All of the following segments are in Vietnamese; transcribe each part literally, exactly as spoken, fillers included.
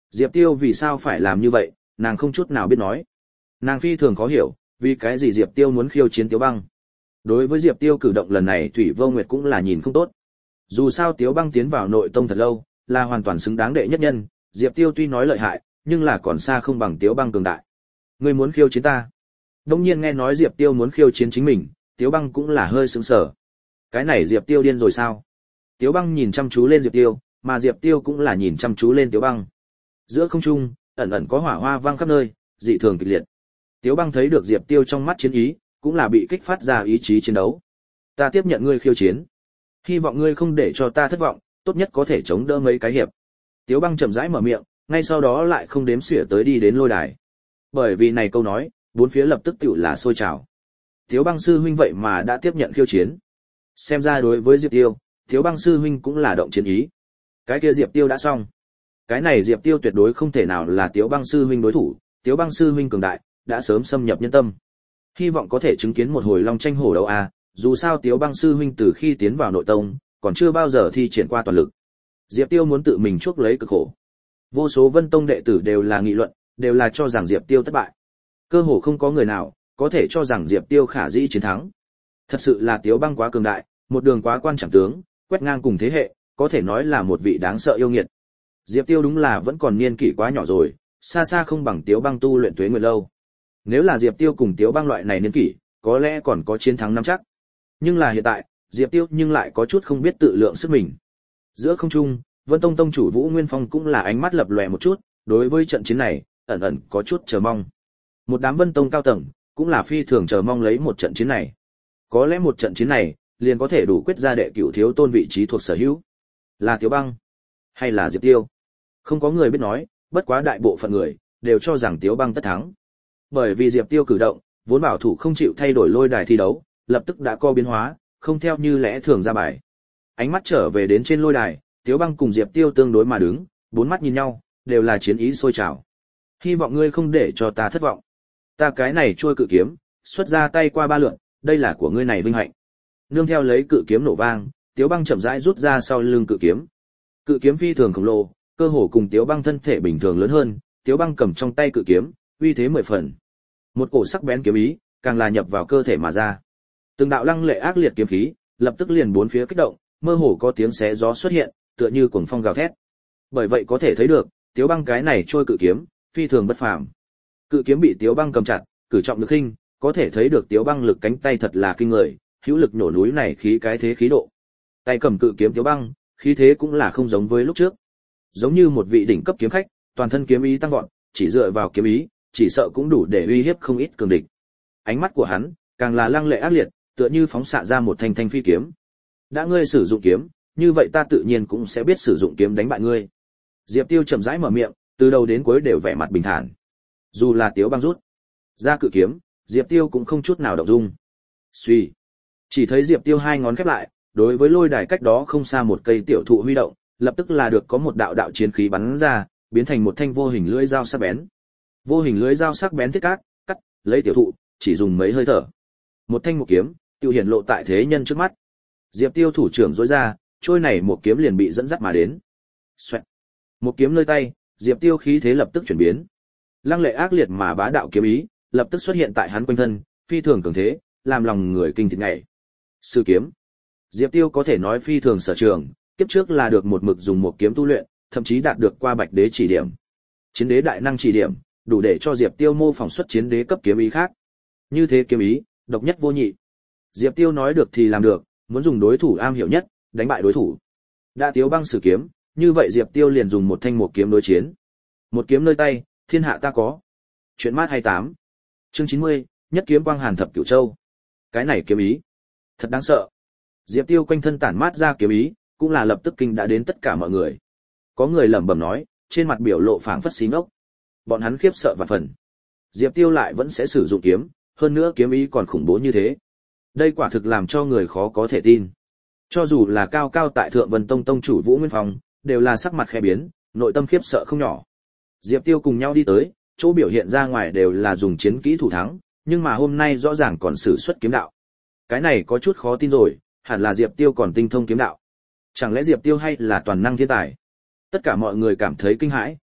Diệp Tiêu vì sao phải làm như vậy, nàng không chút nào biết nói. Nàng phi thường khó hiểu, vì cái gì Diệp Tiêu muốn khiêu chiến Tiếu Băng. Đối với Diệp Tiêu cử động lần này Thủy Vô Nguyệt cũng là nhìn không tốt. Dù sao Tiếu Băng tiến vào nội tông thật lâu, là hoàn toàn xứng đáng đệ nhất nhân, Diệp Tiêu tuy nói lợi hại, nhưng là còn xa không bằng Tiếu Băng cường đại. Ngươi muốn khiêu chiến ta? Đông nhiên nghe nói Diệp Tiêu muốn khiêu chiến chính mình, Tiếu Băng cũng là hơi sững sờ. Cái này Diệp Tiêu điên rồi sao? Tiếu Băng nhìn chăm chú lên Diệp Tiêu, mà Diệp Tiêu cũng là nhìn chăm chú lên Tiếu Băng. Giữa không trung, ẩn ẩn có hỏa hoa vang khắp nơi, dị thường kịch liệt. Tiếu Băng thấy được Diệp Tiêu trong mắt chiến ý, cũng là bị kích phát ra ý chí chiến đấu. Ta tiếp nhận ngươi khiêu chiến. Hy vọng ngươi không để cho ta thất vọng, tốt nhất có thể chống đỡ mấy cái hiệp. Tiếu Băng chậm rãi mở miệng, ngay sau đó lại không đếm xỉa tới đi đến lôi đài. Bởi vì này câu nói, bốn phía lập tức tựu là sôi trào. Tiếu Băng sư huynh vậy mà đã tiếp nhận khiêu chiến. Xem ra đối với Diệp Tiêu, Tiếu Băng sư huynh cũng là động chiến ý. Cái kia Diệp Tiêu đã xong. Cái này Diệp Tiêu tuyệt đối không thể nào là Tiếu Băng sư huynh đối thủ, Tiếu Băng sư huynh cường đại, đã sớm xâm nhập nhân tâm. Hy vọng có thể chứng kiến một hồi long tranh hổ đấu a, dù sao Tiếu Băng sư huynh từ khi tiến vào nội tông, còn chưa bao giờ thi triển qua toàn lực. Diệp Tiêu muốn tự mình chuốc lấy cực khổ. Vô số Vân Tông đệ tử đều là nghị luận, đều là cho rằng Diệp Tiêu thất bại. Cơ hồ không có người nào có thể cho rằng Diệp Tiêu khả dĩ chiến thắng. Thật sự là Tiếu Băng quá cường đại, một đường quá quan trọng tướng, quét ngang cùng thế hệ, có thể nói là một vị đáng sợ yêu nghiệt. Diệp Tiêu đúng là vẫn còn niên kỷ quá nhỏ rồi, xa xa không bằng Tiếu Băng tu luyện tuế nguyệt lâu. Nếu là Diệp Tiêu cùng Tiếu Băng loại này niên kỷ, có lẽ còn có chiến thắng nắm chắc. Nhưng là hiện tại, Diệp Tiêu nhưng lại có chút không biết tự lượng sức mình. Giữa không trung, Vân Tông tông chủ Vũ Nguyên Phong cũng là ánh mắt lập lòe một chút, đối với trận chiến này, ẩn ẩn có chút chờ mong. Một đám Vân Tông cao tầng, cũng là phi thường chờ mong lấy một trận chiến này. Có lẽ một trận chiến này, liền có thể đủ quyết ra đệ cửu thiếu tôn vị trí thuộc sở hữu. Là Tiếu Băng, hay là Diệp Tiêu? Không có người biết nói, bất quá đại bộ phận người, đều cho rằng Tiếu Băng tất thắng. Bởi vì Diệp Tiêu cử động, vốn bảo thủ không chịu thay đổi lôi đài thi đấu, lập tức đã co biến hóa, không theo như lẽ thường ra bài. Ánh mắt trở về đến trên lôi đài, Tiếu Băng cùng Diệp Tiêu tương đối mà đứng, bốn mắt nhìn nhau, đều là chiến ý sôi trào. Hy vọng ngươi không để cho ta thất vọng. Ta cái này trôi cự kiếm, xuất ra tay qua ba lượt, đây là của ngươi này vinh hạnh. Nương theo lấy cự kiếm nổ vang, Tiếu Băng chậm rãi rút ra sau lưng cự kiếm. Cự kiếm phi thường khổng lồ, cơ hồ cùng Tiếu Băng thân thể bình thường lớn hơn, Tiếu Băng cầm trong tay cự kiếm, uy thế mười phần. Một cổ sắc bén kiếm ý, càng là nhập vào cơ thể mà ra. Từng đạo lăng lệ ác liệt kiếm khí, lập tức liền bốn phía kích động, mơ hồ có tiếng xé gió xuất hiện, tựa như cuồng phong gào thét. Bởi vậy có thể thấy được, Tiếu Băng cái này trôi cự kiếm, phi thường bất phàm. Cự kiếm bị Tiếu Băng cầm chặt, cử trọng lực hình, có thể thấy được Tiếu Băng lực cánh tay thật là kinh người, hữu lực nổ núi này khí cái thế khí độ. Tay cầm cự kiếm Tiếu Băng, khí thế cũng là không giống với lúc trước. Giống như một vị đỉnh cấp kiếm khách, toàn thân kiếm ý tăng vọt, chỉ dựa vào kiếm ý, chỉ sợ cũng đủ để uy hiếp không ít cường địch. Ánh mắt của hắn, càng là lăng lệ ác liệt, tựa như phóng xạ ra một thanh thanh phi kiếm. Đã ngươi sử dụng kiếm, như vậy ta tự nhiên cũng sẽ biết sử dụng kiếm đánh bại ngươi. Diệp Tiêu chậm rãi mở miệng, từ đầu đến cuối đều vẻ mặt bình thản. Dù là Tiếu Băng rút ra cự kiếm, Diệp Tiêu cũng không chút nào động dung. Suy, chỉ thấy Diệp Tiêu hai ngón khép lại, đối với lôi đài cách đó không xa một cây tiểu thụ huy động, lập tức là được có một đạo đạo chiến khí bắn ra, biến thành một thanh vô hình lưỡi dao sắc bén. Vô hình lưỡi dao sắc bén thiết cát, cắt, lấy tiểu thụ, chỉ dùng mấy hơi thở. Một thanh một kiếm, tiêu hiển lộ tại thế nhân trước mắt. Diệp Tiêu thủ trưởng duỗi ra, trôi này một kiếm liền bị dẫn dắt mà đến. Xoẹt. Một kiếm nơi tay, Diệp Tiêu khí thế lập tức chuyển biến. Lăng lệ ác liệt mà bá đạo kiếm ý, lập tức xuất hiện tại hắn quanh thân, phi thường cường thế, làm lòng người kinh thịt ngảy. Sư kiếm. Diệp Tiêu có thể nói phi thường sở trường, kiếp trước là được một mực dùng một kiếm tu luyện, thậm chí đạt được qua Bạch Đế chỉ điểm. Chiến đế đại năng chỉ điểm, đủ để cho Diệp Tiêu mô phỏng xuất chiến đế cấp kiếm ý khác. Như thế kiếm ý, độc nhất vô nhị. Diệp Tiêu nói được thì làm được, muốn dùng đối thủ am hiểu nhất, đánh bại đối thủ. Đã Tiếu Băng sử kiếm, như vậy Diệp Tiêu liền dùng một thanh một kiếm đối chiến. Một kiếm nơi tay, thiên hạ ta có. Chuyện mát hai mươi tám. Chương chín mươi, nhất kiếm quang hàn thập cửu châu. Cái này kiếm ý, thật đáng sợ. Diệp Tiêu quanh thân tản mát ra kiếm ý, cũng là lập tức kinh đã đến tất cả mọi người. Có người lẩm bẩm nói, trên mặt biểu lộ phảng phất xí ngốc. Bọn hắn khiếp sợ vạn phần. Diệp Tiêu lại vẫn sẽ sử dụng kiếm, hơn nữa kiếm ý còn khủng bố như thế. Đây quả thực làm cho người khó có thể tin. Cho dù là cao cao tại Thượng Vân Tông tông chủ Vũ Nguyên Phong, đều là sắc mặt khẽ biến, nội tâm khiếp sợ không nhỏ. Diệp Tiêu cùng nhau đi tới, chỗ biểu hiện ra ngoài đều là dùng chiến kỹ thủ thắng, nhưng mà hôm nay rõ ràng còn sử xuất kiếm đạo. Cái này có chút khó tin rồi, hẳn là Diệp Tiêu còn tinh thông kiếm đạo. Chẳng lẽ Diệp Tiêu hay là toàn năng thiên tài? Tất cả mọi người cảm thấy kinh hãi,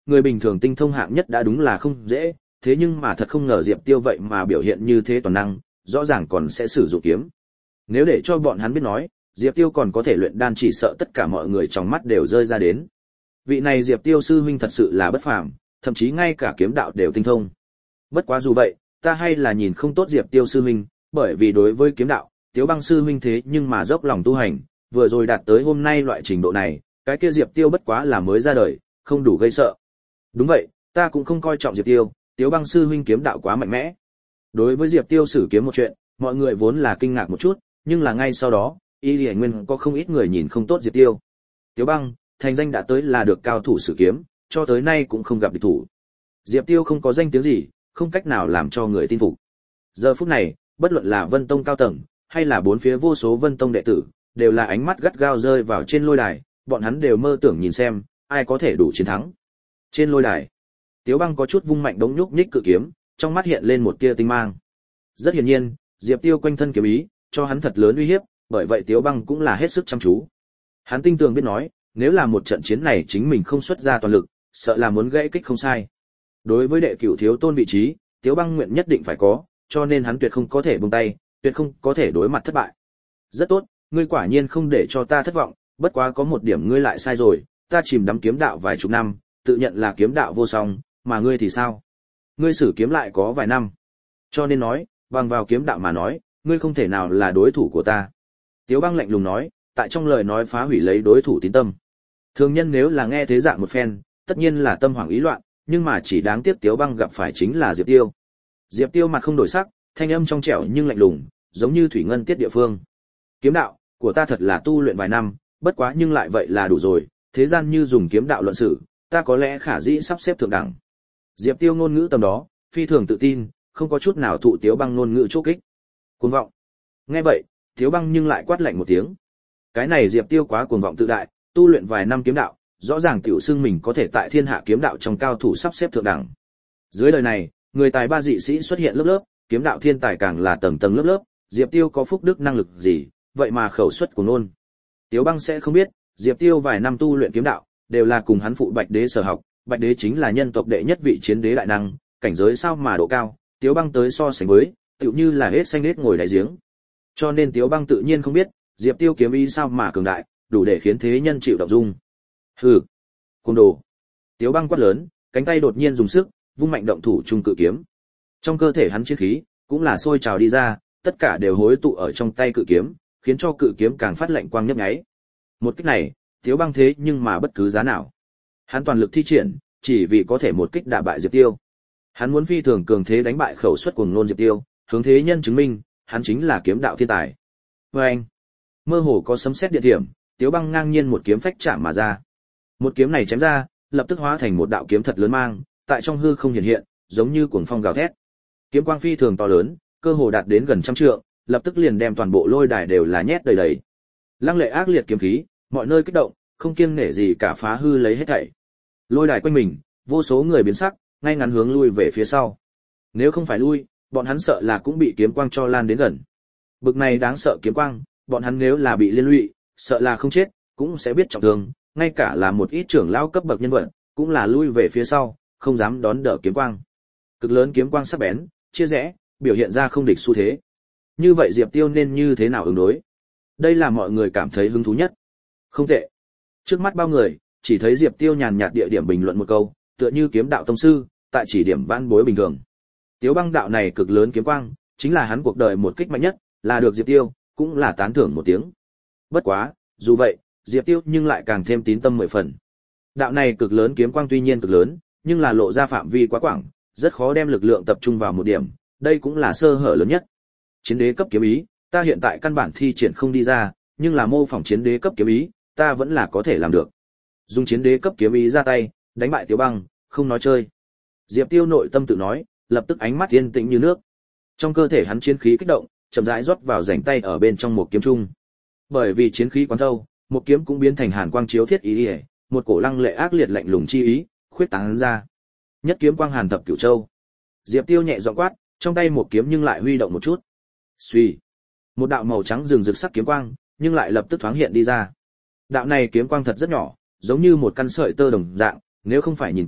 người bình thường tinh thông hạng nhất đã đúng là không dễ, thế nhưng mà thật không ngờ Diệp Tiêu vậy mà biểu hiện như thế toàn năng, rõ ràng còn sẽ sử dụng kiếm. Nếu để cho bọn hắn biết nói, Diệp Tiêu còn có thể luyện đan, chỉ sợ tất cả mọi người trong mắt đều rơi ra đến. Vị này Diệp Tiêu sư huynh thật sự là bất phàm, thậm chí ngay cả kiếm đạo đều tinh thông. Bất quá dù vậy, ta hay là nhìn không tốt Diệp Tiêu sư huynh, bởi vì đối với kiếm đạo, Tiếu Băng sư huynh thế nhưng mà dốc lòng tu hành, vừa rồi đạt tới hôm nay loại trình độ này, cái kia Diệp Tiêu bất quá là mới ra đời, không đủ gây sợ. Đúng vậy, ta cũng không coi trọng Diệp Tiêu, Tiếu Băng sư huynh kiếm đạo quá mạnh mẽ. Đối với Diệp Tiêu sử kiếm một chuyện, mọi người vốn là kinh ngạc một chút, nhưng là ngay sau đó, Y Lệ Nguyên có không ít người nhìn không tốt Diệp Tiêu. Tiếu Băng, thành danh đã tới là được cao thủ sử kiếm, cho tới nay cũng không gặp địch thủ. Diệp Tiêu không có danh tiếng gì, không cách nào làm cho người tin phục. Giờ phút này, bất luận là Vân Tông cao tầng, hay là bốn phía vô số Vân Tông đệ tử, đều là ánh mắt gắt gao rơi vào trên lôi đài, bọn hắn đều mơ tưởng nhìn xem, ai có thể đủ chiến thắng. Trên lôi đài, Tiếu Băng có chút vung mạnh đống nhúc nhích cự kiếm, trong mắt hiện lên một tia tinh mang. Rất hiển nhiên, Diệp Tiêu quanh thân kiếm ý, cho hắn thật lớn uy hiếp, bởi vậy Tiếu Băng cũng là hết sức chăm chú. Hắn tinh tường biết nói, nếu là một trận chiến này chính mình không xuất ra toàn lực, sợ là muốn gãy kích không sai. Đối với đệ cửu thiếu tôn vị trí, Tiếu Băng nguyện nhất định phải có, cho nên hắn tuyệt không có thể buông tay, tuyệt không có thể đối mặt thất bại. Rất tốt, ngươi quả nhiên không để cho ta thất vọng, bất quá có một điểm ngươi lại sai rồi, ta chìm đắm kiếm đạo vài chục năm, tự nhận là kiếm đạo vô song, mà ngươi thì sao? Ngươi sử kiếm lại có vài năm. Cho nên nói, bằng vào kiếm đạo mà nói, ngươi không thể nào là đối thủ của ta. Tiếu Băng lạnh lùng nói, tại trong lời nói phá hủy lấy đối thủ tín tâm. Thường nhân nếu là nghe thế dạng một phen, tất nhiên là tâm hoảng ý loạn, nhưng mà chỉ đáng tiếc Tiếu Băng gặp phải chính là Diệp Tiêu. Diệp Tiêu mặt không đổi sắc, thanh âm trong trẻo nhưng lạnh lùng, giống như thủy ngân tiết địa phương. Kiếm đạo của ta thật là tu luyện vài năm, bất quá nhưng lại vậy là đủ rồi, thế gian như dùng kiếm đạo luận xử, ta có lẽ khả dĩ sắp xếp thượng đẳng. Diệp Tiêu ngôn ngữ tầm đó, phi thường tự tin, không có chút nào thụ Tiếu Băng ngôn ngữ chốt kích. Cuồng vọng. Nghe vậy, Tiếu Băng nhưng lại quát lạnh một tiếng. Cái này Diệp Tiêu quá cuồng vọng tự đại, tu luyện vài năm kiếm đạo, rõ ràng tiểu xưng mình có thể tại thiên hạ kiếm đạo trong cao thủ sắp xếp thượng đẳng. Dưới đời này, người tài ba dị sĩ xuất hiện lớp lớp, kiếm đạo thiên tài càng là tầng tầng lớp lớp, Diệp Tiêu có phúc đức năng lực gì, vậy mà khẩu xuất cuồng ngôn. Tiếu Băng sẽ không biết, Diệp Tiêu vài năm tu luyện kiếm đạo, đều là cùng hắn phụ Bạch Đế sở học, Bạch Đế chính là nhân tộc đệ nhất vị chiến đế đại năng, cảnh giới sao mà độ cao, Tiếu Băng tới so sánh với, tựu như là hết xanh hết ngồi đáy giếng. Cho nên Tiếu Băng tự nhiên không biết, Diệp Tiêu kiếm ý sao mà cường đại, đủ để khiến thế nhân chịu động dung. Hừ, côn đồ. Tiếu Băng quát lớn, cánh tay đột nhiên dùng sức, vung mạnh động thủ trung cự kiếm. Trong cơ thể hắn chiến khí cũng là sôi trào đi ra, tất cả đều hối tụ ở trong tay cự kiếm, khiến cho cự kiếm càng phát lạnh quang nhấp nháy. Một kích này, Tiếu Băng thế nhưng mà bất cứ giá nào. Hắn toàn lực thi triển, chỉ vì có thể một kích đả bại Diệp Tiêu. Hắn muốn phi thường cường thế đánh bại khẩu xuất cuồng ngôn Diệp Tiêu, hướng thế nhân chứng minh, hắn chính là kiếm đạo thiên tài. Oeng! Mơ hồ có sấm sét điện thiểm, Tiếu Băng ngang nhiên một kiếm phách chạm mà ra. Một kiếm này chém ra, lập tức hóa thành một đạo kiếm thật lớn mang, tại trong hư không hiện hiện, giống như cuồng phong gào thét. Kiếm quang phi thường to lớn, cơ hồ đạt đến gần trăm trượng, lập tức liền đem toàn bộ lôi đài đều là nhét đầy đầy. Lăng lệ ác liệt kiếm khí, mọi nơi kích động, không kiêng nể gì cả phá hư lấy hết thảy. Lôi đài quanh mình, vô số người biến sắc, ngay ngắn hướng lui về phía sau. Nếu không phải lui, bọn hắn sợ là cũng bị kiếm quang cho lan đến gần. Bực này đáng sợ kiếm quang, bọn hắn nếu là bị liên lụy, sợ là không chết, cũng sẽ biết trọng thương, ngay cả là một ít trưởng lão cấp bậc nhân vật, cũng là lui về phía sau, không dám đón đỡ kiếm quang. Cực lớn kiếm quang sắc bén, chia rẽ, biểu hiện ra không địch xu thế. Như vậy Diệp Tiêu nên như thế nào ứng đối? Đây là mọi người cảm thấy hứng thú nhất. Không tệ. Trước mắt bao người, chỉ thấy Diệp Tiêu nhàn nhạt địa điểm bình luận một câu, tựa như kiếm đạo tông sư, tại chỉ điểm vãn bối bình thường. Tiếu Băng đạo này cực lớn kiếm quang, chính là hắn cuộc đời một kích mạnh nhất, là được Diệp Tiêu, cũng là tán thưởng một tiếng. Bất quá, dù vậy, Diệp Tiêu nhưng lại càng thêm tín tâm mười phần. Đạo này cực lớn kiếm quang tuy nhiên cực lớn, nhưng là lộ ra phạm vi quá quảng, rất khó đem lực lượng tập trung vào một điểm, đây cũng là sơ hở lớn nhất. Chiến đế cấp kiếm ý, ta hiện tại căn bản thi triển không đi ra, nhưng là mô phỏng chiến đế cấp kiếm ý, ta vẫn là có thể làm được. Dùng chiến đế cấp kiếm ý ra tay, đánh bại Tiếu Băng, không nói chơi. Diệp Tiêu nội tâm tự nói, lập tức ánh mắt yên tĩnh như nước. Trong cơ thể hắn chiến khí kích động, chậm rãi rót vào rảnh tay ở bên trong một kiếm trung. Bởi vì chiến khí quán thâu, một kiếm cũng biến thành hàn quang chiếu thiết ý, ý một cổ lăng lệ ác liệt lạnh lùng chi ý, khuyết tán ra. Nhất kiếm quang hàn thập cửu châu. Diệp Tiêu nhẹ giọng quát, trong tay một kiếm nhưng lại huy động một chút. Xuy, một đạo màu trắng rừng rực sắc kiếm quang, nhưng lại lập tức thoáng hiện đi ra. Đạo này kiếm quang thật rất nhỏ, giống như một căn sợi tơ đồng dạng, nếu không phải nhìn kỹ,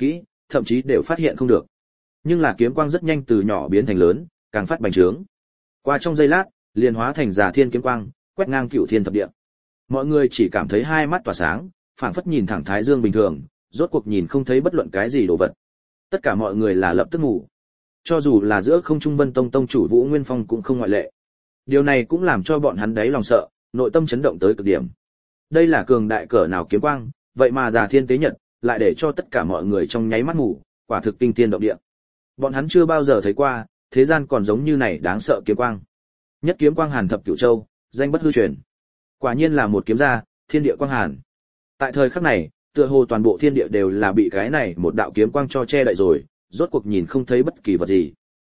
thậm chí đều phát hiện không được. Nhưng là kiếm quang rất nhanh từ nhỏ biến thành lớn, càng phát bành trướng. Qua trong giây lát, liền hóa thành Già Thiên kiếm quang, quét ngang cửu thiên thập địa. Mọi người chỉ cảm thấy hai mắt tỏa sáng, phảng phất nhìn thẳng thái dương bình thường, rốt cuộc nhìn không thấy bất luận cái gì đồ vật. Tất cả mọi người là lập tức ngủ. Cho dù là giữa không trung Vân Tông tông chủ Vũ Nguyên Phong cũng không ngoại lệ. Điều này cũng làm cho bọn hắn đáy lòng sợ, nội tâm chấn động tới cực điểm. Đây là cường đại cỡ nào kiếm quang, vậy mà Già Thiên tế nhật, lại để cho tất cả mọi người trong nháy mắt ngủ, quả thực kinh thiên động địa. Bọn hắn chưa bao giờ thấy qua, thế gian còn giống như này đáng sợ kiếm quang. Nhất kiếm quang hàn thập cửu châu, danh bất hư truyền. Quả nhiên là một kiếm gia, thiên địa quang hàn. Tại thời khắc này, tựa hồ toàn bộ thiên địa đều là bị cái này một đạo kiếm quang cho che đậy rồi, rốt cuộc nhìn không thấy bất kỳ vật gì.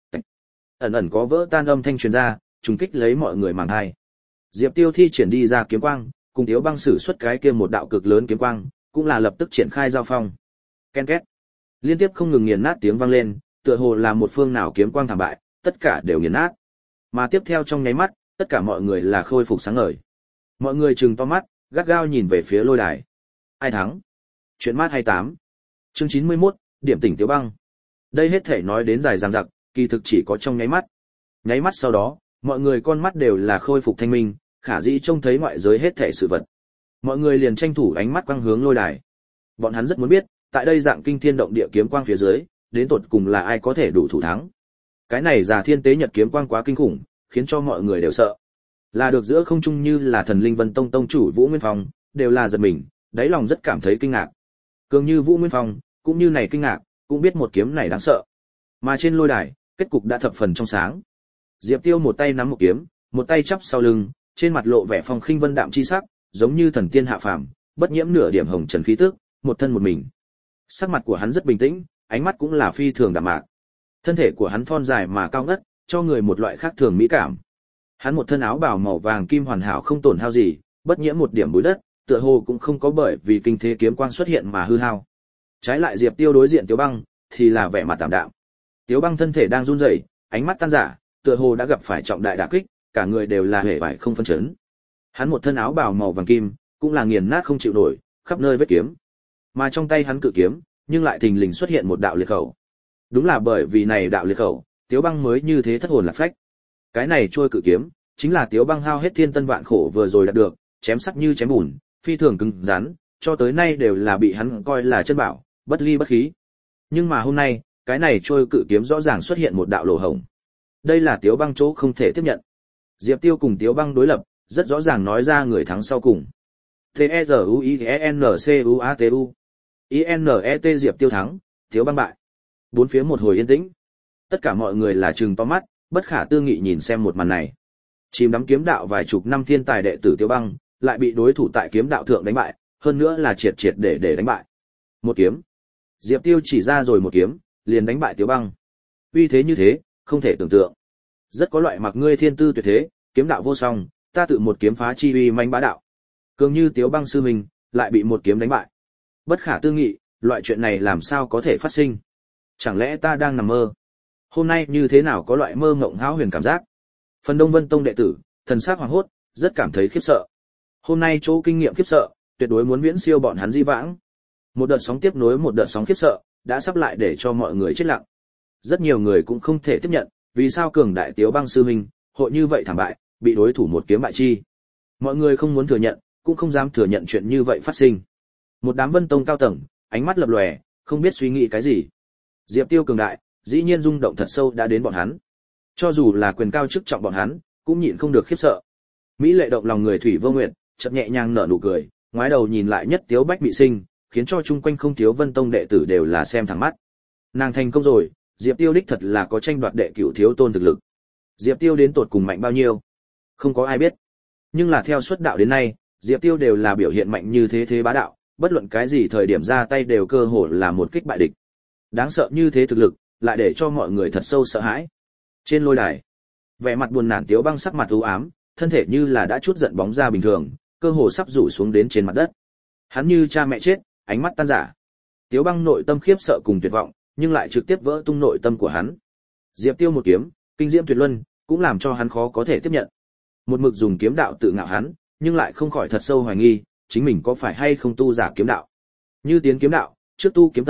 Ẩn ẩn có vỡ tan âm thanh truyền ra, trùng kích lấy mọi người màng hai. Diệp Tiêu thi triển đi ra kiếm quang, cùng Tiếu Băng sử xuất cái kia một đạo cực lớn kiếm quang, cũng là lập tức triển khai giao phong. Ken két. Liên tiếp không ngừng nghiền nát tiếng vang lên, tựa hồ là một phương nào kiếm quang thảm bại, tất cả đều nghiền nát. Mà tiếp theo trong nháy mắt, tất cả mọi người là khôi phục sáng ngời. Mọi người trừng to mắt, gắt gao nhìn về phía lôi đài. Ai thắng? Chuyện mát hai mươi tám. Chương chín mươi mốt, điểm tỉnh Tiếu Băng. Đây hết thể nói đến dài dằng dặc, kỳ thực chỉ có trong nháy mắt. Nháy mắt sau đó, mọi người con mắt đều là khôi phục thanh minh, khả dĩ trông thấy ngoại giới hết thể sự vật. Mọi người liền tranh thủ ánh mắt quang hướng lôi đài. Bọn hắn rất muốn biết, tại đây dạng kinh thiên động địa kiếm quang phía dưới, đến tột cùng là ai có thể đủ thủ thắng. Cái này Già Thiên tế nhật kiếm quang quá kinh khủng, khiến cho mọi người đều sợ. Là được giữa không trung như là thần linh Vân Tông tông chủ Vũ Nguyên Phong, đều là giật mình, đáy lòng rất cảm thấy kinh ngạc. Cường như Vũ Nguyên Phong, cũng như này kinh ngạc, cũng biết một kiếm này đáng sợ. Mà trên lôi đài, kết cục đã thập phần trong sáng. Diệp Tiêu một tay nắm một kiếm, một tay chắp sau lưng, trên mặt lộ vẻ phong khinh vân đạm chi sắc, giống như thần tiên hạ phàm, bất nhiễm nửa điểm hồng trần khí tức, một thân một mình. Sắc mặt của hắn rất bình tĩnh, ánh mắt cũng là phi thường đạm mạc. Thân thể của hắn thon dài mà cao ngất, cho người một loại khác thường mỹ cảm. Hắn một thân áo bào màu vàng kim hoàn hảo không tổn hao gì, bất nhiễm một điểm bụi đất, tựa hồ cũng không có bởi vì kinh thế kiếm quang xuất hiện mà hư hao. Trái lại Diệp Tiêu đối diện Tiếu Băng, thì là vẻ mặt tạm đạm. Tiếu Băng thân thể đang run rẩy, ánh mắt tan rã, tựa hồ đã gặp phải trọng đại đả kích, cả người đều là hề bại không phân chấn. Hắn một thân áo bào màu vàng kim, cũng là nghiền nát không chịu nổi, khắp nơi vết kiếm. Mà trong tay hắn cự kiếm, nhưng lại thình lình xuất hiện một đạo liệt khẩu. Đúng là bởi vì này đạo liệt khẩu, Tiếu Băng mới như thế thất hồn lạc phách. Cái này trôi cự kiếm, chính là Tiếu Băng hao hết thiên tân vạn khổ vừa rồi đạt được, chém sắc như chém bùn, phi thường cứng rắn, cho tới nay đều là bị hắn coi là chân bảo, bất ly bất khí. Nhưng mà hôm nay, cái này trôi cự kiếm rõ ràng xuất hiện một đạo lỗ hổng. Đây là Tiếu Băng chỗ không thể tiếp nhận. Diệp Tiêu cùng Tiếu Băng đối lập, rất rõ ràng nói ra người thắng sau cùng. T E R U I E N C U A T U I N E T Diệp Tiêu thắng, Tiếu Băng bại. Bốn phía một hồi yên tĩnh. Tất cả mọi người là trừng to mắt, bất khả tư nghị nhìn xem một màn này. Chìm đắm kiếm đạo vài chục năm thiên tài đệ tử Tiếu Băng, lại bị đối thủ tại kiếm đạo thượng đánh bại, hơn nữa là triệt triệt để để đánh bại. Một kiếm. Diệp Tiêu chỉ ra rồi một kiếm, liền đánh bại Tiếu Băng. Uy thế như thế, không thể tưởng tượng. Rất có loại mặc ngươi thiên tư tuyệt thế, kiếm đạo vô song, ta tự một kiếm phá chi uy manh bá đạo. Cường như Tiếu Băng sư mình, lại bị một kiếm đánh bại. Bất khả tư nghị, loại chuyện này làm sao có thể phát sinh? Chẳng lẽ ta đang nằm mơ? Hôm nay như thế nào có loại mơ ngộng hão huyền cảm giác? Phần Đông Vân Tông đệ tử, thần sắc hoàng hốt, rất cảm thấy khiếp sợ. Hôm nay chỗ kinh nghiệm khiếp sợ, tuyệt đối muốn viễn siêu bọn hắn di vãng. Một đợt sóng tiếp nối một đợt sóng khiếp sợ, đã sắp lại để cho mọi người chết lặng. Rất nhiều người cũng không thể tiếp nhận, vì sao cường đại Tiếu Băng sư huynh, hội như vậy thảm bại, bị đối thủ một kiếm bại chi. Mọi người không muốn thừa nhận, cũng không dám thừa nhận chuyện như vậy phát sinh. Một đám Vân Tông cao tầng, ánh mắt lập lòe, không biết suy nghĩ cái gì. Diệp Tiêu cường đại, dĩ nhiên rung động thật sâu đã đến bọn hắn. Cho dù là quyền cao chức trọng bọn hắn, cũng nhịn không được khiếp sợ. Mỹ lệ động lòng người Thủy Vô Nguyệt, chợt nhẹ nhàng nở nụ cười, ngoái đầu nhìn lại nhất Tiếu Bách bị sinh, khiến cho chung quanh không thiếu Vân Tông đệ tử đều là xem thẳng mắt. Nàng thành công rồi, Diệp Tiêu đích thật là có tranh đoạt đệ cửu thiếu tôn thực lực. Diệp Tiêu đến tột cùng mạnh bao nhiêu? Không có ai biết. Nhưng là theo xuất đạo đến nay, Diệp Tiêu đều là biểu hiện mạnh như thế thế bá đạo, bất luận cái gì thời điểm ra tay đều cơ hồ là một kích bại địch. Đáng sợ như thế thực lực, lại để cho mọi người thật sâu sợ hãi. Trên lôi đài, vẻ mặt buồn nản Tiếu Băng sắc mặt u ám, thân thể như là đã chút giận bóng ra bình thường, cơ hồ sắp rủ xuống đến trên mặt đất. Hắn như cha mẹ chết, ánh mắt tan rã. Tiếu Băng nội tâm khiếp sợ cùng tuyệt vọng, nhưng lại trực tiếp vỡ tung nội tâm của hắn. Diệp Tiêu một kiếm, kinh diễm tuyệt luân, cũng làm cho hắn khó có thể tiếp nhận. Một mực dùng kiếm đạo tự ngạo hắn, nhưng lại không khỏi thật sâu hoài nghi, chính mình có phải hay không tu giả kiếm đạo. Như tiến kiếm đạo, trước tu kiếm tâm,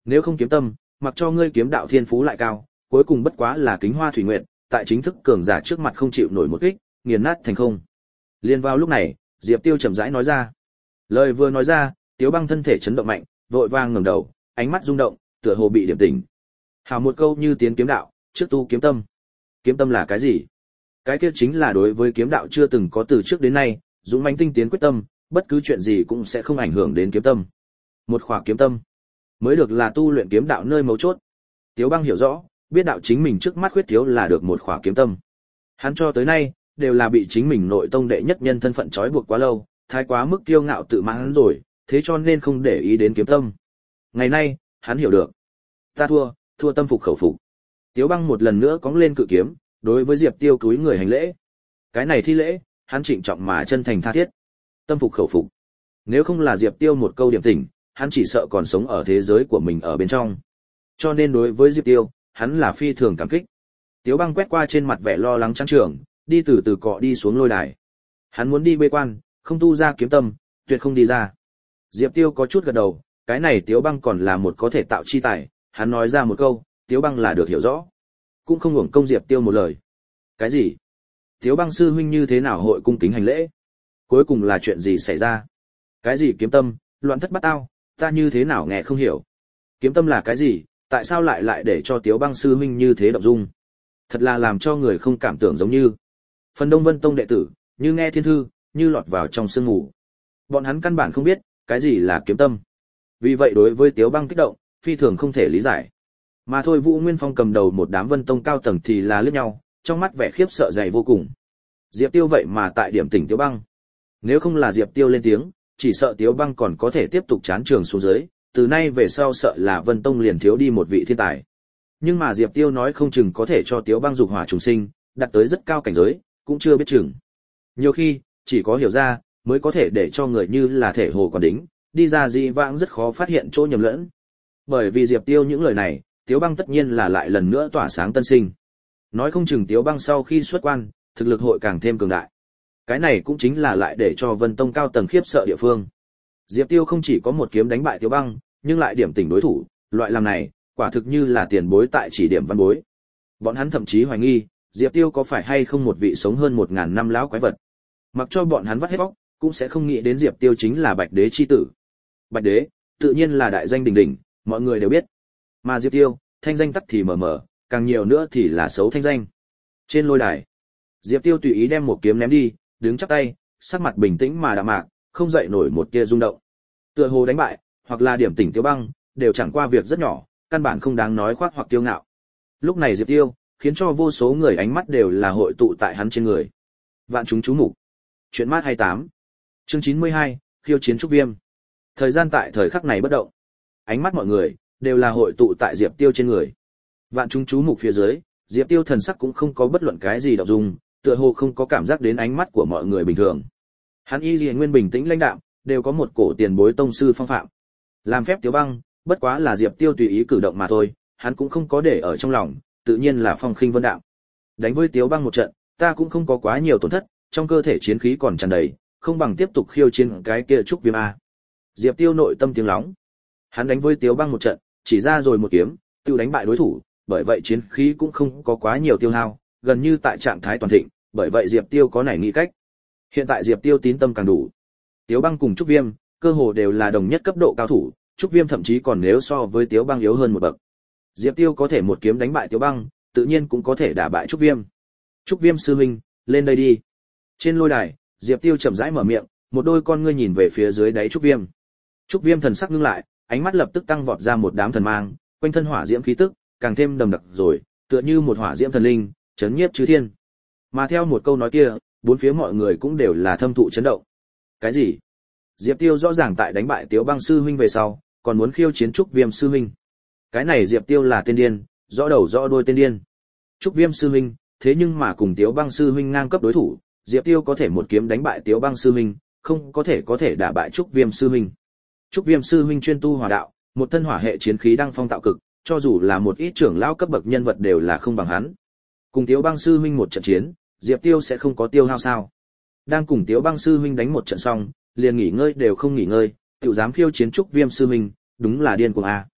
Nếu không kiếm tâm, mặc cho ngươi kiếm đạo thiên phú lại cao, cuối cùng bất quá là kính hoa thủy nguyện, tại chính thức cường giả trước mặt không chịu nổi một kích, nghiền nát thành không. Liên vào lúc này, Diệp Tiêu chậm rãi nói ra. Lời vừa nói ra, Tiếu Băng thân thể chấn động mạnh, vội vàng ngẩng đầu, ánh mắt rung động, tựa hồ bị điểm tỉnh. Hào một câu như tiến kiếm đạo, trước tu kiếm tâm. Kiếm tâm là cái gì? Cái kia chính là đối với kiếm đạo chưa từng có từ trước đến nay, dũng mãnh tinh tiến quyết tâm, bất cứ chuyện gì cũng sẽ không ảnh hưởng đến kiếm tâm. Một khỏa kiếm tâm mới được là tu luyện kiếm đạo nơi mấu chốt. Tiếu Băng hiểu rõ, biết đạo chính mình trước mắt khuyết thiếu là được một khỏa kiếm tâm. Hắn cho tới nay đều là bị chính mình nội tông đệ nhất nhân thân phận trói buộc quá lâu, thái quá mức kiêu ngạo tự mãn rồi, thế cho nên không để ý đến kiếm tâm. Ngày nay, hắn hiểu được. Ta thua, thua tâm phục khẩu phục. Tiếu Băng một lần nữa cóng lên cự kiếm, đối với Diệp Tiêu cúi người hành lễ. Cái này thi lễ, hắn trịnh trọng mà chân thành tha thiết. Tâm phục khẩu phục. Nếu không là Diệp Tiêu một câu điểm tỉnh, hắn chỉ sợ còn sống ở thế giới của mình ở bên trong. Cho nên đối với Diệp Tiêu, hắn là phi thường cảm kích. Tiếu Băng quét qua trên mặt vẻ lo lắng trắng trường, đi từ từ cọ đi xuống lôi đài. Hắn muốn đi bế quan, không tu ra kiếm tâm, tuyệt không đi ra. Diệp Tiêu có chút gật đầu, cái này Tiếu Băng còn là một có thể tạo chi tài, hắn nói ra một câu, Tiếu Băng là được hiểu rõ. Cũng không uổng công Diệp Tiêu một lời. Cái gì? Tiếu Băng sư huynh như thế nào hội cung kính hành lễ? Cuối cùng là chuyện gì xảy ra? Cái gì kiếm tâm, loạn thất bát ao, ta như thế nào nghe không hiểu. Kiếm tâm là cái gì, tại sao lại lại để cho Tiếu Băng sư huynh như thế động dung? Thật là làm cho người không cảm tưởng giống như. Phần Đông Vân Tông đệ tử, như nghe thiên thư, như lọt vào trong sương ngủ. Bọn hắn căn bản không biết, cái gì là kiếm tâm. Vì vậy đối với Tiếu Băng kích động, phi thường không thể lý giải. Mà thôi Vũ Nguyên Phong cầm đầu một đám Vân Tông cao tầng thì là liếc nhau, trong mắt vẻ khiếp sợ dày vô cùng. Diệp Tiêu vậy mà tại điểm tỉnh Tiếu Băng. Nếu không là Diệp Tiêu lên tiếng, chỉ sợ Tiếu Băng còn có thể tiếp tục chán trường xuống dưới, từ nay về sau sợ là Vân Tông liền thiếu đi một vị thiên tài. Nhưng mà Diệp Tiêu nói không chừng có thể cho Tiếu Băng dục hỏa trùng sinh, đạt tới rất cao cảnh giới, cũng chưa biết chừng. Nhiều khi, chỉ có hiểu ra, mới có thể để cho người như là thể hồ còn đính, đi ra dị vãng rất khó phát hiện chỗ nhầm lẫn. Bởi vì Diệp Tiêu những lời này, Tiếu Băng tất nhiên là lại lần nữa tỏa sáng tân sinh. Nói không chừng Tiếu Băng sau khi xuất quan, thực lực hội càng thêm cường đại. Cái này cũng chính là lại để cho Vân Tông cao tầng khiếp sợ địa phương. Diệp Tiêu không chỉ có một kiếm đánh bại Tiếu Băng, nhưng lại điểm tỉnh đối thủ, loại làm này, quả thực như là tiền bối tại chỉ điểm văn bối. Bọn hắn thậm chí hoài nghi, Diệp Tiêu có phải hay không một vị sống hơn một ngàn năm lão quái vật. Mặc cho bọn hắn vắt hết bóc, cũng sẽ không nghĩ đến Diệp Tiêu chính là Bạch Đế chi tử. Bạch Đế, tự nhiên là đại danh đỉnh đỉnh, mọi người đều biết. Mà Diệp Tiêu, thanh danh tắc thì mờ mờ, càng nhiều nữa thì là xấu thanh danh. Trên lôi đài, Diệp Tiêu tùy ý đem một kiếm ném đi, đứng chắp tay, sắc mặt bình tĩnh mà đạm mạc, không dậy nổi một tia rung động. Tựa hồ đánh bại, hoặc là điểm tỉnh Tiếu Băng, đều chẳng qua việc rất nhỏ, căn bản không đáng nói khoác hoặc kiêu ngạo. Lúc này Diệp Tiêu, khiến cho vô số người ánh mắt đều là hội tụ tại hắn trên người. Vạn chúng chú mục. Chuyện mát hai mươi tám. Chương chín mươi hai, khiêu chiến trúc viêm. Thời gian tại thời khắc này bất động. Ánh mắt mọi người đều là hội tụ tại Diệp Tiêu trên người. Vạn chúng chú mục phía dưới, Diệp Tiêu thần sắc cũng không có bất luận cái gì động dung, tựa hồ không có cảm giác đến ánh mắt của mọi người bình thường. Hắn y liễu nguyên bình tĩnh lãnh đạm, đều có một cổ tiền bối tông sư phong phạm. Làm phép Tiếu Băng, bất quá là Diệp Tiêu tùy ý cử động mà thôi, hắn cũng không có để ở trong lòng, tự nhiên là phong khinh vân đạm. Đánh với Tiếu Băng một trận, ta cũng không có quá nhiều tổn thất, trong cơ thể chiến khí còn tràn đầy, không bằng tiếp tục khiêu chiến cái kia trúc viêm a. Diệp Tiêu nội tâm tiếng nóng. Hắn đánh với Tiếu Băng một trận, chỉ ra rồi một kiếm, tiêu đánh bại đối thủ, bởi vậy chiến khí cũng không có quá nhiều tiêu hao, gần như tại trạng thái toàn thịnh, bởi vậy Diệp Tiêu có nảy nghĩ cách. Hiện tại Diệp Tiêu tín tâm càng đủ. Tiếu Băng cùng trúc viêm, cơ hồ đều là đồng nhất cấp độ cao thủ, trúc viêm thậm chí còn nếu so với Tiếu Băng yếu hơn một bậc. Diệp Tiêu có thể một kiếm đánh bại Tiếu Băng, tự nhiên cũng có thể đả bại trúc viêm. Trúc viêm sư huynh, lên đây đi. Trên lôi đài, Diệp Tiêu chậm rãi mở miệng, một đôi con ngươi nhìn về phía dưới đáy trúc viêm. Trúc viêm thần sắc ngưng lại, ánh mắt lập tức tăng vọt ra một đám thần mang, quanh thân hỏa diễm khí tức càng thêm đậm đặc rồi, tựa như một hỏa diễm thần linh, chấn nhiếp chư thiên. Mà theo một câu nói kia, bốn phía mọi người cũng đều là thâm thụ chấn động. Cái gì? Diệp Tiêu rõ ràng tại đánh bại Tiếu Băng sư huynh về sau, còn muốn khiêu chiến trúc viêm sư huynh. Cái này Diệp Tiêu là tên điên, rõ đầu rõ đuôi tên điên. Trúc viêm sư huynh, thế nhưng mà cùng Tiếu Băng sư huynh ngang cấp đối thủ, Diệp Tiêu có thể một kiếm đánh bại Tiếu Băng sư huynh, không có thể có thể đả bại trúc viêm sư huynh. Trúc viêm sư huynh chuyên tu hỏa đạo, một thân hỏa hệ chiến khí đăng phong tạo cực, cho dù là một ít trưởng lão cấp bậc nhân vật đều là không bằng hắn. Cùng Tiếu Băng sư huynh một trận chiến, Diệp Tiêu sẽ không có tiêu hao sao? Đang cùng Tiếu Băng sư huynh đánh một trận xong, liền nghỉ ngơi đều không nghỉ ngơi, tự dám khiêu chiến trúc viêm sư huynh, đúng là điên cuồng a.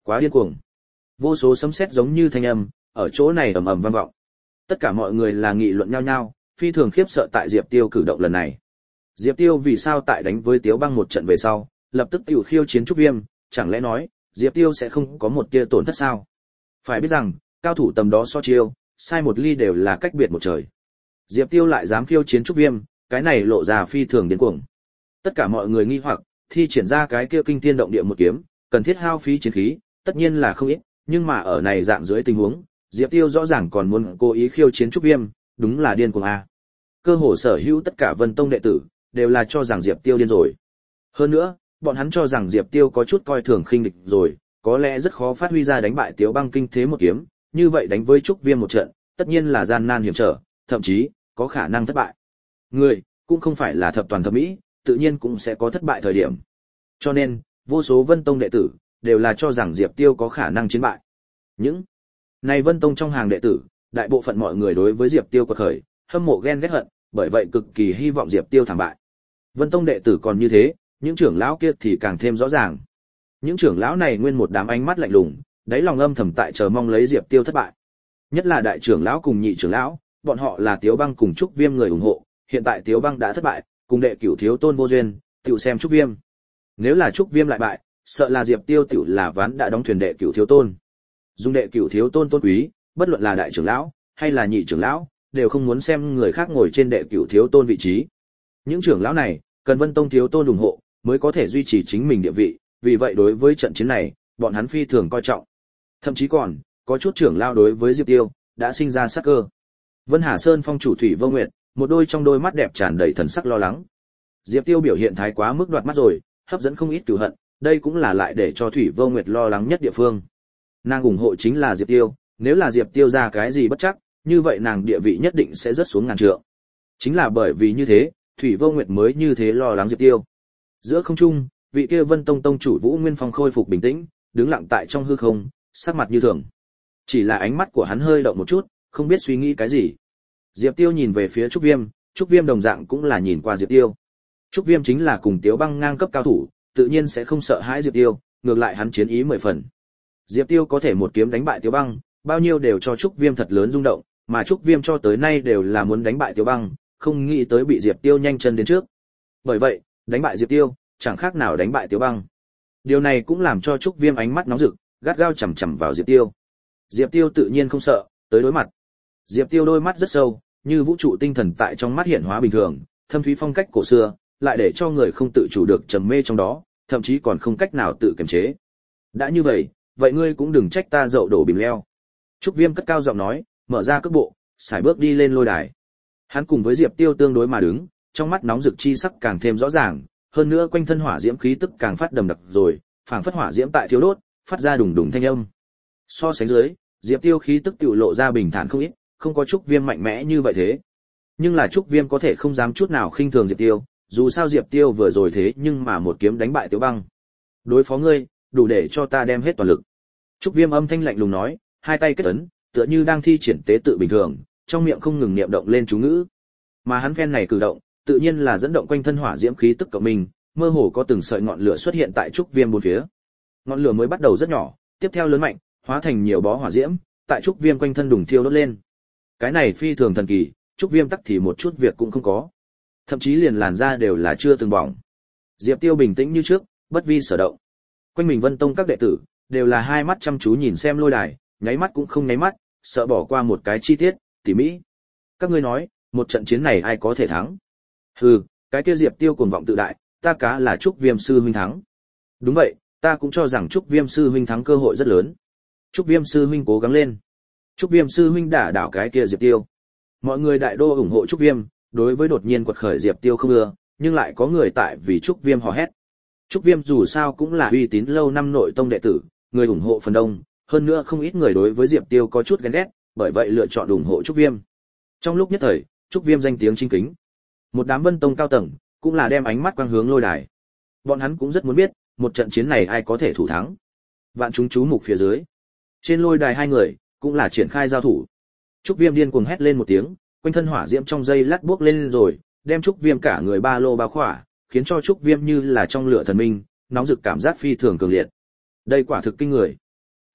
Quá điên cuồng. Vô số sấm sét giống như thanh âm ở chỗ này ầm ầm vang vọng. Tất cả mọi người là nghị luận nhau nhau, phi thường khiếp sợ tại Diệp Tiêu cử động lần này. Diệp Tiêu vì sao tại đánh với Tiếu Băng một trận về sau, lập tức tiểu khiêu chiến Trúc Viêm, chẳng lẽ nói, Diệp Tiêu sẽ không có một tia tổn thất sao? Phải biết rằng, cao thủ tầm đó so chiêu, sai một ly đều là cách biệt một trời. Diệp Tiêu lại dám khiêu chiến Trúc Viêm, cái này lộ ra phi thường điên cuồng. Tất cả mọi người nghi hoặc, thi triển ra cái kia kinh thiên động địa một kiếm, cần thiết hao phí chiến khí, tất nhiên là không ít, nhưng mà ở này dạng dưới tình huống, Diệp Tiêu rõ ràng còn muốn cố ý khiêu chiến Trúc Viêm, đúng là điên cuồng a. Cơ hồ sở hữu tất cả Vân Tông đệ tử đều là cho rằng Diệp Tiêu điên rồi. Hơn nữa, bọn hắn cho rằng Diệp Tiêu có chút coi thường khinh địch rồi, có lẽ rất khó phát huy ra đánh bại Tiếu Băng kinh thế một kiếm, như vậy đánh với Trúc Viêm một trận, tất nhiên là gian nan hiểm trở, thậm chí có khả năng thất bại. Người cũng không phải là thập toàn thập mỹ, tự nhiên cũng sẽ có thất bại thời điểm. Cho nên, vô số Vân Tông đệ tử đều là cho rằng Diệp Tiêu có khả năng chiến bại. Những này Vân Tông trong hàng đệ tử, đại bộ phận mọi người đối với Diệp Tiêu quật khởi, hâm mộ ghen ghét hận, bởi vậy cực kỳ hy vọng Diệp Tiêu thảm bại. Vân Tông đệ tử còn như thế, những trưởng lão kia thì càng thêm rõ ràng. Những trưởng lão này nguyên một đám ánh mắt lạnh lùng, đáy lòng âm thầm tại chờ mong lấy Diệp Tiêu thất bại. Nhất là đại trưởng lão cùng nhị trưởng lão, bọn họ là Tiếu Băng cùng Trúc Viêm người ủng hộ, hiện tại Tiếu Băng đã thất bại, cùng đệ cửu thiếu tôn vô duyên, tiểu xem Trúc Viêm. Nếu là Trúc Viêm lại bại, sợ là Diệp Tiêu tiểu là ván đã đóng thuyền đệ cửu thiếu tôn. Dùng đệ cửu thiếu tôn tôn quý, bất luận là đại trưởng lão hay là nhị trưởng lão, đều không muốn xem người khác ngồi trên đệ cửu thiếu tôn vị trí. Những trưởng lão này cần Vân Tông thiếu tôn ủng hộ mới có thể duy trì chính mình địa vị, vì vậy đối với trận chiến này, bọn hắn phi thường coi trọng. Thậm chí còn có chút trưởng lão đối với Diệp Tiêu đã sinh ra sát cơ. Vân Hà Sơn phong chủ Thủy Vô Nguyệt, một đôi trong đôi mắt đẹp tràn đầy thần sắc lo lắng. Diệp Tiêu biểu hiện thái quá mức đoạt mắt rồi, hấp dẫn không ít cừu hận, đây cũng là lại để cho Thủy Vô Nguyệt lo lắng nhất địa phương. Nàng ủng hộ chính là Diệp Tiêu, nếu là Diệp Tiêu ra cái gì bất chắc, như vậy nàng địa vị nhất định sẽ rớt xuống ngàn trượng. Chính là bởi vì như thế, Thủy Vô Nguyệt mới như thế lo lắng Diệp Tiêu. Giữa không trung, vị kia Vân Tông tông chủ Vũ Nguyên Phong khôi phục bình tĩnh, đứng lặng tại trong hư không, sắc mặt như thường. Chỉ là ánh mắt của hắn hơi động một chút, không biết suy nghĩ cái gì. Diệp Tiêu nhìn về phía Trúc Viêm, Trúc Viêm đồng dạng cũng là nhìn qua Diệp Tiêu. Trúc Viêm chính là cùng Tiếu Băng ngang cấp cao thủ, tự nhiên sẽ không sợ hãi Diệp Tiêu, ngược lại hắn chiến ý mười phần. Diệp Tiêu có thể một kiếm đánh bại Tiếu Băng, bao nhiêu đều cho Trúc Viêm thật lớn rung động, mà Trúc Viêm cho tới nay đều là muốn đánh bại Tiếu Băng, không nghĩ tới bị Diệp Tiêu nhanh chân đến trước. Bởi vậy, đánh bại Diệp Tiêu, chẳng khác nào đánh bại Tiếu Băng. Điều này cũng làm cho Trúc Viêm ánh mắt nóng rực, gắt gao chằm chằm vào Diệp Tiêu. Diệp Tiêu tự nhiên không sợ, tới đối mặt. Diệp Tiêu đôi mắt rất sâu, như vũ trụ tinh thần tại trong mắt hiện hóa bình thường, thâm thúy phong cách cổ xưa, lại để cho người không tự chủ được trầm mê trong đó, thậm chí còn không cách nào tự kiềm chế. Đã như vậy, vậy ngươi cũng đừng trách ta dậu đổ bìm leo. Trúc Viêm cất cao giọng nói, mở ra cước bộ, sải bước đi lên lôi đài. Hắn cùng với Diệp Tiêu tương đối mà đứng, trong mắt nóng rực chi sắc càng thêm rõ ràng, hơn nữa quanh thân hỏa diễm khí tức càng phát đầm đặc rồi, phảng phất hỏa diễm tại thiếu đốt, phát ra đùng đùng thanh âm. So sánh dưới, Diệp Tiêu khí tức tiểu lộ ra bình thản không ít, không có Trúc Viêm mạnh mẽ như vậy thế. Nhưng là Trúc Viêm có thể không dám chút nào khinh thường Diệp Tiêu, dù sao Diệp Tiêu vừa rồi thế nhưng mà một kiếm đánh bại Tiếu Băng. Đối phó ngươi, đủ để cho ta đem hết toàn lực. Trúc Viêm âm thanh lạnh lùng nói, hai tay kết ấn, tựa như đang thi triển tế tự bình thường, trong miệng không ngừng niệm động lên chú ngữ. Mà hắn phen này cử động, tự nhiên là dẫn động quanh thân hỏa diễm khí tức của mình, mơ hồ có từng sợi ngọn lửa xuất hiện tại Trúc Viêm bốn phía. Ngọn lửa mới bắt đầu rất nhỏ, tiếp theo lớn mạnh, hóa thành nhiều bó hỏa diễm, tại Trúc Viêm quanh thân đùng thiêu đốt lên. Cái này phi thường thần kỳ, Trúc Viêm tắc thì một chút việc cũng không có. Thậm chí liền làn da đều là chưa từng bỏng. Diệp Tiêu bình tĩnh như trước, bất vi sở động. Quanh mình Vân Tông các đệ tử đều là hai mắt chăm chú nhìn xem lôi đài, nháy mắt cũng không nháy mắt, sợ bỏ qua một cái chi tiết tỉ mỹ. Các ngươi nói, một trận chiến này ai có thể thắng? Hừ, cái kia Diệp Tiêu cuồng vọng tự đại, ta cá là Trúc Viêm sư huynh thắng. Đúng vậy, ta cũng cho rằng Trúc Viêm sư huynh thắng cơ hội rất lớn. Trúc Viêm sư huynh cố gắng lên. Trúc Viêm sư huynh đả đảo cái kia Diệp Tiêu. Mọi người đại đô ủng hộ Trúc Viêm, đối với đột nhiên quật khởi Diệp Tiêu không ưa, nhưng lại có người tại vì Trúc Viêm hò hét. Trúc Viêm dù sao cũng là uy tín lâu năm nội tông đệ tử, người ủng hộ phần đông, hơn nữa không ít người đối với Diệp Tiêu có chút ghen ghét, bởi vậy lựa chọn ủng hộ Trúc Viêm. Trong lúc nhất thời, Trúc Viêm danh tiếng chinh kính. Một đám Vân Tông cao tầng cũng là đem ánh mắt quang hướng lôi đài. Bọn hắn cũng rất muốn biết, một trận chiến này ai có thể thủ thắng. Vạn chúng chú mục phía dưới. Trên lôi đài hai người cũng là triển khai giao thủ. Trúc Viêm điên cuồng hét lên một tiếng, quanh thân hỏa diễm trong dây lát bước lên rồi, đem Trúc Viêm cả người ba lô bao khỏa, khiến cho Trúc Viêm như là trong lửa thần minh, nóng rực cảm giác phi thường cường liệt. Đây quả thực kinh người.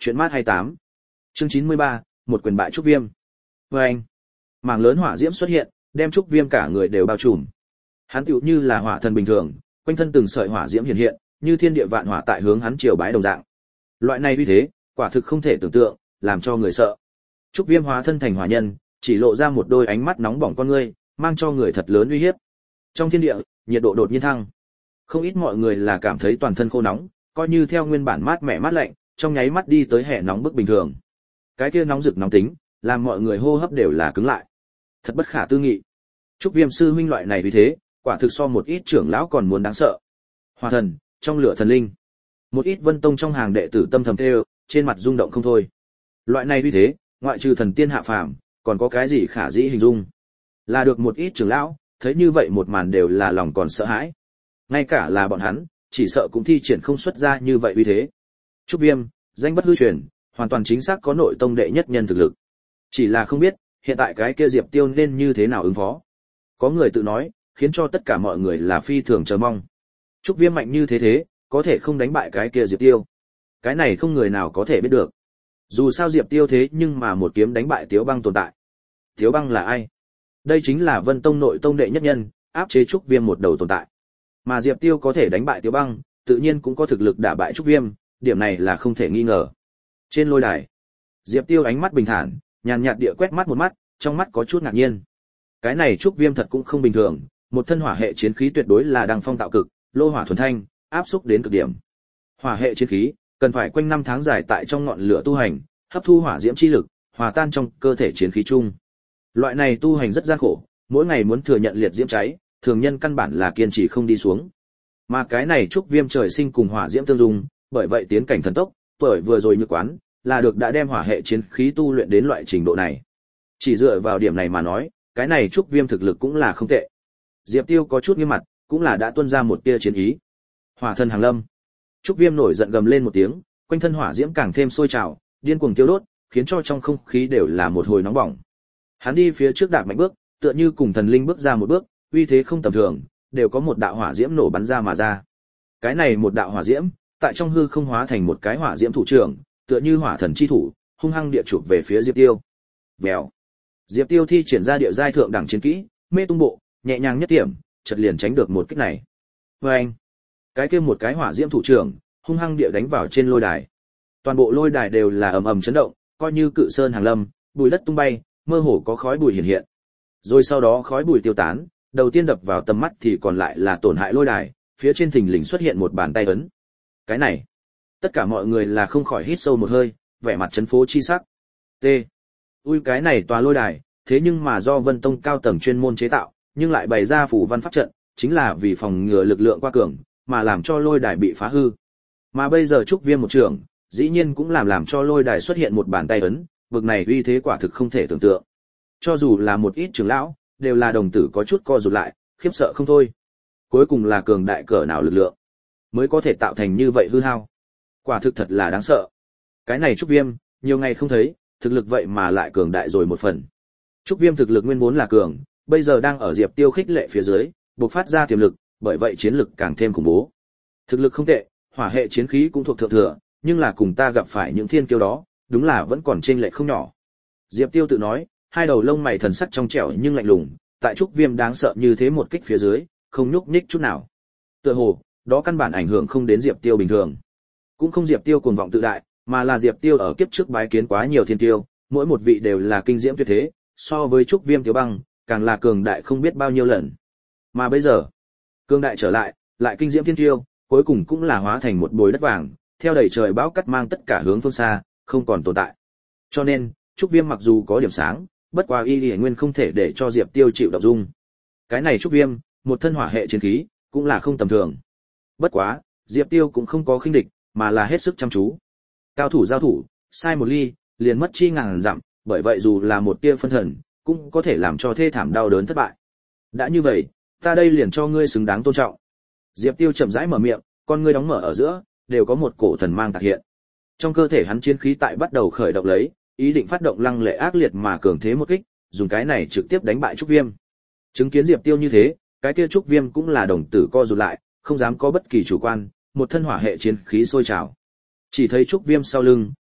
Chuyện mát hay tám. Chương chín mươi ba, một quyền bại Trúc Viêm. Và anh, mảng lớn hỏa diễm xuất hiện, đem Trúc Viêm cả người đều bao trùm. Hắn tựu như là hỏa thần bình thường, quanh thân từng sợi hỏa diễm hiện hiện, như thiên địa vạn hỏa tại hướng hắn triều bái đồng dạng. Loại này uy thế, quả thực không thể tưởng tượng, làm cho người sợ. Trúc Viêm hóa thân thành hỏa nhân, chỉ lộ ra một đôi ánh mắt nóng bỏng con ngươi, mang cho người thật lớn uy hiếp. Trong thiên địa, nhiệt độ đột nhiên thăng. Không ít mọi người là cảm thấy toàn thân khô nóng, coi như theo nguyên bản mát mẻ mát lạnh, trong nháy mắt đi tới hè nóng bức bình thường. Cái kia nóng rực nóng tính, làm mọi người hô hấp đều là cứng lại. Thật bất khả tư nghị. Trúc Viêm sư huynh loại này vì thế, quả thực so một ít trưởng lão còn muốn đáng sợ. Hỏa thần, trong lửa thần linh. Một ít Vân Tông trong hàng đệ tử tâm thầm kêu, trên mặt rung động không thôi. Loại này vì thế, ngoại trừ thần tiên hạ phàm, còn có cái gì khả dĩ hình dung? Là được một ít trưởng lão, thấy như vậy một màn đều là lòng còn sợ hãi. Ngay cả là bọn hắn, chỉ sợ cũng thi triển không xuất ra như vậy uy thế. Trúc Viêm, danh bất hư truyền, hoàn toàn chính xác có nội tông đệ nhất nhân thực lực. Chỉ là không biết, hiện tại cái kia Diệp Tiêu nên như thế nào ứng phó. Có người tự nói, khiến cho tất cả mọi người là phi thường chờ mong. Trúc Viêm mạnh như thế thế, có thể không đánh bại cái kia Diệp Tiêu. Cái này không người nào có thể biết được. Dù sao Diệp Tiêu thế nhưng mà một kiếm đánh bại Tiếu Băng tồn tại. Tiếu Băng là ai? Đây chính là Vân Tông nội tông đệ nhất nhân, áp chế Trúc Viêm một đầu tồn tại. Mà Diệp Tiêu có thể đánh bại Tiếu Băng, tự nhiên cũng có thực lực đả bại Trúc Viêm, điểm này là không thể nghi ngờ. Trên lôi đài, Diệp Tiêu ánh mắt bình thản, nhàn nhạt địa quét mắt một mắt, trong mắt có chút ngạc nhiên. Cái này Trúc Viêm thật cũng không bình thường, một thân hỏa hệ chiến khí tuyệt đối là đăng phong tạo cực, lô hỏa thuần thanh, áp xúc đến cực điểm. Hỏa hệ chiến khí, cần phải quanh năm tháng dài tại trong ngọn lửa tu hành, hấp thu hỏa diễm chi lực, hòa tan trong cơ thể chiến khí chung. Loại này tu hành rất gian khổ, mỗi ngày muốn thừa nhận liệt diễm cháy, thường nhân căn bản là kiên trì không đi xuống. Mà cái này Trúc Viêm trời sinh cùng hỏa diễm tương dung, bởi vậy tiến cảnh thần tốc, tuổi vừa rồi như quán, là được đã đem hỏa hệ chiến khí tu luyện đến loại trình độ này. Chỉ dựa vào điểm này mà nói, cái này Trúc Viêm thực lực cũng là không tệ. Diệp Tiêu có chút nghiêm mặt, cũng là đã tuôn ra một tia chiến ý. Hỏa thần hàng lâm. Trúc Viêm nổi giận gầm lên một tiếng, quanh thân hỏa diễm càng thêm sôi trào, điên cuồng tiêu đốt, khiến cho trong không khí đều là một hồi nóng bỏng. Hắn đi phía trước đạp mạnh bước, tựa như cùng thần linh bước ra một bước, uy thế không tầm thường, đều có một đạo hỏa diễm nổ bắn ra mà ra. Cái này một đạo hỏa diễm, tại trong hư không hóa thành một cái hỏa diễm thủ trưởng, tựa như hỏa thần chi thủ, hung hăng địa chụp về phía Diệp Tiêu. Vèo. Diệp Tiêu thi triển ra địa giai thượng đẳng chiến kỹ, mê tung bộ, nhẹ nhàng nhất điểm, chợt liền tránh được một kích này. Oeng. Cái kia một cái hỏa diễm thủ trưởng, hung hăng địa đánh vào trên lôi đài. Toàn bộ lôi đài đều là ầm ầm chấn động, coi như cự sơn hàng lâm, bụi đất tung bay, mơ hồ có khói bụi hiện hiện. Rồi sau đó khói bụi tiêu tán, đầu tiên đập vào tầm mắt thì còn lại là tổn hại lôi đài, phía trên thình lình xuất hiện một bàn tay ấn. Cái này, tất cả mọi người là không khỏi hít sâu một hơi, vẻ mặt chấn phố chi sắc. T. Ui cái này tòa lôi đài, thế nhưng mà do Vân Tông cao tầng chuyên môn chế tạo, nhưng lại bày ra phủ văn pháp trận, chính là vì phòng ngừa lực lượng qua cường, mà làm cho lôi đài bị phá hư. Mà bây giờ Trúc Viêm một trưởng, dĩ nhiên cũng làm làm cho lôi đài xuất hiện một bàn tay ấn, vực này uy thế quả thực không thể tưởng tượng. Cho dù là một ít trưởng lão, đều là đồng tử có chút co rụt lại, khiếp sợ không thôi. Cuối cùng là cường đại cỡ nào lực lượng, mới có thể tạo thành như vậy hư hao. Quả thực thật là đáng sợ. Cái này Trúc Viêm, nhiều ngày không thấy, thực lực vậy mà lại cường đại rồi một phần. Trúc Viêm thực lực nguyên vốn là cường, bây giờ đang ở Diệp Tiêu khích lệ phía dưới, bộc phát ra tiềm lực, bởi vậy chiến lực càng thêm khủng bố. Thực lực không tệ, hỏa hệ chiến khí cũng thuộc thượng thừa, nhưng là cùng ta gặp phải những thiên kiêu đó, đúng là vẫn còn chênh lệch không nhỏ. Diệp Tiêu tự nói, hai đầu lông mày thần sắc trong trẻo nhưng lạnh lùng, tại Trúc Viêm đáng sợ như thế một kích phía dưới, không nhúc nhích chút nào. Tựa hồ, đó căn bản ảnh hưởng không đến Diệp Tiêu bình thường. Cũng không Diệp Tiêu cuồng vọng tự đại, mà là Diệp Tiêu ở kiếp trước bái kiến quá nhiều thiên tiêu, mỗi một vị đều là kinh diễm tuyệt thế, so với Trúc Viêm Tiếu Băng, càng là cường đại không biết bao nhiêu lần. Mà bây giờ, cường đại trở lại, lại kinh diễm thiên tiêu, cuối cùng cũng là hóa thành một bồi đất vàng, theo đầy trời bão cắt mang tất cả hướng phương xa, không còn tồn tại. Cho nên, Trúc Viêm mặc dù có điểm sáng, bất quá y y nguyên không thể để cho Diệp Tiêu chịu động dung. Cái này Trúc Viêm, một thân hỏa hệ chiến khí, cũng là không tầm thường. Bất quá, Diệp Tiêu cũng không có khinh địch, mà là hết sức chăm chú. Cao thủ giao thủ, sai một ly, liền mất chi ngàn dặm, bởi vậy dù là một tia phân thần, cũng có thể làm cho thê thảm đau đớn thất bại. Đã như vậy, ta đây liền cho ngươi xứng đáng tôn trọng. Diệp Tiêu chậm rãi mở miệng, con ngươi đóng mở ở giữa, đều có một cổ thần mang tạc hiện. Trong cơ thể hắn chiến khí tại bắt đầu khởi động lấy, ý định phát động lăng lệ ác liệt mà cường thế một kích, dùng cái này trực tiếp đánh bại Trúc Viêm. Chứng kiến Diệp Tiêu như thế, cái kia Trúc Viêm cũng là đồng tử co rụt lại, không dám có bất kỳ chủ quan, một thân hỏa hệ chiến khí sôi trào. Chỉ thấy Trúc Viêm sau lưng,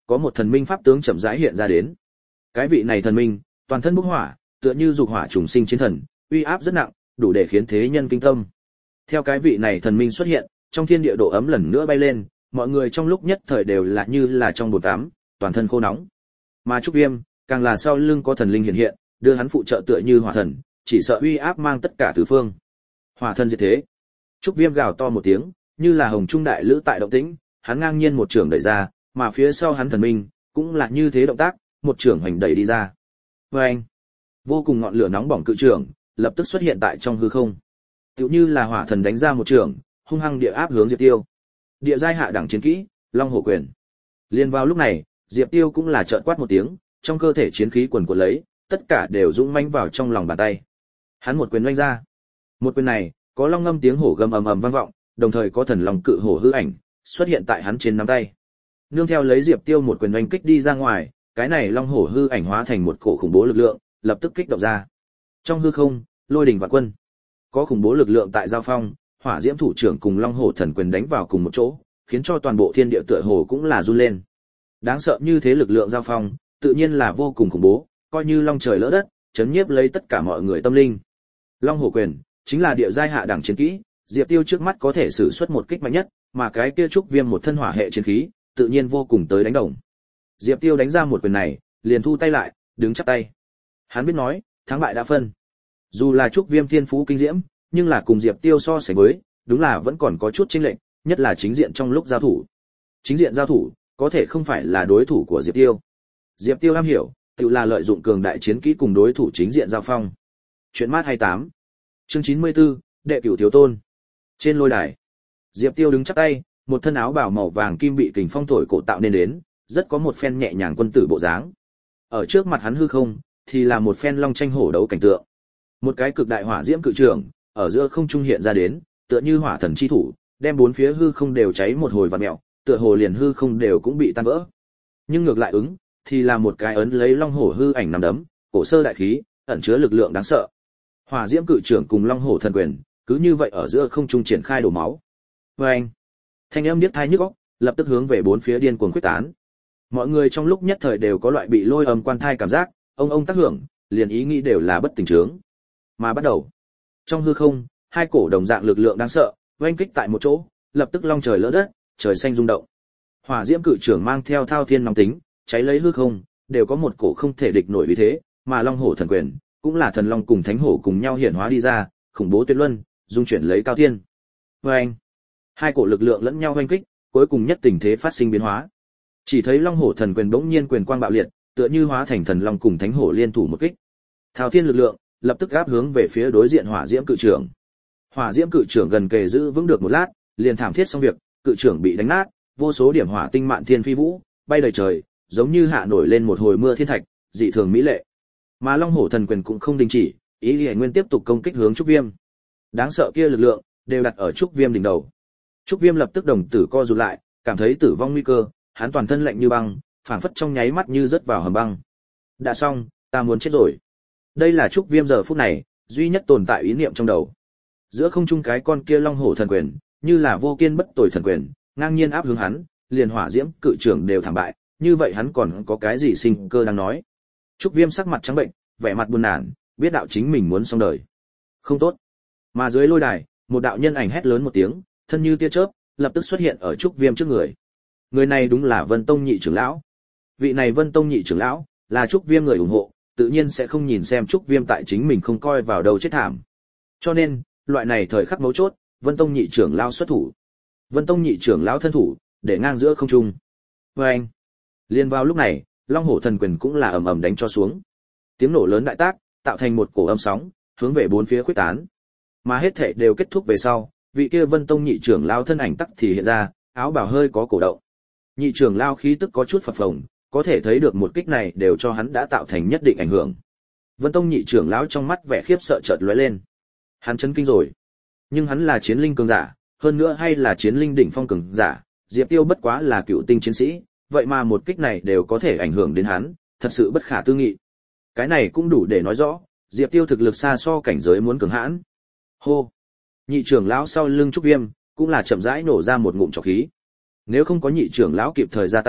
có một thần minh pháp tướng chậm rãi hiện ra đến. Cái vị này thần minh, toàn thân bốc hỏa, tựa như dục hỏa trùng sinh chiến thần, uy áp rất nặng, đủ để khiến thế nhân kinh tâm. Theo cái vị này thần minh xuất hiện, trong thiên địa độ ấm lần nữa bay lên, mọi người trong lúc nhất thời đều là như là trong bồn tắm, toàn thân khô nóng. Mà Trúc Viêm, càng là sau lưng có thần linh hiện hiện, đưa hắn phụ trợ tựa như hỏa thần, chỉ sợ uy áp mang tất cả tứ phương. Hỏa thần diệt thế. Trúc Viêm gào to một tiếng, như là hồng trung đại lữ tại động tĩnh, hắn ngang nhiên một trường đẩy ra, mà phía sau hắn thần minh cũng là như thế động tác, một trường hoành đẩy đi ra. Oeng! Vô cùng ngọn lửa nóng bỏng cự trường, lập tức xuất hiện tại trong hư không. Tựu như là hỏa thần đánh ra một trường, hung hăng địa áp hướng Diệp Tiêu. Địa giai hạ đẳng chiến kỹ, Long Hổ Quyền. Liên vào lúc này, Diệp Tiêu cũng là trợn quát một tiếng, trong cơ thể chiến khí quần quật lấy, tất cả đều dũng mãnh vào trong lòng bàn tay. Hắn một quyền oanh ra. Một quyền này, có long ngâm tiếng hổ gầm ầm ầm vang vọng, đồng thời có thần long cự hổ hư ảnh xuất hiện tại hắn trên nắm tay. Nương theo lấy Diệp Tiêu một quyền oanh kích đi ra ngoài, cái này long hổ hư ảnh hóa thành một cổ khủng bố lực lượng, lập tức kích động ra. Trong hư không, lôi đình vạn quân. Có khủng bố lực lượng tại giao phong, hỏa diễm thủ trưởng cùng long hổ thần quyền đánh vào cùng một chỗ, khiến cho toàn bộ thiên địa tựa hồ cũng là run lên. Đáng sợ như thế lực lượng giao phong, tự nhiên là vô cùng khủng bố, coi như long trời lỡ đất, chấn nhiếp lấy tất cả mọi người tâm linh. Long hổ quyền chính là địa giai hạ đẳng chiến kỹ, Diệp Tiêu trước mắt có thể sử xuất một kích mạnh nhất, mà cái kia Trúc Viêm một thân hỏa hệ chiến khí, tự nhiên vô cùng tới đánh đồng. Diệp Tiêu đánh ra một quyền này, liền thu tay lại, đứng chắp tay. Hắn biết nói, thắng bại đã phân. Dù là Trúc Viêm thiên phú kinh diễm, nhưng là cùng Diệp Tiêu so sánh với, đúng là vẫn còn có chút chênh lệch, nhất là chính diện trong lúc giao thủ. Chính diện giao thủ, có thể không phải là đối thủ của Diệp Tiêu. Diệp Tiêu am hiểu, tự là lợi dụng cường đại chiến kỹ cùng đối thủ chính diện giao phong. Chuyện mát hai mươi tám. Chương chín mươi tư, đệ cửu thiếu tôn. Trên lôi đài, Diệp Tiêu đứng chắp tay, một thân áo bào màu vàng kim bị kình phong thổi cổ tạo nên đến, rất có một phen nhẹ nhàng quân tử bộ dáng. Ở trước mặt hắn hư không, thì là một phen long tranh hổ đấu cảnh tượng. Một cái cực đại hỏa diễm cự trường, ở giữa không trung hiện ra đến, tựa như hỏa thần chi thủ, đem bốn phía hư không đều cháy một hồi vặn mèo, tựa hồ liền hư không đều cũng bị tan vỡ. Nhưng ngược lại ứng, thì là một cái ấn lấy long hổ hư ảnh nằm đấm, cổ sơ đại khí, ẩn chứa lực lượng đáng sợ. Hỏa diễm cự trưởng cùng long hổ thần quyền, cứ như vậy ở giữa không trung triển khai đổ máu. Oeng! Thanh âm điếc tai nhức óc, lập tức hướng về bốn phía điên cuồng quyết tán. Mọi người trong lúc nhất thời đều có loại bị lôi âm quan thai cảm giác, ông ông tác hưởng, liền ý nghĩ đều là bất tỉnh trướng. Mà bắt đầu, trong hư không, hai cổ đồng dạng lực lượng đáng sợ, oanh kích tại một chỗ, lập tức long trời lỡ đất, trời xanh rung động. Hỏa diễm cự trưởng mang theo thao thiên nóng tính, cháy lấy hư không, đều có một cổ không thể địch nổi uy thế, mà long hổ thần quyền, cũng là thần long cùng thánh hổ cùng nhau hiển hóa đi ra, khủng bố tuyệt luân, dung chuyển lấy cao thiên. Oeng! Hai cổ lực lượng lẫn nhau oanh kích, cuối cùng nhất tình thế phát sinh biến hóa. Chỉ thấy long hổ thần quyền bỗng nhiên quyền quang bạo liệt, tựa như hóa thành thần long cùng thánh hổ liên thủ một kích. Thao thiên lực lượng lập tức áp hướng về phía đối diện hỏa diễm cự trưởng. Hỏa diễm cự trưởng gần kề giữ vững được một lát, liền thảm thiết xong việc, cự trưởng bị đánh nát, vô số điểm hỏa tinh mạn thiên phi vũ, bay đầy trời, giống như hạ nổi lên một hồi mưa thiên thạch, dị thường mỹ lệ. Mà long hổ thần quyền cũng không đình chỉ, ý Liễu Nguyên tiếp tục công kích hướng Trúc Viêm. Đáng sợ kia lực lượng đều đặt ở Trúc Viêm đỉnh đầu. Trúc Viêm lập tức đồng tử co rụt lại, cảm thấy tử vong nguy cơ, hắn toàn thân lạnh như băng, phảng phất trong nháy mắt như rớt vào hầm băng. Đã xong, ta muốn chết rồi. Đây là Trúc Viêm giờ phút này duy nhất tồn tại ý niệm trong đầu. Giữa không trung cái con kia long hổ thần quyền, như là vô kiên bất tồi thần quyền, ngang nhiên áp hướng hắn, liền hỏa diễm cự trưởng đều thảm bại, như vậy hắn còn có cái gì sinh cơ đang nói. Trúc Viêm sắc mặt trắng bệnh, vẻ mặt buồn nản, biết đạo chính mình muốn xong đời. Không tốt. Mà dưới lôi đài, một đạo nhân ảnh hét lớn một tiếng, thân như tia chớp, lập tức xuất hiện ở Trúc Viêm trước người. Người này đúng là Vân Tông nhị trưởng lão. Vị này Vân Tông nhị trưởng lão là Trúc Viêm người ủng hộ, tự nhiên sẽ không nhìn xem Trúc Viêm tại chính mình không coi vào đâu chết thảm. Cho nên, loại này thời khắc mấu chốt, Vân Tông nhị trưởng lão xuất thủ. Vân Tông nhị trưởng lão thân thủ, để ngang giữa không trung. Oeng! Liên vào lúc này, long hổ thần quyền cũng là ầm ầm đánh cho xuống. Tiếng nổ lớn đại tác, tạo thành một cổ âm sóng, hướng về bốn phía khuếch tán. Mà hết thảy đều kết thúc về sau, vị kia Vân Tông nhị trưởng lão thân ảnh tắc thì hiện ra, áo bào hơi có cổ động. Nhị trưởng lão khí tức có chút phập phồng, có thể thấy được một kích này đều cho hắn đã tạo thành nhất định ảnh hưởng. Vân Tông nhị trưởng lão trong mắt vẻ khiếp sợ chợt lóe lên. Hắn chấn kinh rồi. Nhưng hắn là chiến linh cường giả, hơn nữa hay là chiến linh đỉnh phong cường giả, Diệp Tiêu bất quá là cựu tinh chiến sĩ, vậy mà một kích này đều có thể ảnh hưởng đến hắn, thật sự bất khả tư nghị. Cái này cũng đủ để nói rõ, Diệp Tiêu thực lực xa so cảnh giới muốn cường hãn. Hô. Nhị trưởng lão sau lưng Trúc Viêm cũng là chậm rãi nổ ra một ngụm trọc khí. Nếu không có nhị trưởng lão kịp thời ra tay,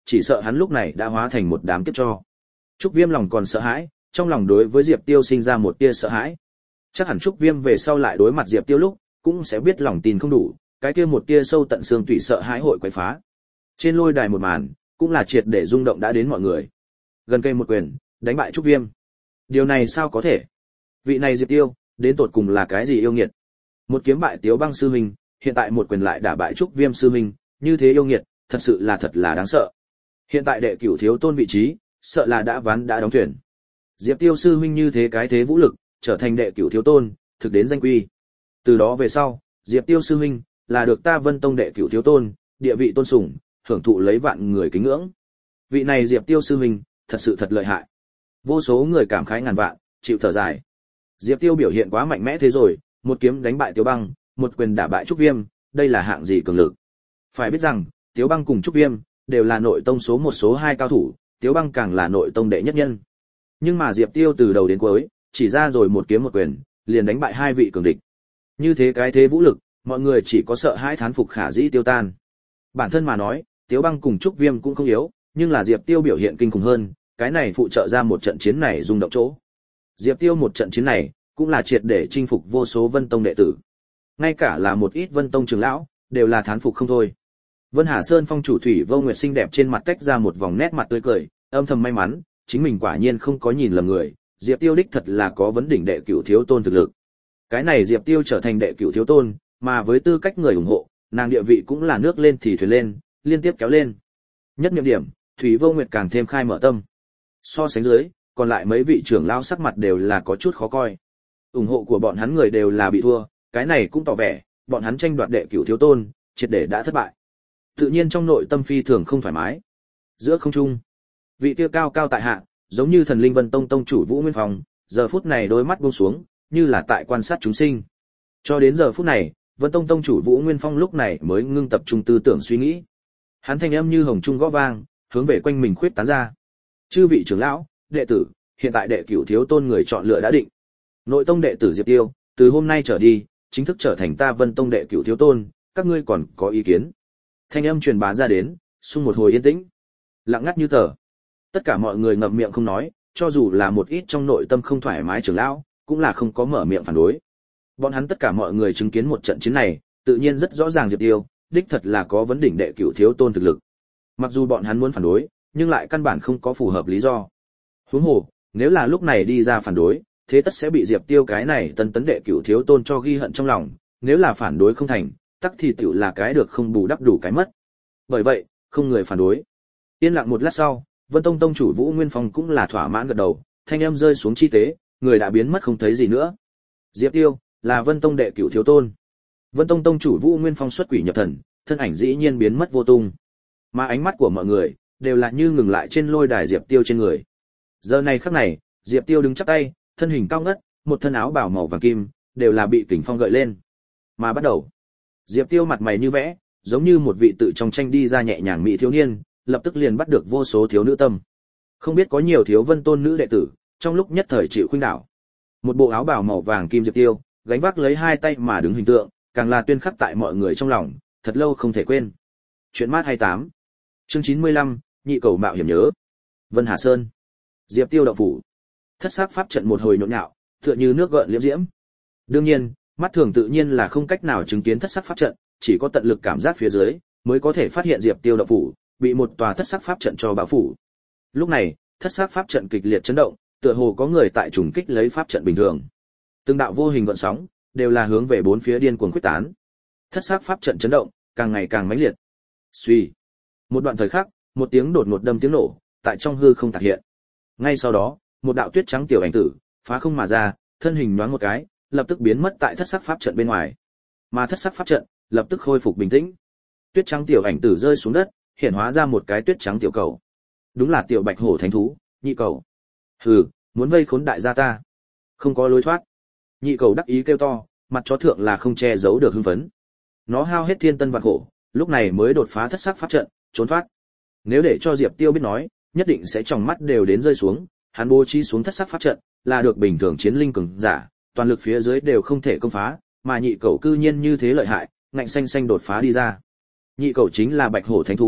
chỉ sợ hắn lúc này đã hóa thành một đám kiếp cho. Trúc Viêm lòng còn sợ hãi, trong lòng đối với Diệp Tiêu sinh ra một tia sợ hãi. Chắc hẳn Trúc Viêm về sau lại đối mặt Diệp Tiêu lúc, cũng sẽ biết lòng tin không đủ, cái kia một tia sâu tận xương tủy sợ hãi hội quấy phá. Trên lôi đài một màn, cũng là triệt để rung động đã đến mọi người. Gần cây một quyền, đánh bại Trúc Viêm. Điều này sao có thể? Vị này Diệp Tiêu, đến tột cùng là cái gì yêu nghiệt? Một kiếm bại Tiếu Băng sư huynh, hiện tại một quyền lại đả bại Trúc Viêm sư huynh, như thế yêu nghiệt, thật sự là thật là đáng sợ. Hiện tại đệ cửu thiếu tôn vị trí, sợ là đã ván đã đóng thuyền. Diệp Tiêu sư huynh như thế cái thế vũ lực, trở thành đệ cửu thiếu tôn, thực đến danh quy. Từ đó về sau, Diệp Tiêu sư huynh là được ta Vân Tông đệ cửu thiếu tôn, địa vị tôn sủng, hưởng thụ lấy vạn người kính ngưỡng. Vị này Diệp Tiêu sư huynh, thật sự thật lợi hại. Vô số người cảm khái ngàn vạn, chịu thở dài. Diệp Tiêu biểu hiện quá mạnh mẽ thế rồi, một kiếm đánh bại Tiếu Băng, một quyền đả bại Trúc Viêm, đây là hạng gì cường lực. Phải biết rằng, Tiếu Băng cùng Trúc Viêm đều là nội tông số một số hai cao thủ, Tiếu Băng càng là nội tông đệ nhất nhân. Nhưng mà Diệp Tiêu từ đầu đến cuối, chỉ ra rồi một kiếm một quyền, liền đánh bại hai vị cường địch. Như thế cái thế vũ lực, mọi người chỉ có sợ hãi thán phục khả dĩ tiêu tan. Bản thân mà nói, Tiếu Băng cùng Trúc Viêm cũng không yếu, nhưng là Diệp Tiêu biểu hiện kinh khủng hơn, cái này phụ trợ ra một trận chiến này rung động chỗ. Diệp Tiêu một trận chiến này, cũng là triệt để chinh phục vô số Vân Tông đệ tử. Ngay cả là một ít Vân Tông trưởng lão, đều là thán phục không thôi. Vân Hà Sơn phong chủ Thủy Vô Nguyệt xinh đẹp trên mặt tách ra một vòng nét mặt tươi cười, âm thầm may mắn, chính mình quả nhiên không có nhìn lầm người, Diệp Tiêu đích thật là có vấn đỉnh đệ cửu thiếu tôn thực lực. Cái này Diệp Tiêu trở thành đệ cửu thiếu tôn, mà với tư cách người ủng hộ, nàng địa vị cũng là nước lên thì thuyền lên, liên tiếp kéo lên. Nhất niệm điểm, Thủy Vô Nguyệt càng thêm khai mở tâm. So sánh dưới, còn lại mấy vị trưởng lão sắc mặt đều là có chút khó coi. Ủng hộ của bọn hắn người đều là bị thua, cái này cũng tỏ vẻ, bọn hắn tranh đoạt đệ cửu thiếu tôn, triệt để đã thất bại. Tự nhiên trong nội tâm phi thường không thoải mái. Giữa không trung, vị kia cao cao tại hạ, giống như thần linh Vân Tông tông chủ Vũ Nguyên Phong, giờ phút này đôi mắt buông xuống, như là tại quan sát chúng sinh. Cho đến giờ phút này, Vân Tông tông chủ Vũ Nguyên Phong lúc này mới ngưng tập trung tư tưởng suy nghĩ. Hắn thanh âm như hồng trung gõ vang, hướng về quanh mình khuyết tán ra. Chư vị trưởng lão, đệ tử, hiện tại đệ cửu thiếu tôn người chọn lựa đã định. Nội tông đệ tử Diệp Tiêu, từ hôm nay trở đi, chính thức trở thành ta Vân Tông đệ cửu thiếu tôn, các ngươi còn có ý kiến? Thanh âm truyền bá ra đến, xung một hồi yên tĩnh, lặng ngắt như tờ. Tất cả mọi người ngậm miệng không nói, cho dù là một ít trong nội tâm không thoải mái trưởng lão, cũng là không có mở miệng phản đối. Bọn hắn tất cả mọi người chứng kiến một trận chiến này, tự nhiên rất rõ ràng Diệp Tiêu, đích thật là có vấn đỉnh đệ cửu thiếu tôn thực lực. Mặc dù bọn hắn muốn phản đối, nhưng lại căn bản không có phù hợp lý do. Huống hồ, nếu là lúc này đi ra phản đối, thế tất sẽ bị Diệp Tiêu cái này tân tấn đệ cửu thiếu tôn cho ghi hận trong lòng, nếu là phản đối không thành, tắc thì tiểu là cái được không bù đắp đủ cái mất. Bởi vậy, không người phản đối. Yên lặng một lát sau, Vân Tông tông chủ Vũ Nguyên Phong cũng là thỏa mãn gật đầu, thanh âm rơi xuống chi tế, người đã biến mất không thấy gì nữa. Diệp Tiêu là Vân Tông đệ cửu thiếu tôn. Vân Tông tông chủ Vũ Nguyên Phong xuất quỷ nhập thần, thân ảnh dĩ nhiên biến mất vô tung. Mà ánh mắt của mọi người đều là như ngừng lại trên lôi đài Diệp Tiêu trên người. Giờ này khắc này, Diệp Tiêu đứng chắp tay, thân hình cao ngất, một thân áo bào màu vàng kim, đều là bị kình phong gợi lên. Mà bắt đầu, Diệp Tiêu mặt mày như vẽ, giống như một vị tự trong tranh đi ra nhẹ nhàng mỹ thiếu niên, lập tức liền bắt được vô số thiếu nữ tâm. Không biết có nhiều thiếu Vân Tôn nữ đệ tử, trong lúc nhất thời chịu khuynh đảo. Một bộ áo bào màu vàng kim Diệp Tiêu, gánh vác lấy hai tay mà đứng hình tượng, càng là tuyên khắc tại mọi người trong lòng, thật lâu không thể quên. Chuyện mát hai mươi tám. Chương chín mươi lăm, nhị cầu mạo hiểm nhớ. Vân Hà Sơn. Diệp Tiêu động phủ. Thất sắc pháp trận một hồi nhộn nhạo, tựa như nước gợn liễm diễm. Đương nhiên, mắt thường tự nhiên là không cách nào chứng kiến thất sắc pháp trận, chỉ có tận lực cảm giác phía dưới, mới có thể phát hiện Diệp Tiêu động phủ bị một tòa thất sắc pháp trận cho bao phủ. Lúc này, thất sắc pháp trận kịch liệt chấn động, tựa hồ có người tại trùng kích lấy pháp trận bình thường. Từng đạo vô hình gợn sóng, đều là hướng về bốn phía điên cuồng khuếch tán. Thất sắc pháp trận chấn động, càng ngày càng mãnh liệt. Suy. Một đoạn thời khắc, một tiếng đột ngột đâm tiếng nổ, tại trong hư không tạc hiện. Ngay sau đó, một đạo tuyết trắng tiểu ảnh tử phá không mà ra, thân hình nhoáng một cái, lập tức biến mất tại thất sắc pháp trận bên ngoài. Mà thất sắc pháp trận lập tức khôi phục bình tĩnh. Tuyết trắng tiểu ảnh tử rơi xuống đất, hiện hóa ra một cái tuyết trắng tiểu cầu. Đúng là tiểu bạch hổ thánh thú, nhị cầu. Hừ, muốn vây khốn đại gia ta, không có lối thoát. Nhị cầu đắc ý kêu to, mặt chó thượng là không che giấu được hưng phấn. Nó hao hết thiên tân vạn khổ, lúc này mới đột phá thất sắc pháp trận, trốn thoát. Nếu để cho Diệp Tiêu biết nói, nhất định sẽ tròng mắt đều đến rơi xuống. Hắn bố trí xuống thất sắc pháp trận, là được bình thường chiến linh cường giả, toàn lực phía dưới đều không thể công phá, mà nhị cầu cư nhiên như thế lợi hại, ngạnh xanh xanh đột phá đi ra. Nhị cầu chính là bạch hổ thánh thú,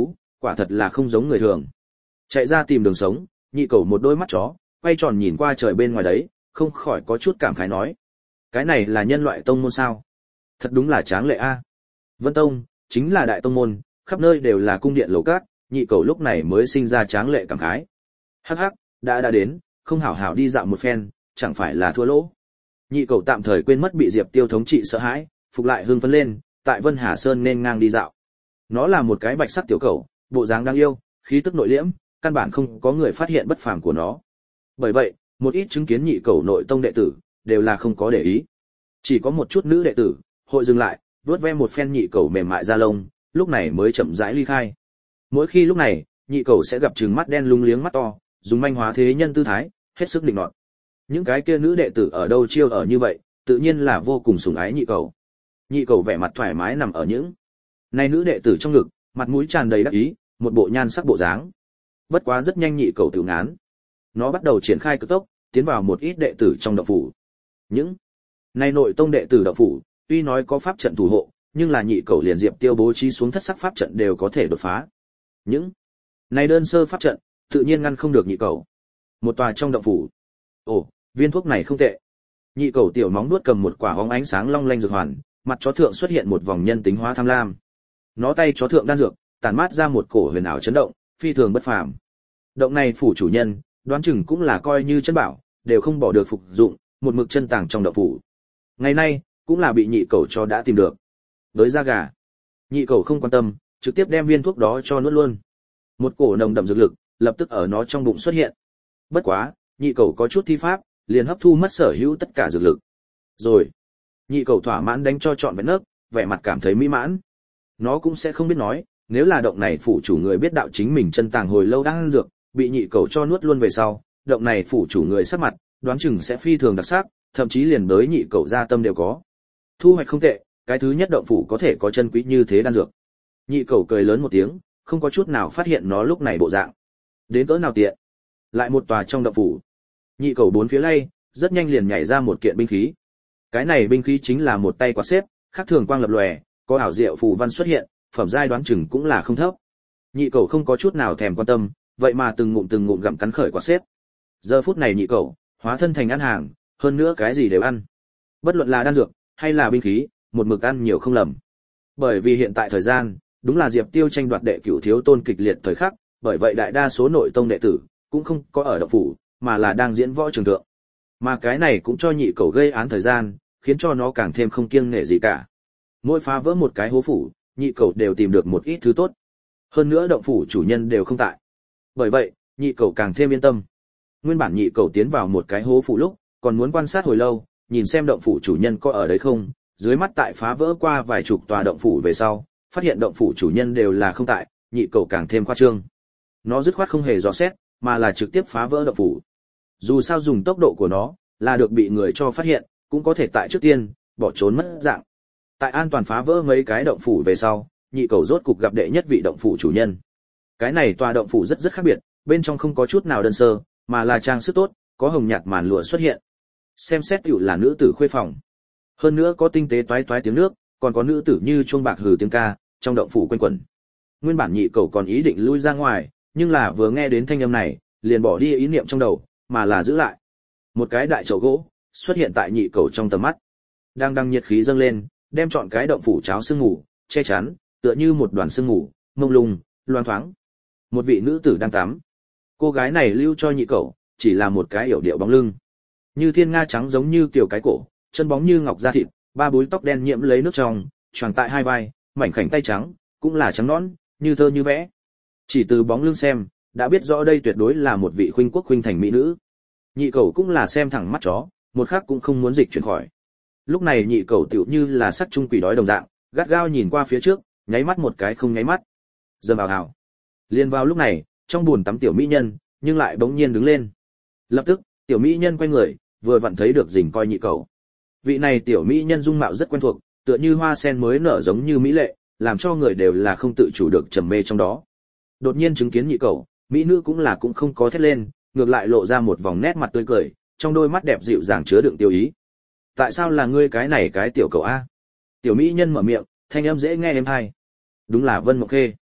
quả thật là không giống người thường. Chạy ra tìm đường sống, nhị cầu một đôi mắt chó, quay tròn nhìn qua trời bên ngoài đấy, không khỏi có chút cảm khái nói. Cái này là nhân loại tông môn sao? Thật đúng là tráng lệ a. Vân Tông, chính là đại tông môn, khắp nơi đều là cung điện lầu cát, nhị cầu lúc này mới sinh ra tráng lệ cảm khái. Hắc hắc, đã đã đến, không hảo hảo đi dạo một phen, chẳng phải là thua lỗ. Nhị cầu tạm thời quên mất bị Diệp Tiêu thống trị sợ hãi, phục lại hưng phấn lên, tại Vân Hà Sơn nên ngang đi dạo. Nó là một cái bạch sắc tiểu cầu, bộ dáng đáng yêu, khí tức nội liễm, căn bản không có người phát hiện bất phàm của nó. Bởi vậy, một ít chứng kiến nhị cầu nội tông đệ tử đều là không có để ý. Chỉ có một chút nữ đệ tử hội dừng lại, vuốt ve một phen nhị cầu mềm mại da lông, lúc này mới chậm rãi ly khai. Mỗi khi lúc này, nhị cầu sẽ gặp trừng mắt đen lung liếng mắt to, dùng manh hóa thế nhân tư thái, hết sức định nọt. Những cái kia nữ đệ tử ở đâu chiêu ở như vậy, tự nhiên là vô cùng sủng ái nhị cầu. Nhị cầu vẻ mặt thoải mái nằm ở những này nữ đệ tử trong ngực, mặt mũi tràn đầy đắc ý, một bộ nhan sắc bộ dáng. Bất quá rất nhanh nhị cầu tự ngán. Nó bắt đầu triển khai cực tốc, tiến vào một ít đệ tử trong động phủ. Những này nội tông đệ tử động phủ, tuy nói có pháp trận thủ hộ, nhưng là nhị cầu liền Diệp Tiêu bố trí xuống thất sắc pháp trận đều có thể đột phá. Những này đơn sơ pháp trận, tự nhiên ngăn không được nhị cầu. Một tòa trong động phủ. Ồ, viên thuốc này không tệ. Nhị cầu tiểu móng nuốt cầm một quả hóng ánh sáng long lanh dược hoàn, mặt chó thượng xuất hiện một vòng nhân tính hóa tham lam. Nó tay chó thượng đan dược, tản mát ra một cổ huyền ảo chấn động, phi thường bất phàm. Động này phủ chủ nhân, đoán chừng cũng là coi như chân bảo, đều không bỏ được phục dụng, một mực chân tàng trong động phủ. Ngày nay, cũng là bị nhị cầu cho đã tìm được. Đối ra gà. Nhị cầu không quan tâm, trực tiếp đem viên thuốc đó cho nuốt luôn. Một cổ nồng đậm dược lực, lập tức ở nó trong bụng xuất hiện. Bất quá, nhị cầu có chút thi pháp, liền hấp thu mất sở hữu tất cả dược lực. Rồi, nhị cầu thỏa mãn đánh cho trọn vẹn nấc, vẻ mặt cảm thấy mỹ mãn. Nó cũng sẽ không biết nói, nếu là động này phủ chủ người biết đạo chính mình chân tàng hồi lâu đang ăn dược, bị nhị cầu cho nuốt luôn về sau, động này phủ chủ người sắc mặt, đoán chừng sẽ phi thường đặc sắc, thậm chí liền tới nhị cầu gia tâm đều có. Thu hoạch không tệ, cái thứ nhất động phủ có thể có chân quý như thế đan dược. Nhị cầu cười lớn một tiếng, không có chút nào phát hiện nó lúc này bộ dạng. Đến cỡ nào tiện. Lại một tòa trong động phủ. Nhị cầu bốn phía lay, rất nhanh liền nhảy ra một kiện binh khí. Cái này binh khí chính là một tay quạt xếp, khác thường quang lập lòe, có ảo diệu phù văn xuất hiện, phẩm giai đoán chừng cũng là không thấp. Nhị cầu không có chút nào thèm quan tâm, vậy mà từng ngụm từng ngụm gặm cắn khởi quạt xếp. Giờ phút này nhị cầu hóa thân thành ăn hàng, hơn nữa cái gì đều ăn. Bất luận là đan dược hay là binh khí, một mực ăn nhiều không lầm. Bởi vì hiện tại thời gian, đúng là Diệp Tiêu tranh đoạt đệ cửu thiếu tôn kịch liệt thời khắc, bởi vậy đại đa số nội tông đệ tử cũng không có ở động phủ, mà là đang diễn võ trường thượng. Mà cái này cũng cho nhị cầu gây án thời gian, khiến cho nó càng thêm không kiêng nể gì cả. Mỗi phá vỡ một cái hố phủ, nhị cầu đều tìm được một ít thứ tốt. Hơn nữa động phủ chủ nhân đều không tại. Bởi vậy, nhị cầu càng thêm yên tâm. Nguyên bản nhị cầu tiến vào một cái hố phủ lúc, còn muốn quan sát hồi lâu, nhìn xem động phủ chủ nhân có ở đấy không. Dưới mắt tại phá vỡ qua vài chục tòa động phủ về sau, phát hiện động phủ chủ nhân đều là không tại, nhị cầu càng thêm khoa trương. Nó dứt khoát không hề dò xét, mà là trực tiếp phá vỡ động phủ. Dù sao dùng tốc độ của nó, là được bị người cho phát hiện, cũng có thể tại trước tiên bỏ trốn mất dạng. Tại an toàn phá vỡ mấy cái động phủ về sau, nhị cầu rốt cục gặp đệ nhất vị động phủ chủ nhân. Cái này tòa động phủ rất rất khác biệt, bên trong không có chút nào đơn sơ, mà là trang sức tốt, có hồng nhạt màn lụa xuất hiện. Xem xét tựu là nữ tử khuê phòng. Hơn nữa có tinh tế toái toái tiếng nước, còn có nữ tử như chuông bạc hừ tiếng ca, trong động phủ quanh quẩn. Nguyên bản nhị cầu còn ý định lui ra ngoài, nhưng là vừa nghe đến thanh âm này, liền bỏ đi ý niệm trong đầu, mà là giữ lại. Một cái đại chậu gỗ xuất hiện tại nhị cầu trong tầm mắt. Đang đang nhiệt khí dâng lên, đem trọn cái động phủ cháo sương ngủ, che chắn, tựa như một đoàn sương ngủ, mông lung, loang thoáng. Một vị nữ tử đang tắm. Cô gái này lưu cho nhị cầu, chỉ là một cái yểu điệu bóng lưng. Như thiên nga trắng giống như kiểu cái cổ, chân bóng như ngọc da thịt, ba búi tóc đen nhiễm lấy nước trong, choàng tại hai vai, mảnh khảnh tay trắng, cũng là trắng nõn, như thơ như vẽ. Chỉ từ bóng lưng xem, đã biết rõ đây tuyệt đối là một vị khuynh quốc khuynh thành mỹ nữ. Nhị cầu cũng là xem thẳng mắt chó, một khắc cũng không muốn dịch chuyển khỏi. Lúc này nhị cầu tựu như là sắc trung quỷ đói đồng dạng, gắt gao nhìn qua phía trước, nháy mắt một cái không nháy mắt. Dầm ào ào. Liên vào lúc này, trong buồn tắm tiểu mỹ nhân, nhưng lại bỗng nhiên đứng lên. Lập tức, tiểu mỹ nhân quay người, vừa vặn thấy được rình coi nhị cầu. Vị này tiểu mỹ nhân dung mạo rất quen thuộc, tựa như hoa sen mới nở giống như mỹ lệ, làm cho người đều là không tự chủ được trầm mê trong đó. Đột nhiên chứng kiến nhị cầu, mỹ nữ cũng là cũng không có thét lên, ngược lại lộ ra một vòng nét mặt tươi cười, trong đôi mắt đẹp dịu dàng chứa đựng tiêu ý. Tại sao là ngươi cái này cái tiểu cầu a? Tiểu mỹ nhân mở miệng, thanh âm dễ nghe êm tai. Đúng là Vân Mộng Khê.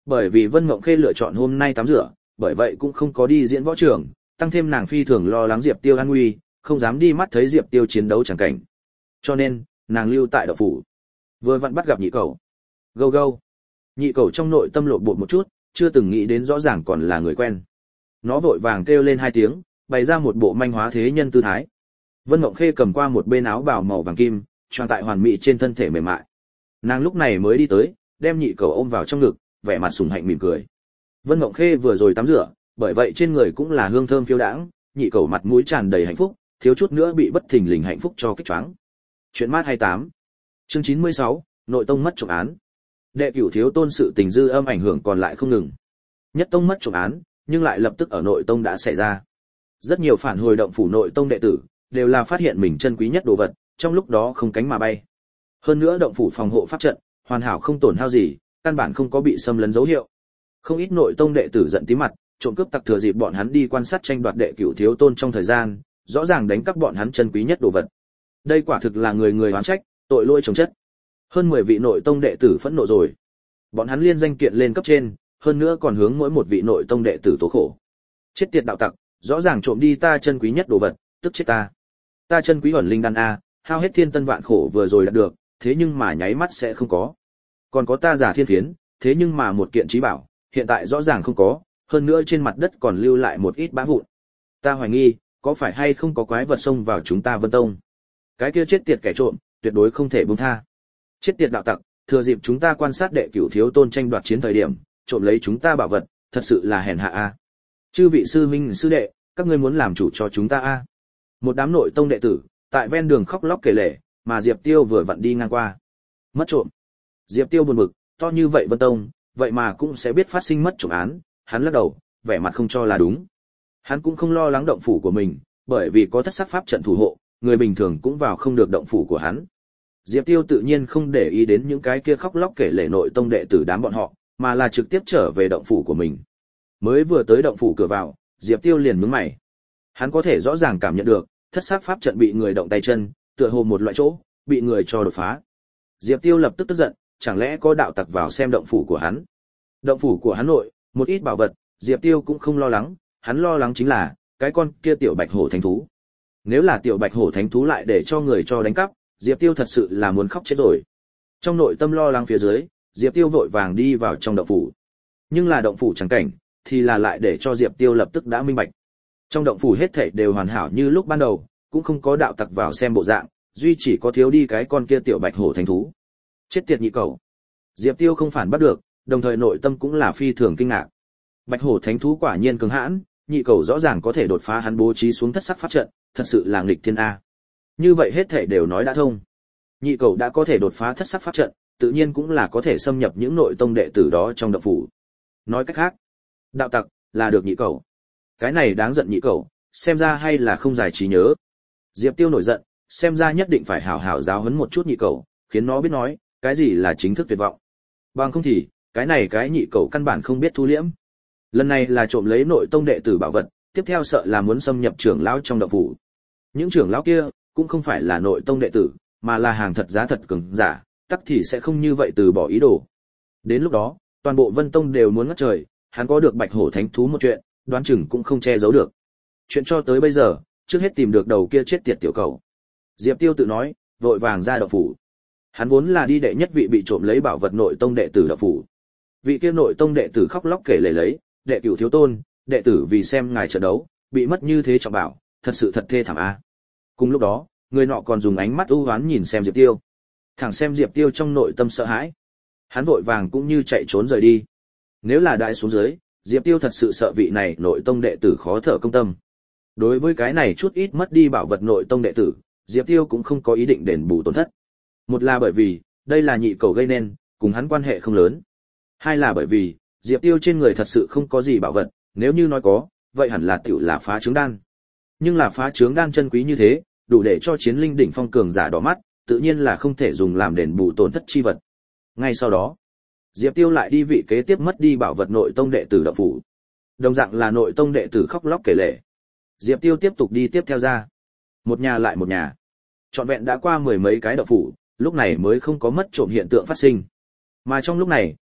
Bởi vì Vân Mộng Khê lựa chọn hôm nay tắm rửa, bởi vậy cũng không có đi diễn võ trường, tăng thêm nàng phi thường lo lắng Diệp Tiêu an nguy, không dám đi mắt thấy Diệp Tiêu chiến đấu chẳng cảnh. Cho nên, nàng lưu tại động phủ. Vừa vặn bắt gặp nhị cẩu. Gâu gâu. Nhị cẩu trong nội tâm lộn bột một chút, chưa từng nghĩ đến rõ ràng còn là người quen. Nó vội vàng kêu lên hai tiếng, bày ra một bộ manh hóa thế nhân tư thái. Vân Mộng Khê cầm qua một bên áo bào màu vàng kim, choàng tại hoàn mỹ trên thân thể mềm mại. Nàng lúc này mới đi tới, đem nhị cẩu ôm vào trong ngực, vẻ mặt sùng hạnh mỉm cười. Vân Mộng Khê vừa rồi tắm rửa, bởi vậy trên người cũng là hương thơm phiêu đãng, nhị cẩu mặt mũi tràn đầy hạnh phúc, thiếu chút nữa bị bất thình lình hạnh phúc cho kích choáng. Chuyện mát hai mươi tám. Chương chín mươi sáu, nội tông mất trộm án. Đệ cửu thiếu tôn sự tình dư âm ảnh hưởng còn lại không ngừng. Nhất tông mất trộm án, nhưng lại lập tức ở nội tông đã xảy ra. Rất nhiều phản hồi động phủ nội tông đệ tử đều là phát hiện mình chân quý nhất đồ vật, trong lúc đó không cánh mà bay. Hơn nữa động phủ phòng hộ pháp trận hoàn hảo không tổn hao gì, căn bản không có bị xâm lấn dấu hiệu. Không ít nội tông đệ tử giận tím mặt, trộm cướp tặc thừa dịp bọn hắn đi quan sát tranh đoạt đệ cửu thiếu tôn trong thời gian, rõ ràng đánh cắp bọn hắn chân quý nhất đồ vật. Đây quả thực là người người oán trách, tội lỗi chồng chất. Hơn mười vị nội tông đệ tử phẫn nộ rồi. Bọn hắn liên danh kiện lên cấp trên, hơn nữa còn hướng mỗi một vị nội tông đệ tử tố khổ. Chết tiệt đạo tặc, rõ ràng trộm đi ta chân quý nhất đồ vật, tức chết ta. Ta chân quý ẩn linh đan a, hao hết thiên tân vạn khổ vừa rồi đạt được, thế nhưng mà nháy mắt sẽ không có. Còn có ta giả thiên phiến, thế nhưng mà một kiện trí bảo, hiện tại rõ ràng không có, hơn nữa trên mặt đất còn lưu lại một ít bã vụn. Ta hoài nghi, có phải hay không có quái vật xông vào chúng ta Vân Tông. Cái kia chết tiệt kẻ trộm, tuyệt đối không thể buông tha. Chết tiệt đạo tặc, thừa dịp chúng ta quan sát đệ cửu thiếu tôn tranh đoạt chiến thời điểm, trộm lấy chúng ta bảo vật, thật sự là hèn hạ a. Chư vị sư minh sư đệ, các ngươi muốn làm chủ cho chúng ta a. Một đám nội tông đệ tử, tại ven đường khóc lóc kể lể, mà Diệp Tiêu vừa vặn đi ngang qua. Mất trộm. Diệp Tiêu buồn bực, to như vậy Vân Tông, vậy mà cũng sẽ biết phát sinh mất trộm án, hắn lắc đầu, vẻ mặt không cho là đúng. Hắn cũng không lo lắng động phủ của mình, bởi vì có thất sắc pháp trận thủ hộ, người bình thường cũng vào không được động phủ của hắn. Diệp Tiêu tự nhiên không để ý đến những cái kia khóc lóc kể lể nội tông đệ tử đám bọn họ, mà là trực tiếp trở về động phủ của mình. Mới vừa tới động phủ cửa vào, Diệp Tiêu liền nhướng mày. Hắn có thể rõ ràng cảm nhận được, thất sắc pháp trận bị người động tay chân, tựa hồ một loại chỗ, bị người cho đột phá. Diệp Tiêu lập tức tức giận, chẳng lẽ có đạo tặc vào xem động phủ của hắn? Động phủ của hắn nội, một ít bảo vật, Diệp Tiêu cũng không lo lắng, hắn lo lắng chính là cái con kia tiểu bạch hổ thánh thú. Nếu là tiểu bạch hổ thánh thú lại để cho người cho đánh cắp, Diệp Tiêu thật sự là muốn khóc chết rồi. Trong nội tâm lo lắng phía dưới, Diệp Tiêu vội vàng đi vào trong động phủ. Nhưng là động phủ chẳng cảnh, thì là lại để cho Diệp Tiêu lập tức đã minh bạch. Trong động phủ hết thảy đều hoàn hảo như lúc ban đầu, cũng không có đạo tặc vào xem bộ dạng, duy chỉ có thiếu đi cái con kia tiểu bạch hổ thánh thú. Chết tiệt nhị cẩu. Diệp Tiêu không phản bắt được, đồng thời nội tâm cũng là phi thường kinh ngạc. Bạch hổ thánh thú quả nhiên cứng hãn, nhị cẩu rõ ràng có thể đột phá hắn bố trí xuống thất sắc pháp trận, thật sự là nghịch thiên a. Như vậy hết thảy đều nói đã thông. Nhị cẩu đã có thể đột phá thất sắc pháp trận, tự nhiên cũng là có thể xâm nhập những nội tông đệ tử đó trong động phủ. Nói cách khác, đạo tặc là được nhị cẩu. Cái này đáng giận nhị cẩu, xem ra hay là không giải trí nhớ. Diệp Tiêu nổi giận, xem ra nhất định phải hảo hảo giáo huấn một chút nhị cẩu, khiến nó biết nói, cái gì là chính thức tuyệt vọng. Bằng không thì, cái này cái nhị cẩu căn bản không biết thu liễm. Lần này là trộm lấy nội tông đệ tử bảo vật, tiếp theo sợ là muốn xâm nhập trưởng lão trong động phủ. Những trưởng lão kia cũng không phải là nội tông đệ tử, mà là hàng thật giá thật cường giả, tắc thì sẽ không như vậy từ bỏ ý đồ. Đến lúc đó, toàn bộ Vân Tông đều muốn ngất trời, hắn có được Bạch Hổ Thánh thú một chuyện, đoán chừng cũng không che giấu được. Chuyện cho tới bây giờ, trước hết tìm được đầu kia chết tiệt tiểu cầu. Diệp Tiêu tự nói, vội vàng ra động phủ. Hắn vốn là đi đệ nhất vị bị trộm lấy bảo vật nội tông đệ tử động phủ. Vị kia nội tông đệ tử khóc lóc kể lể lấy, đệ cửu thiếu tôn, đệ tử vì xem ngài trận đấu, bị mất như thế trọng bảo, thật sự thật thê thảm a. Cùng lúc đó, người nọ còn dùng ánh mắt u hoán nhìn xem Diệp Tiêu. Thẳng xem Diệp Tiêu trong nội tâm sợ hãi. Hắn vội vàng cũng như chạy trốn rời đi. Nếu là đại xuống dưới, Diệp Tiêu thật sự sợ vị này nội tông đệ tử khó thở công tâm. Đối với cái này chút ít mất đi bảo vật nội tông đệ tử, Diệp Tiêu cũng không có ý định đền bù tổn thất. Một là bởi vì, đây là nhị cầu gây nên, cùng hắn quan hệ không lớn. Hai là bởi vì, Diệp Tiêu trên người thật sự không có gì bảo vật, nếu như nói có, vậy hẳn là tiểu là phá trướng đan. Nhưng là phá trướng đan chân quý như thế, đủ để cho chiến linh đỉnh phong cường giả đỏ mắt, tự nhiên là không thể dùng làm đền bù tổn thất chi vật. Ngay sau đó, Diệp Tiêu lại đi vị kế tiếp mất đi bảo vật nội tông đệ tử động phủ. Đồng dạng là nội tông đệ tử khóc lóc kể lể. Diệp Tiêu tiếp tục đi tiếp theo ra. Một nhà lại một nhà. Trọn vẹn đã qua mười mấy cái động phủ, lúc này mới không có mất trộm hiện tượng phát sinh. Mà trong lúc này,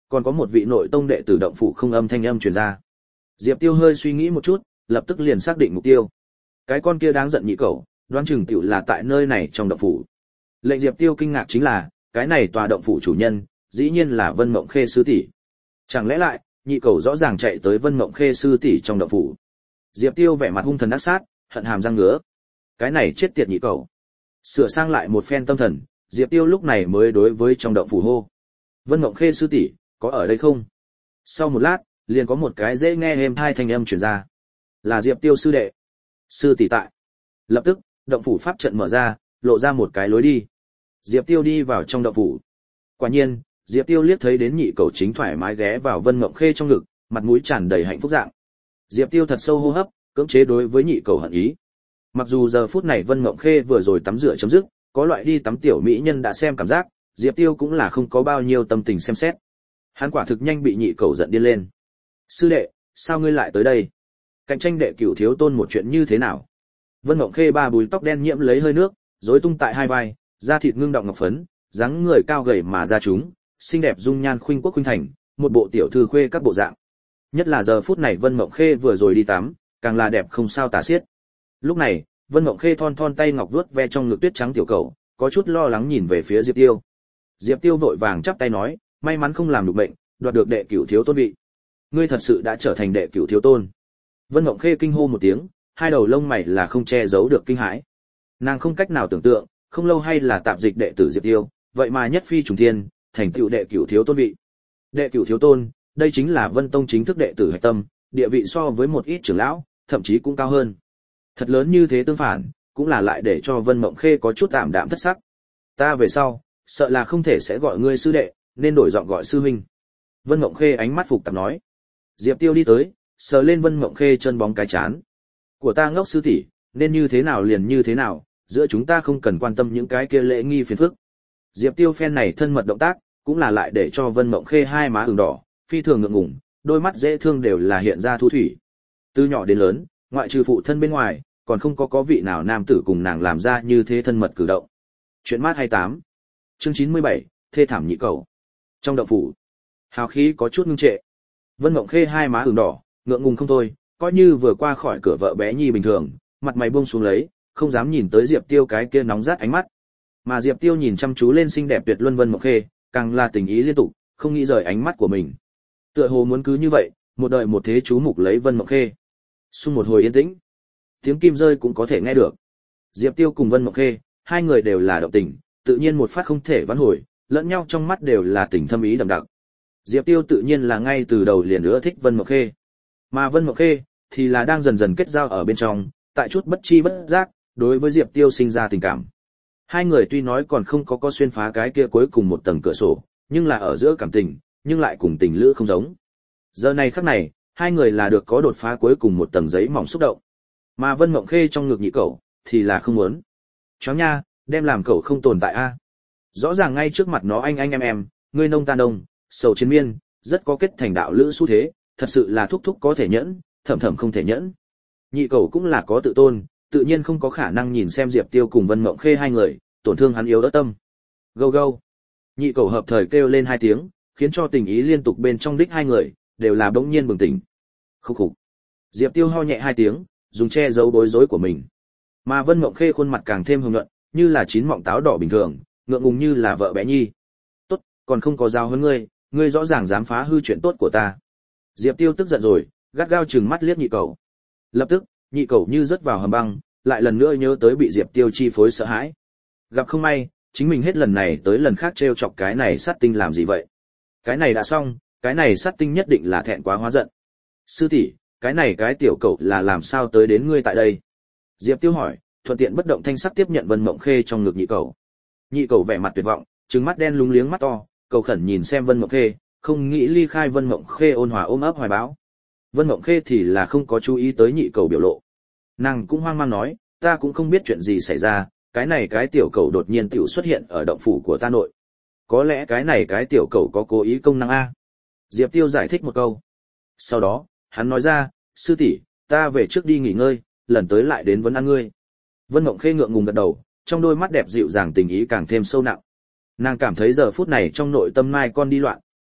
còn có một vị nội tông đệ tử động phủ không âm thanh âm truyền ra. Diệp Tiêu hơi suy nghĩ một chút, lập tức liền xác định mục tiêu. Cái con kia đáng giận nhị cẩu, đoán chừng tiểu là tại nơi này trong động phủ. Lệnh Diệp Tiêu kinh ngạc chính là, cái này tòa động phủ chủ nhân, dĩ nhiên là Vân Mộng Khê sư tỷ. Chẳng lẽ lại, nhị cẩu rõ ràng chạy tới Vân Mộng Khê sư tỷ trong động phủ. Diệp Tiêu vẻ mặt hung thần ác sát, hận hàm răng ngứa. Cái này chết tiệt nhị cẩu. Sửa sang lại một phen tâm thần, Diệp Tiêu lúc này mới đối với trong động phủ hô. Vân Mộng Khê sư tỷ, có ở đây không? Sau một lát, liền có một cái dễ nghe êm tai thanh âm truyền ra. Là Diệp Tiêu sư đệ. Sư tỷ tại. Lập tức, động phủ pháp trận mở ra, lộ ra một cái lối đi. Diệp Tiêu đi vào trong động phủ. Quả nhiên, Diệp Tiêu liếc thấy đến nhị cẩu chính thoải mái ghé vào Vân Mộng Khê trong ngực, mặt mũi tràn đầy hạnh phúc dạng. Diệp Tiêu thật sâu hô hấp, cưỡng chế đối với nhị cẩu hận ý. Mặc dù giờ phút này Vân Mộng Khê vừa rồi tắm rửa chấm dứt, có loại đi tắm tiểu mỹ nhân đã xem cảm giác, Diệp Tiêu cũng là không có bao nhiêu tâm tình xem xét. Hắn quả thực nhanh bị nhị cẩu giận điên lên. Sư đệ, sao ngươi lại tới đây? Cạnh tranh đệ cửu thiếu tôn một chuyện như thế nào? Vân Mộng Khê ba búi tóc đen nhiễm lấy hơi nước, rối tung tại hai vai, da thịt ngưng động ngọc phấn, dáng người cao gầy mà da chúng, xinh đẹp dung nhan khuynh quốc khuynh thành, một bộ tiểu thư khuê các bộ dạng. Nhất là giờ phút này Vân Mộng Khê vừa rồi đi tắm, càng là đẹp không sao tả xiết. Lúc này, Vân Mộng Khê thon thon tay ngọc vuốt ve trong ngực tuyết trắng tiểu cầu, có chút lo lắng nhìn về phía Diệp Tiêu. Diệp Tiêu vội vàng chắp tay nói, may mắn không làm được bệnh, đoạt được đệ cửu thiếu tôn vị. Ngươi thật sự đã trở thành đệ cửu thiếu tôn. Vân Mộng Khê kinh hô một tiếng, hai đầu lông mày là không che giấu được kinh hãi. Nàng không cách nào tưởng tượng, không lâu hay là tạp dịch đệ tử Diệp Tiêu, vậy mà nhất phi trùng thiên, thành tựu đệ cửu thiếu tôn vị. Đệ cửu thiếu tôn, đây chính là Vân Tông chính thức đệ tử hạch tâm, địa vị so với một ít trưởng lão, thậm chí cũng cao hơn. Thật lớn như thế tương phản, cũng là lại để cho Vân Mộng Khê có chút tạm đạm thất sắc. Ta về sau, sợ là không thể sẽ gọi ngươi sư đệ, nên đổi giọng gọi sư huynh. Vân Mộng Khê ánh mắt phục tạp nói. Diệp Tiêu đi tới, sờ lên Vân Mộng Khê chân bóng cái chán. Của ta ngốc sư tỷ, nên như thế nào liền như thế nào, giữa chúng ta không cần quan tâm những cái kia lễ nghi phiền phức. Diệp Tiêu phen này thân mật động tác, cũng là lại để cho Vân Mộng Khê hai má ửng đỏ, phi thường ngượng ngùng, đôi mắt dễ thương đều là hiện ra thu thủy. Từ nhỏ đến lớn, ngoại trừ phụ thân bên ngoài, còn không có có vị nào nam tử cùng nàng làm ra như thế thân mật cử động. Chuyện mát hai tám. Chương chín mươi bảy, thê thảm nhị cầu. Trong động phủ, hào khí có chút ngưng trệ. Vân Mộng Khê hai má ửng đỏ, ngượng ngùng không thôi, coi như vừa qua khỏi cửa vợ bé nhi bình thường, mặt mày buông xuống lấy, không dám nhìn tới Diệp Tiêu cái kia nóng rát ánh mắt. Mà Diệp Tiêu nhìn chăm chú lên xinh đẹp tuyệt luân Vân Mộng Khê, càng là tình ý liên tục, không nghĩ rời ánh mắt của mình. Tựa hồ muốn cứ như vậy, một đời một thế chú mục lấy Vân Mộng Khê. Xung một hồi yên tĩnh, tiếng kim rơi cũng có thể nghe được. Diệp Tiêu cùng Vân Mộng Khê, hai người đều là động tình, tự nhiên một phát không thể vãn hồi, lẫn nhau trong mắt đều là tình thâm ý đậm đặc. Diệp Tiêu tự nhiên là ngay từ đầu liền ưa thích Vân Mộng Khê, mà Vân Mộng Khê thì là đang dần dần kết giao ở bên trong, tại chút bất chi bất giác, đối với Diệp Tiêu sinh ra tình cảm. Hai người tuy nói còn không có có xuyên phá cái kia cuối cùng một tầng cửa sổ, nhưng là ở giữa cảm tình, nhưng lại cùng tình lữ không giống. Giờ này khắc này, hai người là được có đột phá cuối cùng một tầng giấy mỏng xúc động. Mà Vân Mộng Khê trong ngực nhị cẩu thì là không muốn. Choáng nha, đem làm cẩu không tồn tại a. Rõ ràng ngay trước mặt nó anh anh em em, ngươi nông ta nông, sầu chiến miên, rất có kết thành đạo lữ xu thế, thật sự là thúc thúc có thể nhẫn, thầm thầm không thể nhẫn. Nhị cẩu cũng là có tự tôn, tự nhiên không có khả năng nhìn xem Diệp Tiêu cùng Vân Mộng Khê hai người, tổn thương hắn yếu đỡ tâm. Gâu gâu. Nhị cẩu hợp thời kêu lên hai tiếng, khiến cho tình ý liên tục bên trong đích hai người đều là bỗng nhiên bừng tỉnh. Khúc khục. Diệp Tiêu ho nhẹ hai tiếng, dùng che giấu bối rối của mình. Mà Vân Mộng Khê khuôn mặt càng thêm hồng nhuận, như là chín mọng táo đỏ bình thường, ngượng ngùng như là vợ bé nhi. Tốt, còn không có giao hơn ngươi, ngươi rõ ràng dám phá hư chuyện tốt của ta. Diệp Tiêu tức giận rồi, gắt gao trừng mắt liếc nhị cẩu. Lập tức, nhị cẩu như rớt vào hầm băng, lại lần nữa nhớ tới bị Diệp Tiêu chi phối sợ hãi. Gặp không may, chính mình hết lần này tới lần khác trêu chọc cái này sát tinh làm gì vậy? Cái này đã xong, cái này sát tinh nhất định là thẹn quá hóa giận. Sư tỷ, cái này cái tiểu cẩu là làm sao tới đến ngươi tại đây? Diệp Tiêu hỏi, thuận tiện bất động thanh sắc tiếp nhận Vân Mộng Khê trong ngực nhị cẩu. Nhị cẩu vẻ mặt tuyệt vọng, trừng mắt đen lúng liếng mắt to, cầu khẩn nhìn xem Vân Mộng Khê, không nghĩ ly khai Vân Mộng Khê ôn hòa ôm ấp hoài bão. Vân Mộng Khê thì là không có chú ý tới nhị cẩu biểu lộ. Nàng cũng hoang mang nói, ta cũng không biết chuyện gì xảy ra, cái này cái tiểu cẩu đột nhiên tiểu xuất hiện ở động phủ của ta nội. Có lẽ cái này cái tiểu cẩu có cố ý công năng a. Diệp Tiêu giải thích một câu. Sau đó, hắn nói ra, sư tỷ, ta về trước đi nghỉ ngơi, lần tới lại đến vấn an ngươi. Vân Mộng Khê ngượng ngùng gật đầu, trong đôi mắt đẹp dịu dàng tình ý càng thêm sâu nặng. Nàng cảm thấy giờ phút này trong nội tâm mai con đi loạn,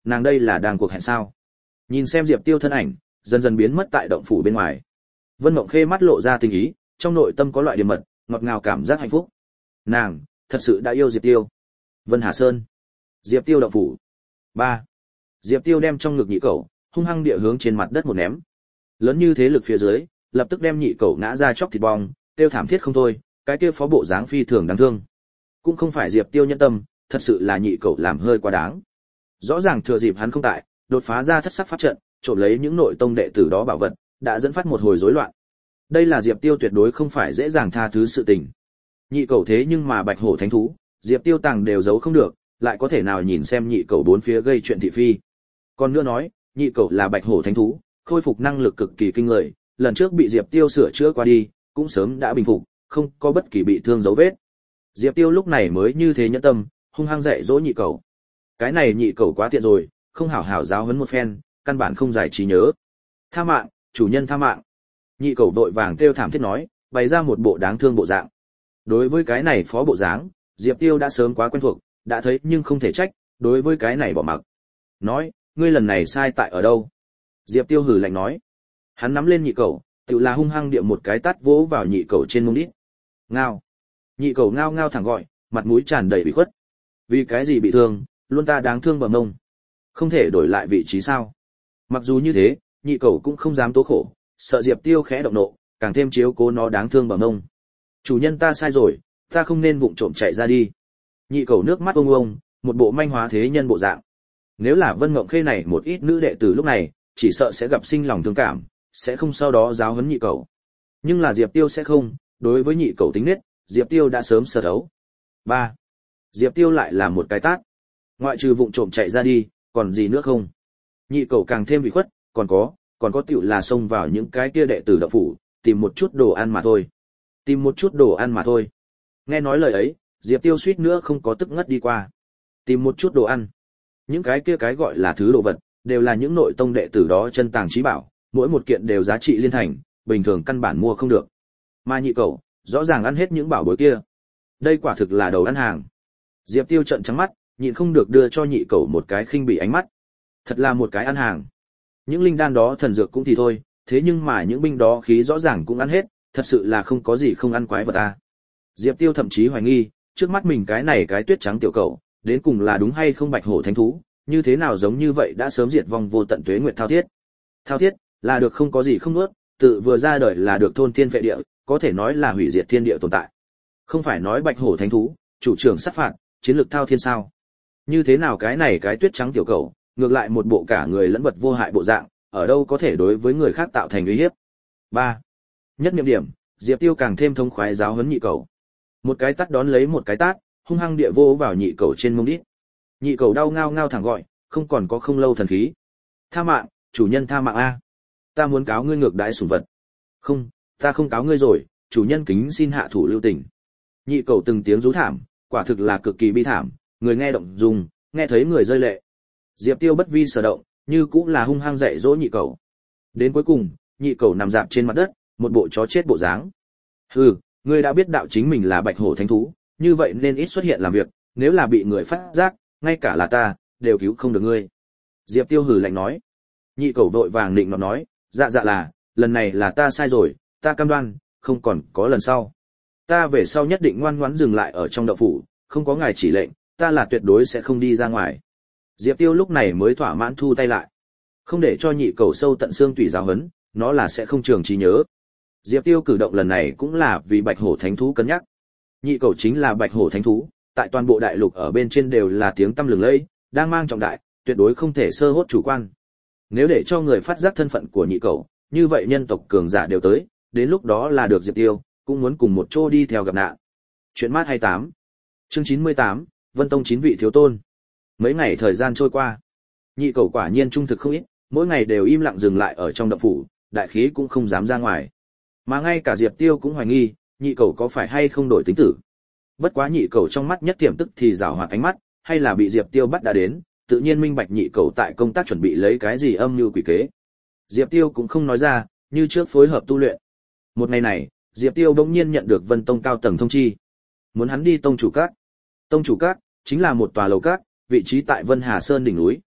nàng đây là đang cuộc hẹn sao? Nhìn xem Diệp Tiêu thân ảnh, dần dần biến mất tại động phủ bên ngoài. Vân Mộng Khê mắt lộ ra tình ý, trong nội tâm có loại điểm mật, ngọt ngào cảm giác hạnh phúc. Nàng thật sự đã yêu Diệp Tiêu. Vân Hà Sơn, Diệp Tiêu động phủ. ba. Diệp Tiêu đem trong ngực nhị cẩu, hung hăng địa hướng trên mặt đất một ném. Lớn như thế lực phía dưới, lập tức đem nhị cẩu ngã ra chóc thịt bong, tiêu thảm thiết không thôi, cái kia phó bộ dáng phi thường đáng thương. Cũng không phải Diệp Tiêu nhân tâm, thật sự là nhị cẩu làm hơi quá đáng. Rõ ràng thừa dịp hắn không tại, đột phá ra thất sắc pháp trận, trộm lấy những nội tông đệ tử đó bảo vật, đã dẫn phát một hồi rối loạn. Đây là Diệp Tiêu tuyệt đối không phải dễ dàng tha thứ sự tình. Nhị cẩu thế nhưng mà bạch hổ thánh thú, Diệp Tiêu tàng đều giấu không được, lại có thể nào nhìn xem nhị cẩu bốn phía gây chuyện thị phi. Còn nữa nói, nhị cẩu là bạch hổ thánh thú, khôi phục năng lực cực kỳ kinh người, lần trước bị Diệp Tiêu sửa chữa qua đi, cũng sớm đã bình phục, không có bất kỳ bị thương dấu vết. Diệp Tiêu lúc này mới như thế nhẫn tâm, hung hăng dạy dỗ nhị cẩu. Cái này nhị cẩu quá tiện rồi, không hảo hảo giáo huấn một phen, căn bản không giải trí nhớ. Tha mạng, chủ nhân tha mạng. Nhị cẩu vội vàng kêu thảm thiết nói, bày ra một bộ đáng thương bộ dạng. Đối với cái này phó bộ dáng, Diệp Tiêu đã sớm quá quen thuộc, đã thấy nhưng không thể trách, đối với cái này bỏ mặc. Nói, ngươi lần này sai tại ở đâu? Diệp Tiêu hừ lạnh nói. Hắn nắm lên nhị cẩu, tự là hung hăng địa một cái tát vỗ vào nhị cẩu trên mông đít. Ngao. Nhị cẩu ngao ngao thẳng gọi, mặt mũi tràn đầy bị khuất. Vì cái gì bị thương, luôn ta đáng thương bầm mông. Không thể đổi lại vị trí sao? Mặc dù như thế, nhị cẩu cũng không dám tố khổ, sợ Diệp Tiêu khẽ động nộ, càng thêm chiếu cố nó đáng thương bầm mông. Chủ nhân ta sai rồi, ta không nên vụng trộm chạy ra đi. Nhị cẩu nước mắt ông ông, một bộ manh hóa thế nhân bộ dạng. Nếu là Vân Mộng Khê này một ít nữ đệ tử lúc này, chỉ sợ sẽ gặp sinh lòng thương cảm, sẽ không sau đó giáo huấn nhị cẩu. Nhưng là Diệp Tiêu sẽ không, đối với nhị cẩu tính nết, Diệp Tiêu đã sớm sở thấu. ba. Diệp Tiêu lại là một cái tát. Ngoại trừ vụng trộm chạy ra đi, còn gì nữa không? Nhị cẩu càng thêm bị khuất, còn có, còn có tiểu là xông vào những cái kia đệ tử đạo phủ, tìm một chút đồ ăn mà thôi. Tìm một chút đồ ăn mà thôi. Nghe nói lời ấy, Diệp Tiêu suýt nữa không có tức ngất đi qua. Tìm một chút đồ ăn. Những cái kia cái gọi là thứ đồ vật, đều là những nội tông đệ tử đó chân tàng trí bảo, mỗi một kiện đều giá trị liên thành, bình thường căn bản mua không được. Mà nhị cẩu, rõ ràng ăn hết những bảo bối kia. Đây quả thực là đầu ăn hàng. Diệp Tiêu trợn trắng mắt, nhịn không được đưa cho nhị cẩu một cái khinh bỉ ánh mắt. Thật là một cái ăn hàng. Những linh đan đó thần dược cũng thì thôi, thế nhưng mà những binh đó khí rõ ràng cũng ăn hết, thật sự là không có gì không ăn quái vật à. Diệp Tiêu thậm chí hoài nghi, trước mắt mình cái này cái tuyết trắng tiểu cẩu, đến cùng là đúng hay không bạch hổ thánh thú, như thế nào giống như vậy đã sớm diệt vong vô tận tuế nguyệt thao thiết. Thao thiết, là được không có gì không nuốt, tự vừa ra đời là được thôn thiên phệ địa, có thể nói là hủy diệt thiên địa tồn tại. Không phải nói bạch hổ thánh thú, chủ trưởng sát phạt, chiến lược thao thiên sao? Như thế nào cái này cái tuyết trắng tiểu cẩu, ngược lại một bộ cả người lẫn vật vô hại bộ dạng, ở đâu có thể đối với người khác tạo thành uy hiếp. ba. Nhất niệm điểm, Diệp Tiêu càng thêm thông khoái giáo huấn nhị cẩu. Một cái tát đón lấy một cái tát, hung hăng địa vô vào nhị cẩu trên mông đít. Nhị cẩu đau ngao ngao thẳng gọi, không còn có không lâu thần khí. Tha mạng, chủ nhân tha mạng a. Ta muốn cáo ngươi ngược đãi sủng vật. Không, ta không cáo ngươi rồi, chủ nhân kính xin hạ thủ lưu tình. Nhị cẩu từng tiếng rú thảm, quả thực là cực kỳ bi thảm, người nghe động dung, nghe thấy người rơi lệ. Diệp Tiêu bất vi sở động, như cũng là hung hăng dạy dỗ nhị cẩu. Đến cuối cùng, nhị cẩu nằm dạp trên mặt đất, một bộ chó chết bộ dáng. Hừ, ngươi đã biết đạo chính mình là bạch hổ thánh thú, như vậy nên ít xuất hiện làm việc, nếu là bị người phát giác, ngay cả là ta, đều cứu không được ngươi. Diệp Tiêu hừ lạnh nói. Nhị cẩu vội vàng định nó nói, dạ dạ là, lần này là ta sai rồi, ta cam đoan, không còn có lần sau. Ta về sau nhất định ngoan ngoãn dừng lại ở trong đậu phủ, không có ngài chỉ lệnh, ta là tuyệt đối sẽ không đi ra ngoài. Diệp Tiêu lúc này mới thỏa mãn thu tay lại. Không để cho nhị cẩu sâu tận xương tủy giáo huấn, nó là sẽ không trường trí nhớ. Diệp Tiêu cử động lần này cũng là vì bạch hổ thánh thú cân nhắc. Nhị cẩu chính là bạch hổ thánh thú, tại toàn bộ đại lục ở bên trên đều là tiếng tăm lừng lẫy, đang mang trọng đại, tuyệt đối không thể sơ hốt chủ quan. Nếu để cho người phát giác thân phận của nhị cẩu, như vậy nhân tộc cường giả đều tới, đến lúc đó là được Diệp Tiêu, cũng muốn cùng một chỗ đi theo gặp nạn. Chuyện mát hai mươi tám. Chương chín mươi tám, Vân Tông chín vị thiếu tôn. Mấy ngày thời gian trôi qua, nhị cẩu quả nhiên trung thực không ít, mỗi ngày đều im lặng dừng lại ở trong động phủ, đại khí cũng không dám ra ngoài. Mà ngay cả Diệp Tiêu cũng hoài nghi, nhị cẩu có phải hay không đổi tính tử. Bất quá nhị cẩu trong mắt nhất tiềm tức thì giảo hoạt ánh mắt, hay là bị Diệp Tiêu bắt đã đến, tự nhiên minh bạch nhị cẩu tại công tác chuẩn bị lấy cái gì âm mưu quỷ kế. Diệp Tiêu cũng không nói ra, như trước phối hợp tu luyện. Một ngày này, Diệp Tiêu bỗng nhiên nhận được Vân Tông cao tầng thông chi, muốn hắn đi tông chủ các. Tông chủ các chính là một tòa lầu các, vị trí tại Vân Hà Sơn đỉnh núi,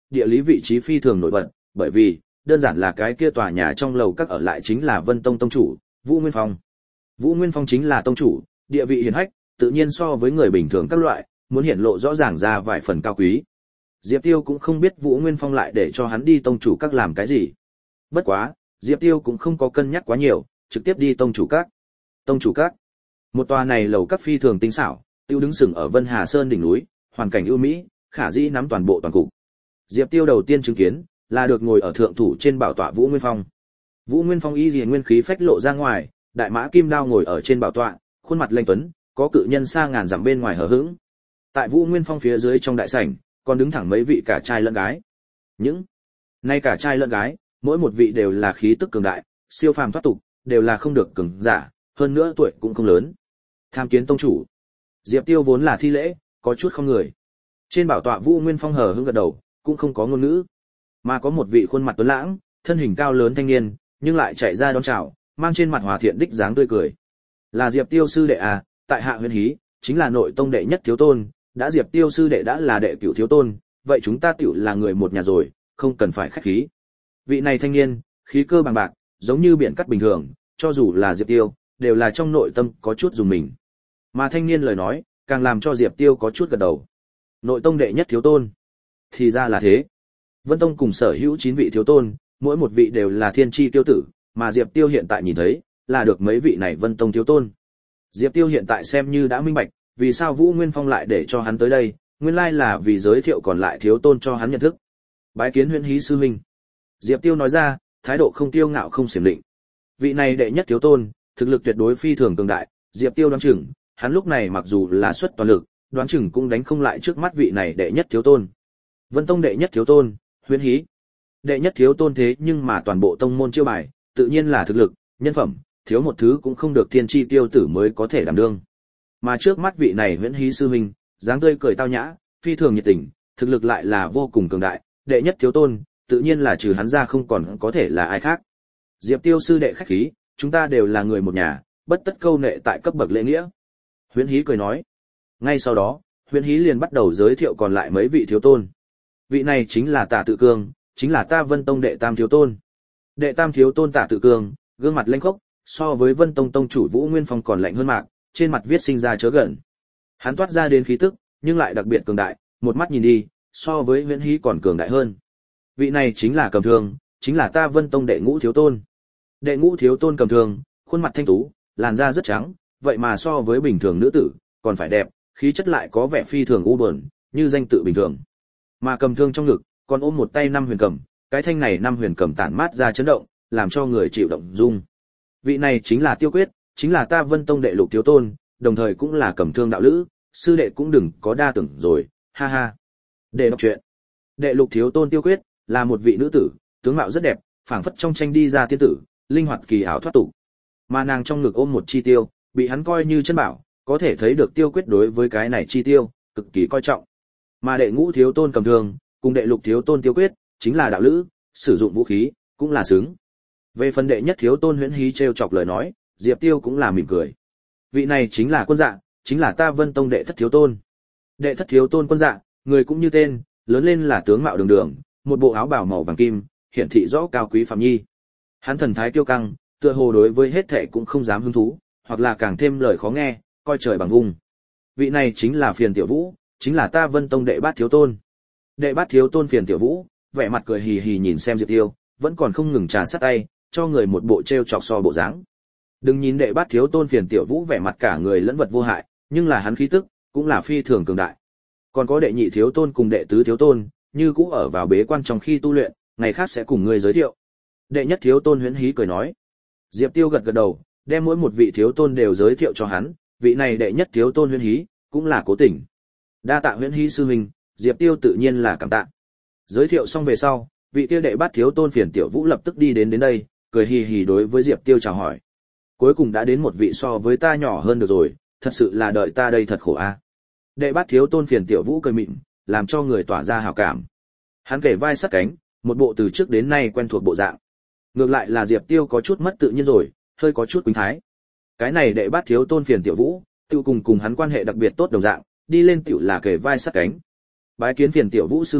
địa lý vị trí phi thường nổi bật, bởi vì đơn giản là cái kia tòa nhà trong lầu các ở lại chính là Vân Tông tông chủ, Vũ Nguyên Phong. Vũ Nguyên Phong chính là tông chủ, địa vị hiển hách, tự nhiên so với người bình thường các loại, muốn hiển lộ rõ ràng ra vài phần cao quý. Diệp Tiêu cũng không biết Vũ Nguyên Phong lại để cho hắn đi tông chủ các làm cái gì. Bất quá, Diệp Tiêu cũng không có cân nhắc quá nhiều, trực tiếp đi tông chủ các. Tông chủ các, một tòa này lầu các phi thường tinh xảo, tiêu đứng sừng ở Vân Hà Sơn đỉnh núi, hoàn cảnh ưu mỹ, khả dĩ nắm toàn bộ toàn cục. Diệp Tiêu đầu tiên chứng kiến là được ngồi ở thượng thủ trên bảo tọa Vũ Nguyên Phong. Vũ Nguyên Phong y liễu nguyên khí phách lộ ra ngoài, đại mã kim đao ngồi ở trên bảo tọa, khuôn mặt lanh tuấn, có cự nhân xa ngàn dặm bên ngoài hờ hững. Tại Vũ Nguyên Phong phía dưới trong đại sảnh, còn đứng thẳng mấy vị cả trai lẫn gái. Những nay cả trai lẫn gái, mỗi một vị đều là khí tức cường đại, siêu phàm thoát tục, đều là không được cường giả, hơn nữa tuổi cũng không lớn. Tham kiến tông chủ. Diệp Tiêu vốn là thi lễ, có chút không người. Trên bảo tọa Vũ Nguyên Phong hờ hững gật đầu, cũng không có ngôn ngữ. Mà có một vị khuôn mặt tuấn lãng, thân hình cao lớn thanh niên, nhưng lại chạy ra đón chào, mang trên mặt hòa thiện đích dáng tươi cười. Là Diệp Tiêu sư đệ à, tại hạ Huyền Hí, chính là nội tông đệ nhất thiếu tôn, đã Diệp Tiêu sư đệ đã là đệ cửu thiếu tôn, vậy chúng ta tiểu là người một nhà rồi, không cần phải khách khí. Vị này thanh niên, khí cơ bằng bạc, giống như biển cắt bình thường, cho dù là Diệp Tiêu, đều là trong nội tâm có chút dùng mình. Mà thanh niên lời nói, càng làm cho Diệp Tiêu có chút gật đầu. Nội tông đệ nhất thiếu tôn. Thì ra là thế. Vân Tông cùng sở hữu chín vị thiếu tôn, mỗi một vị đều là thiên chi tiêu tử, mà Diệp Tiêu hiện tại nhìn thấy, là được mấy vị này Vân Tông thiếu tôn. Diệp Tiêu hiện tại xem như đã minh bạch, vì sao Vũ Nguyên Phong lại để cho hắn tới đây, nguyên lai là vì giới thiệu còn lại thiếu tôn cho hắn nhận thức. Bái kiến Huyền Hí sư huynh. Diệp Tiêu nói ra, thái độ không tiêu ngạo không xiểm định. Vị này đệ nhất thiếu tôn, thực lực tuyệt đối phi thường cường đại, Diệp Tiêu đoán chừng, hắn lúc này mặc dù là xuất toàn lực, đoán chừng cũng đánh không lại trước mắt vị này đệ nhất thiếu tôn. Vân Tông đệ nhất thiếu tôn, Huyền Hí. Đệ nhất thiếu tôn thế nhưng mà toàn bộ tông môn chiêu bài, tự nhiên là thực lực, nhân phẩm, thiếu một thứ cũng không được thiên chi tiêu tử mới có thể đảm đương. Mà trước mắt vị này Huyền Hí sư huynh, dáng tươi cười tao nhã, phi thường nhiệt tình, thực lực lại là vô cùng cường đại, đệ nhất thiếu tôn, tự nhiên là trừ hắn ra không còn có thể là ai khác. Diệp Tiêu sư đệ khách khí, chúng ta đều là người một nhà, bất tất câu nệ tại cấp bậc lễ nghĩa. Huyền Hí cười nói. Ngay sau đó, Huyền Hí liền bắt đầu giới thiệu còn lại mấy vị thiếu tôn. Vị này chính là Tả Tự Cương, chính là ta Vân Tông đệ tam thiếu tôn. Đệ tam thiếu tôn Tả Tự Cương, gương mặt lênh khốc, so với Vân Tông tông chủ Vũ Nguyên Phong còn lạnh hơn mạc, trên mặt viết sinh ra chớ gần. Hắn toát ra đến khí tức, nhưng lại đặc biệt cường đại, một mắt nhìn đi, so với Huyền Hí còn cường đại hơn. Vị này chính là Cầm Thương, chính là ta Vân Tông đệ ngũ thiếu tôn. Đệ ngũ thiếu tôn Cầm Thương, khuôn mặt thanh tú, làn da rất trắng, vậy mà so với bình thường nữ tử, còn phải đẹp, khí chất lại có vẻ phi thường u buồn, như danh tự bình thường. Mà Cầm Thương trong ngực, còn ôm một tay năm huyền cầm, cái thanh này năm huyền cầm tản mát ra chấn động, làm cho người chịu động dung. Vị này chính là Tiêu Quyết, chính là ta Vân Tông đệ lục thiếu tôn, đồng thời cũng là Cầm Thương đạo lữ, sư đệ cũng đừng có đa tưởng rồi, ha ha. Để đọc truyện. Đệ lục thiếu tôn Tiêu Quyết, là một vị nữ tử, tướng mạo rất đẹp, phảng phất trong tranh đi ra tiên tử, linh hoạt kỳ ảo thoát tục. Mà nàng trong ngực ôm một chi tiêu, bị hắn coi như chân bảo, có thể thấy được Tiêu Quyết đối với cái này chi tiêu cực kỳ coi trọng. Mà đệ ngũ thiếu tôn Cầm Thương, cùng đệ lục thiếu tôn Tiêu Quyết, chính là đạo lữ, sử dụng vũ khí, cũng là xứng. Về phần đệ nhất thiếu tôn Huyền Hí trêu chọc lời nói, Diệp Tiêu cũng là mỉm cười. Vị này chính là Quân Dạ, chính là ta Vân Tông đệ thất thiếu tôn. Đệ thất thiếu tôn Quân Dạ, người cũng như tên, lớn lên là tướng mạo đường đường, một bộ áo bào màu vàng kim, hiển thị rõ cao quý phàm nhi. Hắn thần thái kiêu căng, tựa hồ đối với hết thảy cũng không dám hứng thú, hoặc là càng thêm lời khó nghe, coi trời bằng vùng. Vị này chính là Phiền Tiểu Vũ, chính là ta Vân Tông đệ bát thiếu tôn. Đệ bát thiếu tôn Phiền Tiểu Vũ, vẻ mặt cười hì hì nhìn xem Diệp Tiêu, vẫn còn không ngừng trà sát tay, cho người một bộ trêu chọc so bộ dáng. Đừng nhìn đệ bát thiếu tôn Phiền Tiểu Vũ vẻ mặt cả người lẫn vật vô hại, nhưng là hắn khí tức cũng là phi thường cường đại. Còn có đệ nhị thiếu tôn cùng đệ tứ thiếu tôn, như cũ ở vào bế quan trong khi tu luyện, ngày khác sẽ cùng người giới thiệu. Đệ nhất thiếu tôn Huyền Hí cười nói. Diệp Tiêu gật gật đầu, đem mỗi một vị thiếu tôn đều giới thiệu cho hắn, vị này đệ nhất thiếu tôn Huyền Hí, cũng là cố tình. Đa tạ Huyền Hí sư huynh, Diệp Tiêu tự nhiên là cảm tạ. Giới thiệu xong về sau, vị kia đệ bát thiếu tôn Phiền Tiểu Vũ lập tức đi đến đến đây, cười hì hì đối với Diệp Tiêu chào hỏi. Cuối cùng đã đến một vị so với ta nhỏ hơn được rồi, thật sự là đợi ta đây thật khổ a. Đệ bát thiếu tôn Phiền Tiểu Vũ cười mỉm, làm cho người tỏa ra hảo cảm. Hắn kể vai sát cánh, một bộ từ trước đến nay quen thuộc bộ dạng. Ngược lại là Diệp Tiêu có chút mất tự nhiên rồi, hơi có chút quỳnh thái. Cái này đệ bát thiếu tôn Phiền Tiểu Vũ, tự cùng cùng hắn quan hệ đặc biệt tốt đồng dạng, đi lên tiểu là kể vai sát cánh. Bái kiến Phiền Tiểu Vũ sư huynh,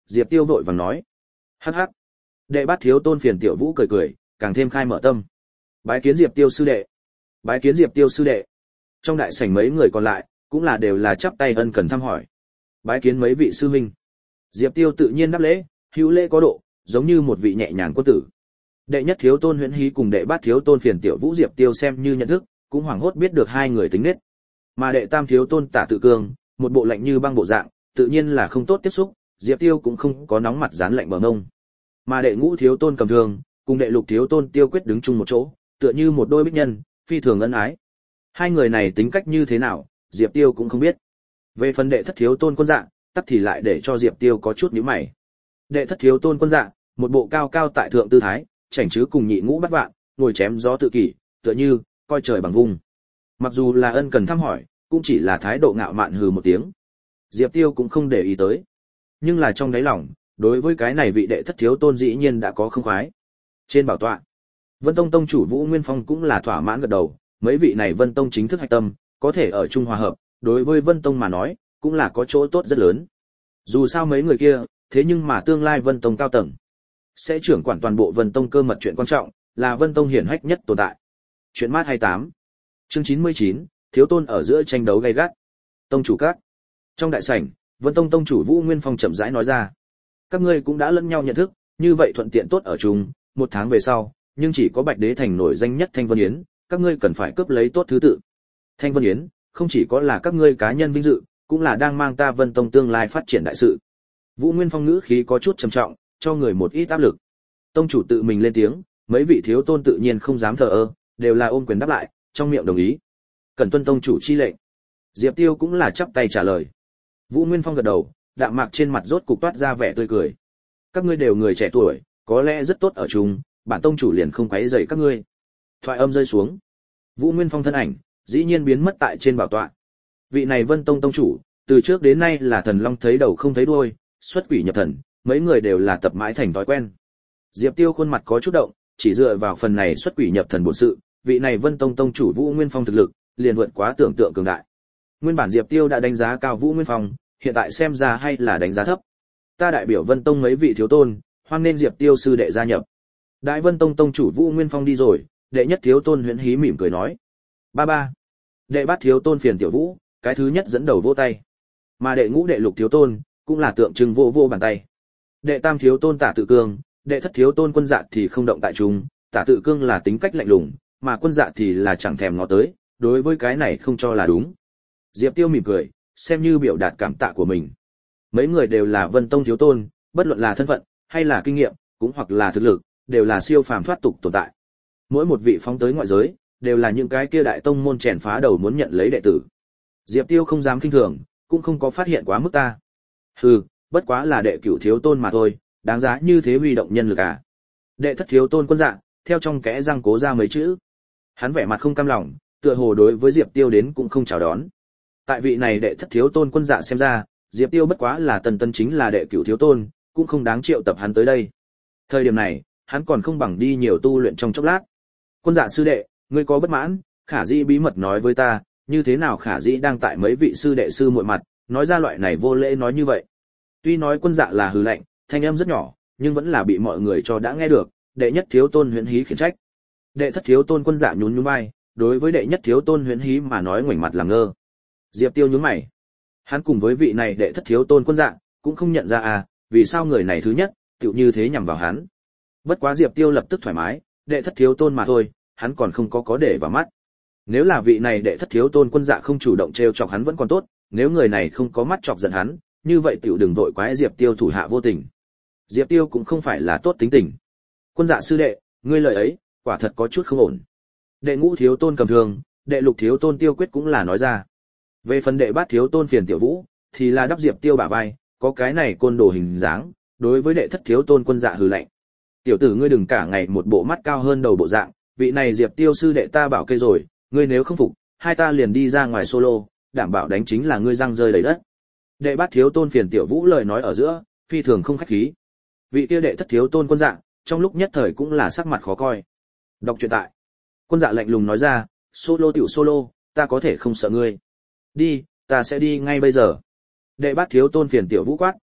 Diệp Tiêu vội vàng nói. Hắc hắc. Đệ bát thiếu tôn Phiền Tiểu Vũ cười cười, càng thêm khai mở tâm. Bái kiến Diệp Tiêu sư đệ. Bái kiến Diệp Tiêu sư đệ. Trong đại sảnh mấy người còn lại, cũng là đều là chắp tay ân cần thăm hỏi. Bái kiến mấy vị sư huynh. Diệp Tiêu tự nhiên đáp lễ, hữu lễ có độ, giống như một vị nhẹ nhàng quân tử. Đệ nhất thiếu tôn Huyễn Hí cùng đệ bát thiếu tôn Phiền Tiểu Vũ Diệp Tiêu xem như nhận thức, cũng hoảng hốt biết được hai người tính nết. Mà đệ tam thiếu tôn Tả Tự Cương, một bộ lạnh như băng bộ dạng, tự nhiên là không tốt tiếp xúc, Diệp Tiêu cũng không có nóng mặt dán lạnh bờ ngông. Mà đệ ngũ thiếu tôn Cầm Thương, cùng đệ lục thiếu tôn Tiêu Quyết đứng chung một chỗ, tựa như một đôi bích nhân, phi thường ân ái. Hai người này tính cách như thế nào, Diệp Tiêu cũng không biết. Về phần đệ thất thiếu tôn Quân Dạ, tắc thì lại để cho Diệp Tiêu có chút nhíu mày. Đệ thất thiếu tôn Quân Dạ, một bộ cao cao tại thượng tư thái, chảnh chứ cùng nhị ngũ bắt vạn, ngồi chém gió tự kỷ, tựa như coi trời bằng vung. Mặc dù là ân cần thăm hỏi, cũng chỉ là thái độ ngạo mạn hừ một tiếng. Diệp Tiêu cũng không để ý tới. Nhưng là trong đáy lòng, đối với cái này vị đệ thất thiếu tôn dĩ nhiên đã có không khoái. Trên bảo tọa, Vân Tông tông chủ Vũ Nguyên Phong cũng là thỏa mãn gật đầu, mấy vị này Vân Tông chính thức hạch tâm, có thể ở chung hòa hợp, đối với Vân Tông mà nói, cũng là có chỗ tốt rất lớn. Dù sao mấy người kia, thế nhưng mà tương lai Vân Tông cao tầng sẽ trưởng quản toàn bộ Vân Tông cơ mật chuyện quan trọng, là Vân Tông hiển hách nhất tồn tại. Chuyện mát hai mươi tám. Chương chín mươi chín, thiếu tôn ở giữa tranh đấu gay gắt. Tông chủ các. Trong đại sảnh, Vân Tông tông chủ Vũ Nguyên Phong chậm rãi nói ra: "Các ngươi cũng đã lẫn nhau nhận thức, như vậy thuận tiện tốt ở chung, một tháng về sau, nhưng chỉ có Bạch Đế thành nổi danh nhất Thanh Vân Yến, các ngươi cần phải cướp lấy tốt thứ tự. Thanh Vân Yến, không chỉ có là các ngươi cá nhân vinh dự, cũng là đang mang ta Vân Tông tương lai phát triển đại sự." Vũ Nguyên Phong ngữ khí có chút trầm trọng, cho người một ít áp lực. Tông chủ tự mình lên tiếng, mấy vị thiếu tôn tự nhiên không dám thờ ơ, đều là ôm quyền đáp lại, trong miệng đồng ý. Cần tuân tông chủ chi lệnh. Diệp Tiêu cũng là chắp tay trả lời. Vũ Nguyên Phong gật đầu, đạm mạc trên mặt rốt cục toát ra vẻ tươi cười. Các ngươi đều người trẻ tuổi, có lẽ rất tốt ở chung, bản tông chủ liền không quấy rầy các ngươi. Thoại âm rơi xuống, Vũ Nguyên Phong thân ảnh dĩ nhiên biến mất tại trên bảo tọa. Vị này Vân Tông tông chủ, từ trước đến nay là thần long thấy đầu không thấy đuôi, xuất quỷ nhập thần, mấy người đều là tập mãi thành thói quen. Diệp Tiêu khuôn mặt có chút động, chỉ dựa vào phần này xuất quỷ nhập thần bổn sự, vị này Vân Tông tông chủ Vũ Nguyên Phong thực lực liền vượt quá tưởng tượng cường đại. Nguyên bản Diệp Tiêu đã đánh giá cao Vũ Nguyên Phong, hiện tại xem ra hay là đánh giá thấp. Ta đại biểu Vân Tông mấy vị thiếu tôn, hoan nên Diệp Tiêu sư đệ gia nhập. Đại Vân Tông tông chủ Vũ Nguyên Phong đi rồi, đệ nhất thiếu tôn Huyễn Hí mỉm cười nói: "Ba ba." Đệ bát thiếu tôn Phiền Tiểu Vũ, cái thứ nhất dẫn đầu vỗ tay. Mà đệ ngũ đệ lục thiếu tôn, cũng là tượng trưng vô vô bàn tay. Đệ tam thiếu tôn Tả Tự Cương, đệ thất thiếu tôn Quân Dạ thì không động tại chúng, Tả Tự Cương là tính cách lạnh lùng, mà Quân Dạ thì là chẳng thèm ngó tới, đối với cái này không cho là đúng. Diệp Tiêu mỉm cười, xem như biểu đạt cảm tạ của mình. Mấy người đều là Vân Tông thiếu tôn, bất luận là thân phận hay là kinh nghiệm, cũng hoặc là thực lực, đều là siêu phàm thoát tục tồn tại. Mỗi một vị phóng tới ngoại giới, đều là những cái kia đại tông môn chèn phá đầu muốn nhận lấy đệ tử. Diệp Tiêu không dám khinh thường, cũng không có phát hiện quá mức ta. Hừ, bất quá là đệ cửu thiếu tôn mà thôi, đáng giá như thế huy động nhân lực à? Đệ thất thiếu tôn Quân Dạ, theo trong kẽ răng cố ra mấy chữ. Hắn vẻ mặt không cam lòng, tựa hồ đối với Diệp Tiêu đến cũng không chào đón. Tại vị này đệ thất thiếu tôn Quân Dạ xem ra, Diệp Tiêu bất quá là tần tân chính là đệ cửu thiếu tôn, cũng không đáng triệu tập hắn tới đây. Thời điểm này, hắn còn không bằng đi nhiều tu luyện trong chốc lát. Quân Dạ sư đệ, ngươi có bất mãn, Khả Dĩ bí mật nói với ta, như thế nào Khả Dĩ đang tại mấy vị sư đệ sư muội mặt, nói ra loại này vô lễ nói như vậy. Tuy nói Quân Dạ là hừ lạnh, thanh âm rất nhỏ, nhưng vẫn là bị mọi người cho đã nghe được, đệ nhất thiếu tôn Huyễn Hí khiển trách. Đệ thất thiếu tôn Quân Dạ nhún nhún vai, đối với đệ nhất thiếu tôn Huyễn Hí mà nói ngoảnh mặt làm ngơ. Diệp Tiêu nhướng mày. Hắn cùng với vị này đệ thất thiếu tôn Quân Dạ, cũng không nhận ra à, vì sao người này thứ nhất, tựu như thế nhằm vào hắn. Bất quá Diệp Tiêu lập tức thoải mái, đệ thất thiếu tôn mà thôi, hắn còn không có có để vào mắt. Nếu là vị này đệ thất thiếu tôn Quân Dạ không chủ động trêu chọc hắn vẫn còn tốt, nếu người này không có mắt chọc giận hắn, như vậy tiểu đừng vội quái Diệp Tiêu thủ hạ vô tình. Diệp Tiêu cũng không phải là tốt tính tình. Quân Dạ sư đệ, ngươi lời ấy, quả thật có chút không ổn. Đệ ngũ thiếu tôn Cầm Thương, đệ lục thiếu tôn Tiêu Quyết cũng là nói ra. Về phần đệ bát thiếu tôn Phiền Tiểu Vũ, thì là đắp Diệp Tiêu bả vai, có cái này côn đồ hình dáng, đối với đệ thất thiếu tôn Quân Dạ hừ lạnh. Tiểu tử ngươi đừng cả ngày một bộ mắt cao hơn đầu bộ dạng, vị này Diệp Tiêu sư đệ ta bảo kê rồi, ngươi nếu không phục, hai ta liền đi ra ngoài solo, đảm bảo đánh chính là ngươi răng rơi đầy đất. Đệ bát thiếu tôn Phiền Tiểu Vũ lời nói ở giữa, phi thường không khách khí. Vị kia đệ thất thiếu tôn Quân Dạ, trong lúc nhất thời cũng là sắc mặt khó coi. Đọc truyện tại. Quân Dạ lạnh lùng nói ra, solo tiểu solo, ta có thể không sợ ngươi. Đi, ta sẽ đi ngay bây giờ. Đệ bát thiếu tôn Phiền Tiểu Vũ quát,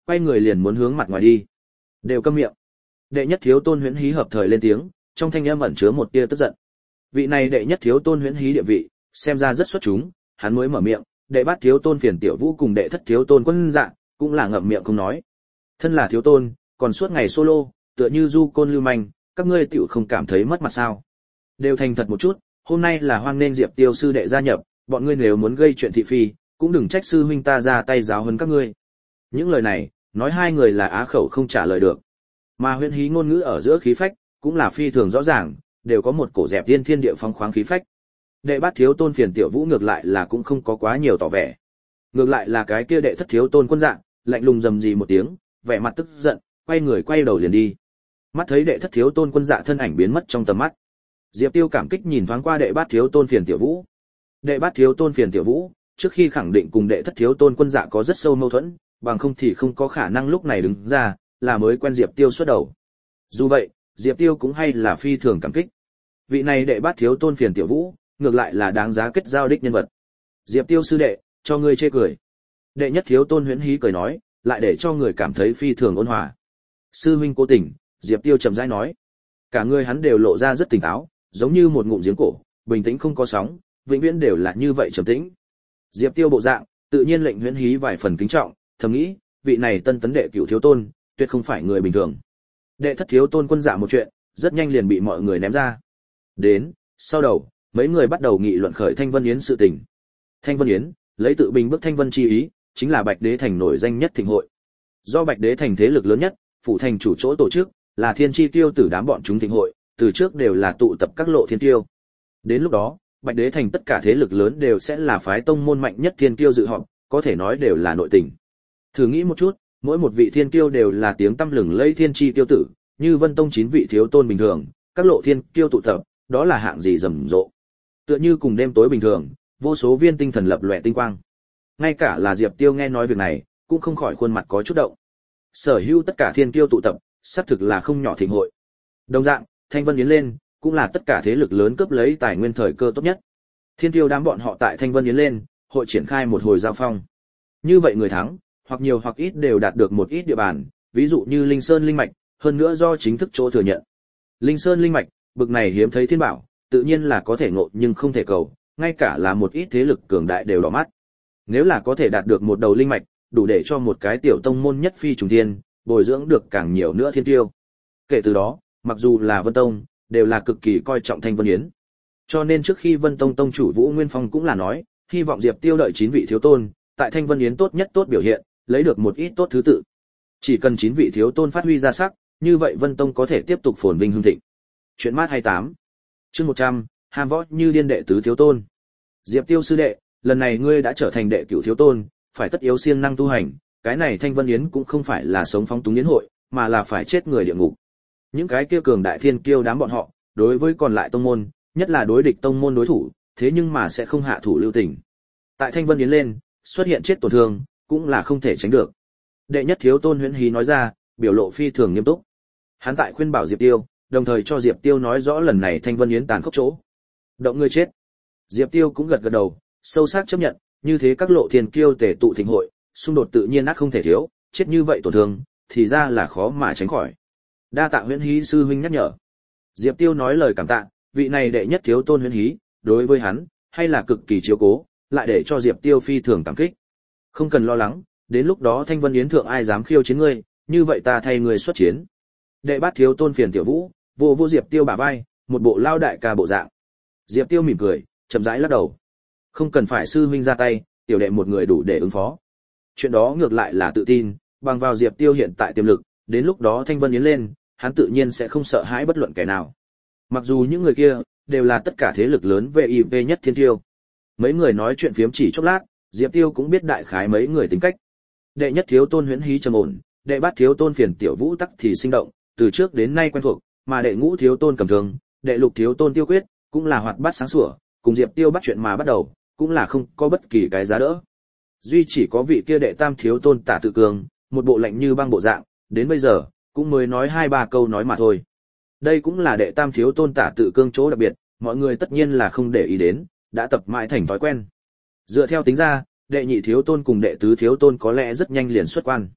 quay người liền muốn hướng mặt ngoài đi. Đều câm miệng. Đệ nhất thiếu tôn Huyễn Hí hợp thời lên tiếng, trong thanh âm ẩn chứa một tia tức giận. Vị này đệ nhất thiếu tôn Huyễn Hí địa vị, xem ra rất xuất chúng, hắn mới mở miệng, đệ bát thiếu tôn Phiền Tiểu Vũ cùng đệ thất thiếu tôn Quân Dạ, cũng là ngậm miệng không nói. Thân là thiếu tôn, còn suốt ngày solo, tựa như du côn lưu manh, các ngươi tiểu không cảm thấy mất mặt sao? Đều thành thật một chút, hôm nay là hoan nên Diệp Tiêu sư đệ gia nhập, bọn ngươi nếu muốn gây chuyện thị phi, cũng đừng trách sư huynh ta ra tay giáo huấn các ngươi. Những lời này, nói hai người là á khẩu không trả lời được. Mà Huyễn Hí ngôn ngữ ở giữa khí phách, cũng là phi thường rõ ràng, đều có một cổ dẹp tiên thiên địa phong khoáng khí phách. Đệ bát thiếu tôn Phiền Tiểu Vũ ngược lại là cũng không có quá nhiều tỏ vẻ. Ngược lại là cái kia đệ thất thiếu tôn Quân Dạ, lạnh lùng rầm rì một tiếng, vẻ mặt tức giận, quay người quay đầu liền đi. Mắt thấy đệ thất thiếu tôn Quân Dạ thân ảnh biến mất trong tầm mắt, Diệp Tiêu cảm kích nhìn thoáng qua đệ bát thiếu tôn Phiền Tiểu Vũ. Đệ bát thiếu tôn Phiền Tiểu Vũ, trước khi khẳng định cùng đệ thất thiếu tôn Quân Dạ có rất sâu mâu thuẫn, bằng không thì không có khả năng lúc này đứng ra, là mới quen Diệp Tiêu xuất đầu. Dù vậy, Diệp Tiêu cũng hay là phi thường cảm kích. Vị này đệ bát thiếu tôn Phiền Tiểu Vũ, ngược lại là đáng giá kết giao đích nhân vật. Diệp Tiêu sư đệ, cho ngươi chê cười. Đệ nhất thiếu tôn Huyễn Hí cười nói, lại để cho người cảm thấy phi thường ôn hòa. Sư huynh cố tình, Diệp Tiêu chậm rãi nói. Cả người hắn đều lộ ra rất tỉnh táo, giống như một ngụm giếng cổ, bình tĩnh không có sóng, vĩnh viễn đều là như vậy trầm tĩnh. Diệp Tiêu bộ dạng, tự nhiên lệnh Huyễn Hí vài phần kính trọng, thầm nghĩ, vị này tân tấn đệ cửu thiếu tôn, tuyệt không phải người bình thường. Đệ thất thiếu tôn Quân Dạ một chuyện, rất nhanh liền bị mọi người ném ra. Đến, sau đầu, mấy người bắt đầu nghị luận khởi Thanh Vân Yến sự tình. Thanh Vân Yến, lấy tự bình bước Thanh Vân chi ý, chính là Bạch Đế thành nổi danh nhất thịnh hội. Do Bạch Đế thành thế lực lớn nhất, phụ thành chủ chỗ tổ chức, là Thiên Chi Tiêu tử đám bọn chúng thịnh hội, từ trước đều là tụ tập các lộ thiên tiêu. Đến lúc đó, Bạch Đế thành tất cả thế lực lớn đều sẽ là phái tông môn mạnh nhất thiên tiêu dự họp, có thể nói đều là nội tình. Thử nghĩ một chút, mỗi một vị thiên tiêu đều là tiếng tăm lừng lẫy Thiên Chi Tiêu tử, như Vân Tông chín vị thiếu tôn bình thường, các lộ thiên tiêu tụ tập, đó là hạng gì rầm rộ. Tựa như cùng đêm tối bình thường, vô số viên tinh thần lập lòe tinh quang. Ngay cả là Diệp Tiêu nghe nói việc này, cũng không khỏi khuôn mặt có chút động. Sở hữu tất cả thiên kiêu tụ tập, xác thực là không nhỏ thịnh hội. Đồng dạng, Thanh Vân Yến lên, cũng là tất cả thế lực lớn cướp lấy tài nguyên thời cơ tốt nhất. Thiên kiêu đám bọn họ tại Thanh Vân Yến lên, hội triển khai một hồi giao phong. Như vậy người thắng, hoặc nhiều hoặc ít đều đạt được một ít địa bàn, ví dụ như Linh Sơn linh mạch, hơn nữa do chính thức chỗ thừa nhận. Linh Sơn linh mạch, bực này hiếm thấy thiên bảo, tự nhiên là có thể ngộ nhưng không thể cầu, ngay cả là một ít thế lực cường đại đều đỏ mắt. Nếu là có thể đạt được một đầu linh mạch, đủ để cho một cái tiểu tông môn nhất phi trùng thiên, bồi dưỡng được càng nhiều nữa thiên tiêu. Kể từ đó, mặc dù là Vân Tông, đều là cực kỳ coi trọng Thanh Vân Yến. Cho nên trước khi Vân Tông tông chủ Vũ Nguyên Phong cũng là nói, hy vọng Diệp Tiêu đợi chín vị thiếu tôn, tại Thanh Vân Yến tốt nhất tốt biểu hiện, lấy được một ít tốt thứ tự. Chỉ cần chín vị thiếu tôn phát huy ra sắc, như vậy Vân Tông có thể tiếp tục phồn vinh hưng thịnh. Chuyện mát hai mươi tám. Chương một trăm, ham võ như điên đệ tứ thiếu tôn. Diệp Tiêu sư đệ, lần này ngươi đã trở thành đệ cửu thiếu tôn, phải tất yếu siêng năng tu hành, cái này Thanh Vân Yến cũng không phải là sống phóng túng yến hội, mà là phải chết người địa ngục. Những cái kia cường đại thiên kiêu đám bọn họ, đối với còn lại tông môn, nhất là đối địch tông môn đối thủ, thế nhưng mà sẽ không hạ thủ lưu tình. Tại Thanh Vân Yến lên, xuất hiện chết tổn thương, cũng là không thể tránh được. Đệ nhất thiếu tôn Huyễn Hí nói ra, biểu lộ phi thường nghiêm túc. Hắn tại khuyên bảo Diệp Tiêu, đồng thời cho Diệp Tiêu nói rõ lần này Thanh Vân Yến tàn khốc chỗ. Động ngươi chết. Diệp Tiêu cũng gật gật đầu, sâu sắc chấp nhận, như thế các lộ thiên kiêu tề tụ thịnh hội, xung đột tự nhiên ác không thể thiếu, chết như vậy tổn thương, thì ra là khó mà tránh khỏi. Đa tạ Huyễn Hí sư huynh nhắc nhở. Diệp Tiêu nói lời cảm tạ, vị này đệ nhất thiếu tôn Huyễn Hí, đối với hắn, hay là cực kỳ chiếu cố, lại để cho Diệp Tiêu phi thường cảm kích. Không cần lo lắng, đến lúc đó Thanh Vân Yến thượng ai dám khiêu chiến ngươi, như vậy ta thay ngươi xuất chiến. Đệ bát thiếu tôn Phiền Tiểu Vũ, vô vô Diệp Tiêu bả vai, một bộ lao đại ca bộ dạng. Diệp Tiêu mỉm cười, chậm rãi lắc đầu. Không cần phải sư huynh ra tay, tiểu đệ một người đủ để ứng phó. Chuyện đó ngược lại là tự tin, bằng vào Diệp Tiêu hiện tại tiềm lực, đến lúc đó Thanh Vân Yến lên, hắn tự nhiên sẽ không sợ hãi bất luận kẻ nào. Mặc dù những người kia đều là tất cả thế lực lớn vê i pê nhất thiên tiêu. Mấy người nói chuyện phiếm chỉ chốc lát, Diệp Tiêu cũng biết đại khái mấy người tính cách. Đệ nhất thiếu tôn Huyễn Hí trầm ổn, đệ bát thiếu tôn Phiền Tiểu Vũ tắc thì sinh động, từ trước đến nay quen thuộc, mà đệ ngũ thiếu tôn Cầm Thường, đệ lục thiếu tôn Tiêu Quyết, cũng là hoạt bát sáng sủa, cùng Diệp Tiêu bắt chuyện mà bắt đầu, cũng là không có bất kỳ cái giá đỡ. Duy chỉ có vị kia đệ tam thiếu tôn Tả Tự Cường, một bộ lạnh như băng bộ dạng, đến bây giờ cũng mới nói hai ba câu nói mà thôi. Đây cũng là đệ tam thiếu tôn Tả Tự Cương chỗ đặc biệt, mọi người tất nhiên là không để ý đến, đã tập mãi thành thói quen. Dựa theo tính ra, đệ nhị thiếu tôn cùng đệ tứ thiếu tôn có lẽ rất nhanh liền xuất quan.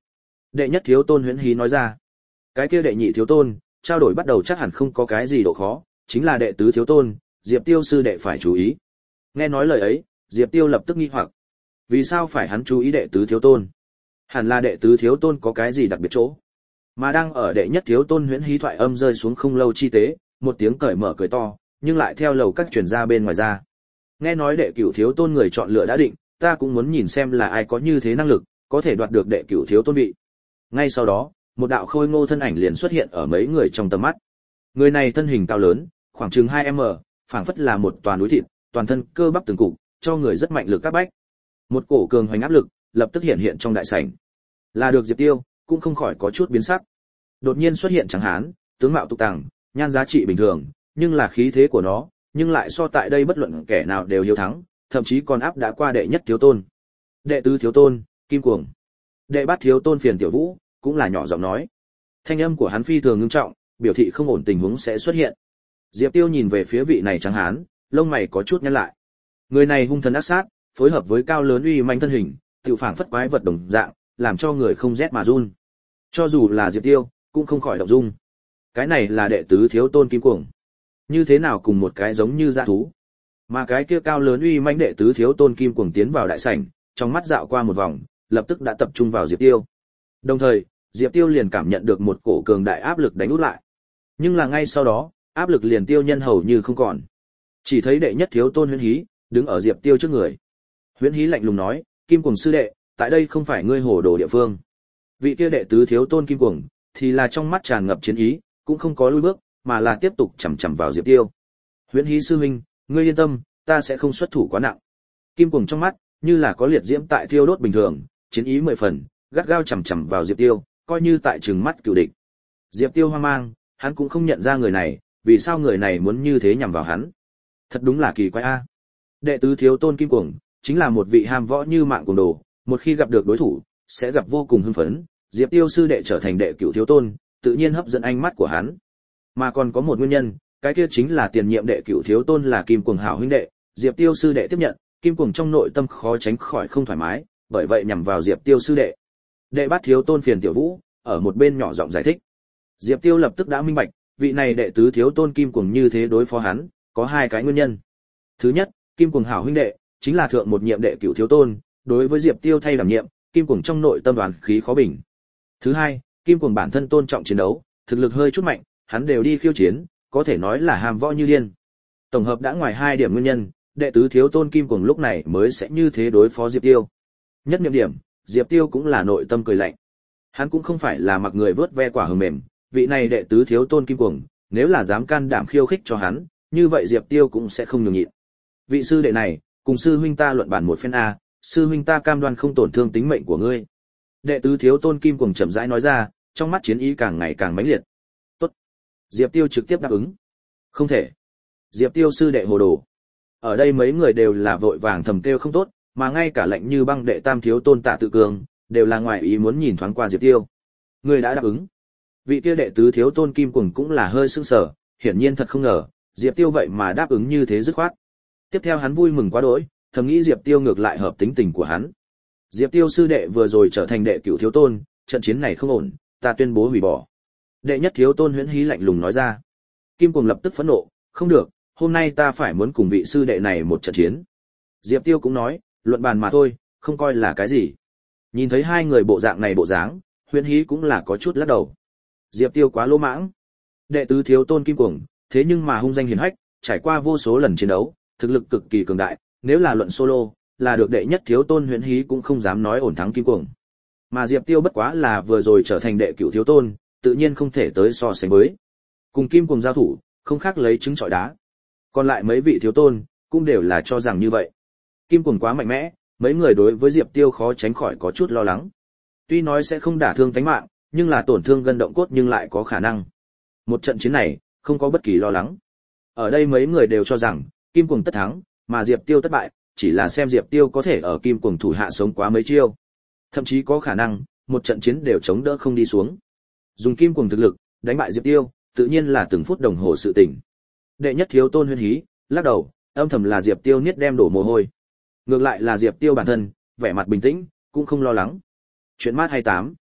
Đệ nhất thiếu tôn Huyễn Hí nói ra. Cái kia đệ nhị thiếu tôn, trao đổi bắt đầu chắc hẳn không có cái gì độ khó, chính là đệ tứ thiếu tôn, Diệp Tiêu sư đệ phải chú ý. Nghe nói lời ấy, Diệp Tiêu lập tức nghi hoặc. Vì sao phải hắn chú ý đệ tứ thiếu tôn? Hẳn là đệ tứ thiếu tôn có cái gì đặc biệt chỗ. Mà đang ở đệ nhất thiếu tôn Huyễn Hí thoại âm rơi xuống không lâu chi tế, một tiếng cởi mở cười to, nhưng lại theo lầu các truyền ra bên ngoài ra. Nghe nói đệ cửu thiếu tôn người chọn lựa đã định, ta cũng muốn nhìn xem là ai có như thế năng lực, có thể đoạt được đệ cửu thiếu tôn vị. Ngay sau đó, một đạo khôi ngô thân ảnh liền xuất hiện ở mấy người trong tầm mắt. Người này thân hình cao lớn, khoảng chừng hai mét, phảng phất là một toàn núi thịt, toàn thân cơ bắp từng cục, cho người rất mạnh lực các bách. Một cổ cường hoành áp lực lập tức hiện hiện trong đại sảnh. Là được Diệp Tiêu, cũng không khỏi có chút biến sắc. Đột nhiên xuất hiện trắng hán, tướng mạo tục tằng, nhan giá trị bình thường, nhưng là khí thế của nó, nhưng lại so tại đây bất luận kẻ nào đều hiếu thắng, thậm chí còn áp đã qua đệ nhất thiếu tôn. Đệ tứ thiếu tôn, Kim Cuồng. Đệ bát thiếu tôn Phiền Tiểu Vũ, cũng là nhỏ giọng nói. Thanh âm của hắn phi thường ngưng trọng, biểu thị không ổn tình huống sẽ xuất hiện. Diệp Tiêu nhìn về phía vị này trắng hán, lông mày có chút nhăn lại. Người này hung thần ác sát, phối hợp với cao lớn uy manh thân hình, tiểu phảng phất quái vật đồng dạng, làm cho người không rét mà run. Cho dù là Diệp Tiêu, cũng không khỏi động dung. Cái này là đệ tứ thiếu tôn Kim Cuồng. Như thế nào cùng một cái giống như dã thú. Mà cái kia cao lớn uy manh đệ tứ thiếu tôn Kim Cuồng tiến vào đại sảnh, trong mắt dạo qua một vòng, lập tức đã tập trung vào Diệp Tiêu. Đồng thời, Diệp Tiêu liền cảm nhận được một cổ cường đại áp lực đánh út lại. Nhưng là ngay sau đó, áp lực liền tiêu nhân hầu như không còn. Chỉ thấy đệ nhất thiếu tôn Huyễn Hí đứng ở Diệp Tiêu trước người. Huyễn Hí lạnh lùng nói, Kim Cuồng sư đệ, tại đây không phải ngươi hồ đồ địa phương. Vị kia đệ tứ thiếu tôn Kim Cuồng thì là trong mắt tràn ngập chiến ý, cũng không có lùi bước, mà là tiếp tục chằm chằm vào Diệp Tiêu. Huyễn Hí sư huynh, ngươi yên tâm, ta sẽ không xuất thủ quá nặng. Kim Cuồng trong mắt như là có liệt diễm tại thiêu đốt bình thường, chiến ý mười phần, gắt gao chằm chằm vào Diệp Tiêu, coi như tại trừng mắt cửu địch. Diệp Tiêu hoang mang, hắn cũng không nhận ra người này, vì sao người này muốn như thế nhằm vào hắn. Thật đúng là kỳ quái a. Đệ tứ thiếu tôn Kim Cuồng chính là một vị ham võ như mạng cuồng đồ, một khi gặp được đối thủ, sẽ gặp vô cùng hưng phấn. Diệp Tiêu sư đệ trở thành đệ cửu thiếu tôn, tự nhiên hấp dẫn ánh mắt của hắn. Mà còn có một nguyên nhân, cái kia chính là tiền nhiệm đệ cửu thiếu tôn là Kim Cuồng hảo huynh đệ, Diệp Tiêu sư đệ tiếp nhận, Kim Cuồng trong nội tâm khó tránh khỏi không thoải mái, bởi vậy nhằm vào Diệp Tiêu sư đệ. Đệ bát thiếu tôn Phiền Tiểu Vũ ở một bên nhỏ giọng giải thích. Diệp Tiêu lập tức đã minh bạch, vị này đệ tứ thiếu tôn Kim Cuồng như thế đối phó hắn, có hai cái nguyên nhân. Thứ nhất, Kim Cuồng hảo huynh đệ chính là thượng một nhiệm đệ cửu thiếu tôn, đối với Diệp Tiêu thay đảm nhiệm, Kim Cuồng trong nội tâm đoàn khí khó bình. Thứ hai, Kim Cuồng bản thân tôn trọng chiến đấu, thực lực hơi chút mạnh, hắn đều đi khiêu chiến, có thể nói là ham võ như điên. Tổng hợp đã ngoài hai điểm nguyên nhân, đệ tứ thiếu tôn Kim Cuồng lúc này mới sẽ như thế đối phó Diệp Tiêu. Nhất niệm điểm, Diệp Tiêu cũng là nội tâm cười lạnh. Hắn cũng không phải là mặc người vớt ve quả hờ mềm, vị này đệ tứ thiếu tôn Kim Cuồng, nếu là dám can đảm khiêu khích cho hắn, như vậy Diệp Tiêu cũng sẽ không nhường nhịn. Vị sư đệ này, cùng sư huynh ta luận bàn một phen a, sư huynh ta cam đoan không tổn thương tính mệnh của ngươi. Đệ tứ thiếu tôn Kim Cuồng chậm rãi nói ra, trong mắt chiến ý càng ngày càng mãnh liệt. Tốt. Diệp Tiêu trực tiếp đáp ứng. Không thể. Diệp Tiêu sư đệ hồ đồ. Ở đây mấy người đều là vội vàng thầm kêu không tốt, mà ngay cả lệnh như băng đệ tam thiếu tôn Tạ Tự Cường đều là ngoài ý muốn nhìn thoáng qua Diệp Tiêu. Người đã đáp ứng. Vị kia đệ tứ thiếu tôn Kim Cuồng cũng là hơi sững sờ, hiển nhiên thật không ngờ, Diệp Tiêu vậy mà đáp ứng như thế dứt khoát. Tiếp theo hắn vui mừng quá đỗi, thầm nghĩ Diệp Tiêu ngược lại hợp tính tình của hắn. Diệp Tiêu sư đệ vừa rồi trở thành đệ cửu thiếu tôn, trận chiến này không ổn, ta tuyên bố hủy bỏ. Đệ nhất thiếu tôn Huyễn Hí lạnh lùng nói ra. Kim Cuồng lập tức phẫn nộ, không được, hôm nay ta phải muốn cùng vị sư đệ này một trận chiến. Diệp Tiêu cũng nói, luận bàn mà thôi, không coi là cái gì. Nhìn thấy hai người bộ dạng này bộ dáng, Huyễn Hí cũng là có chút lắc đầu. Diệp Tiêu quá lỗ mãng. Đệ tứ thiếu tôn Kim Cuồng, thế nhưng mà hung danh hiển hách, trải qua vô số lần chiến đấu, thực lực cực kỳ cường đại, nếu là luận solo, là được đệ nhất thiếu tôn Huyễn Hí cũng không dám nói ổn thắng Kim Cuồng. Mà Diệp Tiêu bất quá là vừa rồi trở thành đệ cửu thiếu tôn, tự nhiên không thể tới so sánh với. Cùng Kim Cuồng giao thủ, không khác lấy trứng trọi đá. Còn lại mấy vị thiếu tôn, cũng đều là cho rằng như vậy. Kim Cuồng quá mạnh mẽ, mấy người đối với Diệp Tiêu khó tránh khỏi có chút lo lắng. Tuy nói sẽ không đả thương tánh mạng, nhưng là tổn thương gân động cốt nhưng lại có khả năng. Một trận chiến này, không có bất kỳ lo lắng. Ở đây mấy người đều cho rằng, Kim Cuồng tất thắng, mà Diệp Tiêu thất bại, chỉ là xem Diệp Tiêu có thể ở Kim Cuồng thủ hạ sống quá mấy chiêu. Thậm chí có khả năng, một trận chiến đều chống đỡ không đi xuống. Dùng Kim Cuồng thực lực, đánh bại Diệp Tiêu, tự nhiên là từng phút đồng hồ sự tình. Đệ nhất thiếu tôn Huyễn Hí lắc đầu, âm thầm là Diệp Tiêu niết đem đổ mồ hôi. Ngược lại là Diệp Tiêu bản thân, vẻ mặt bình tĩnh, cũng không lo lắng. Chuyện mát hai mươi tám.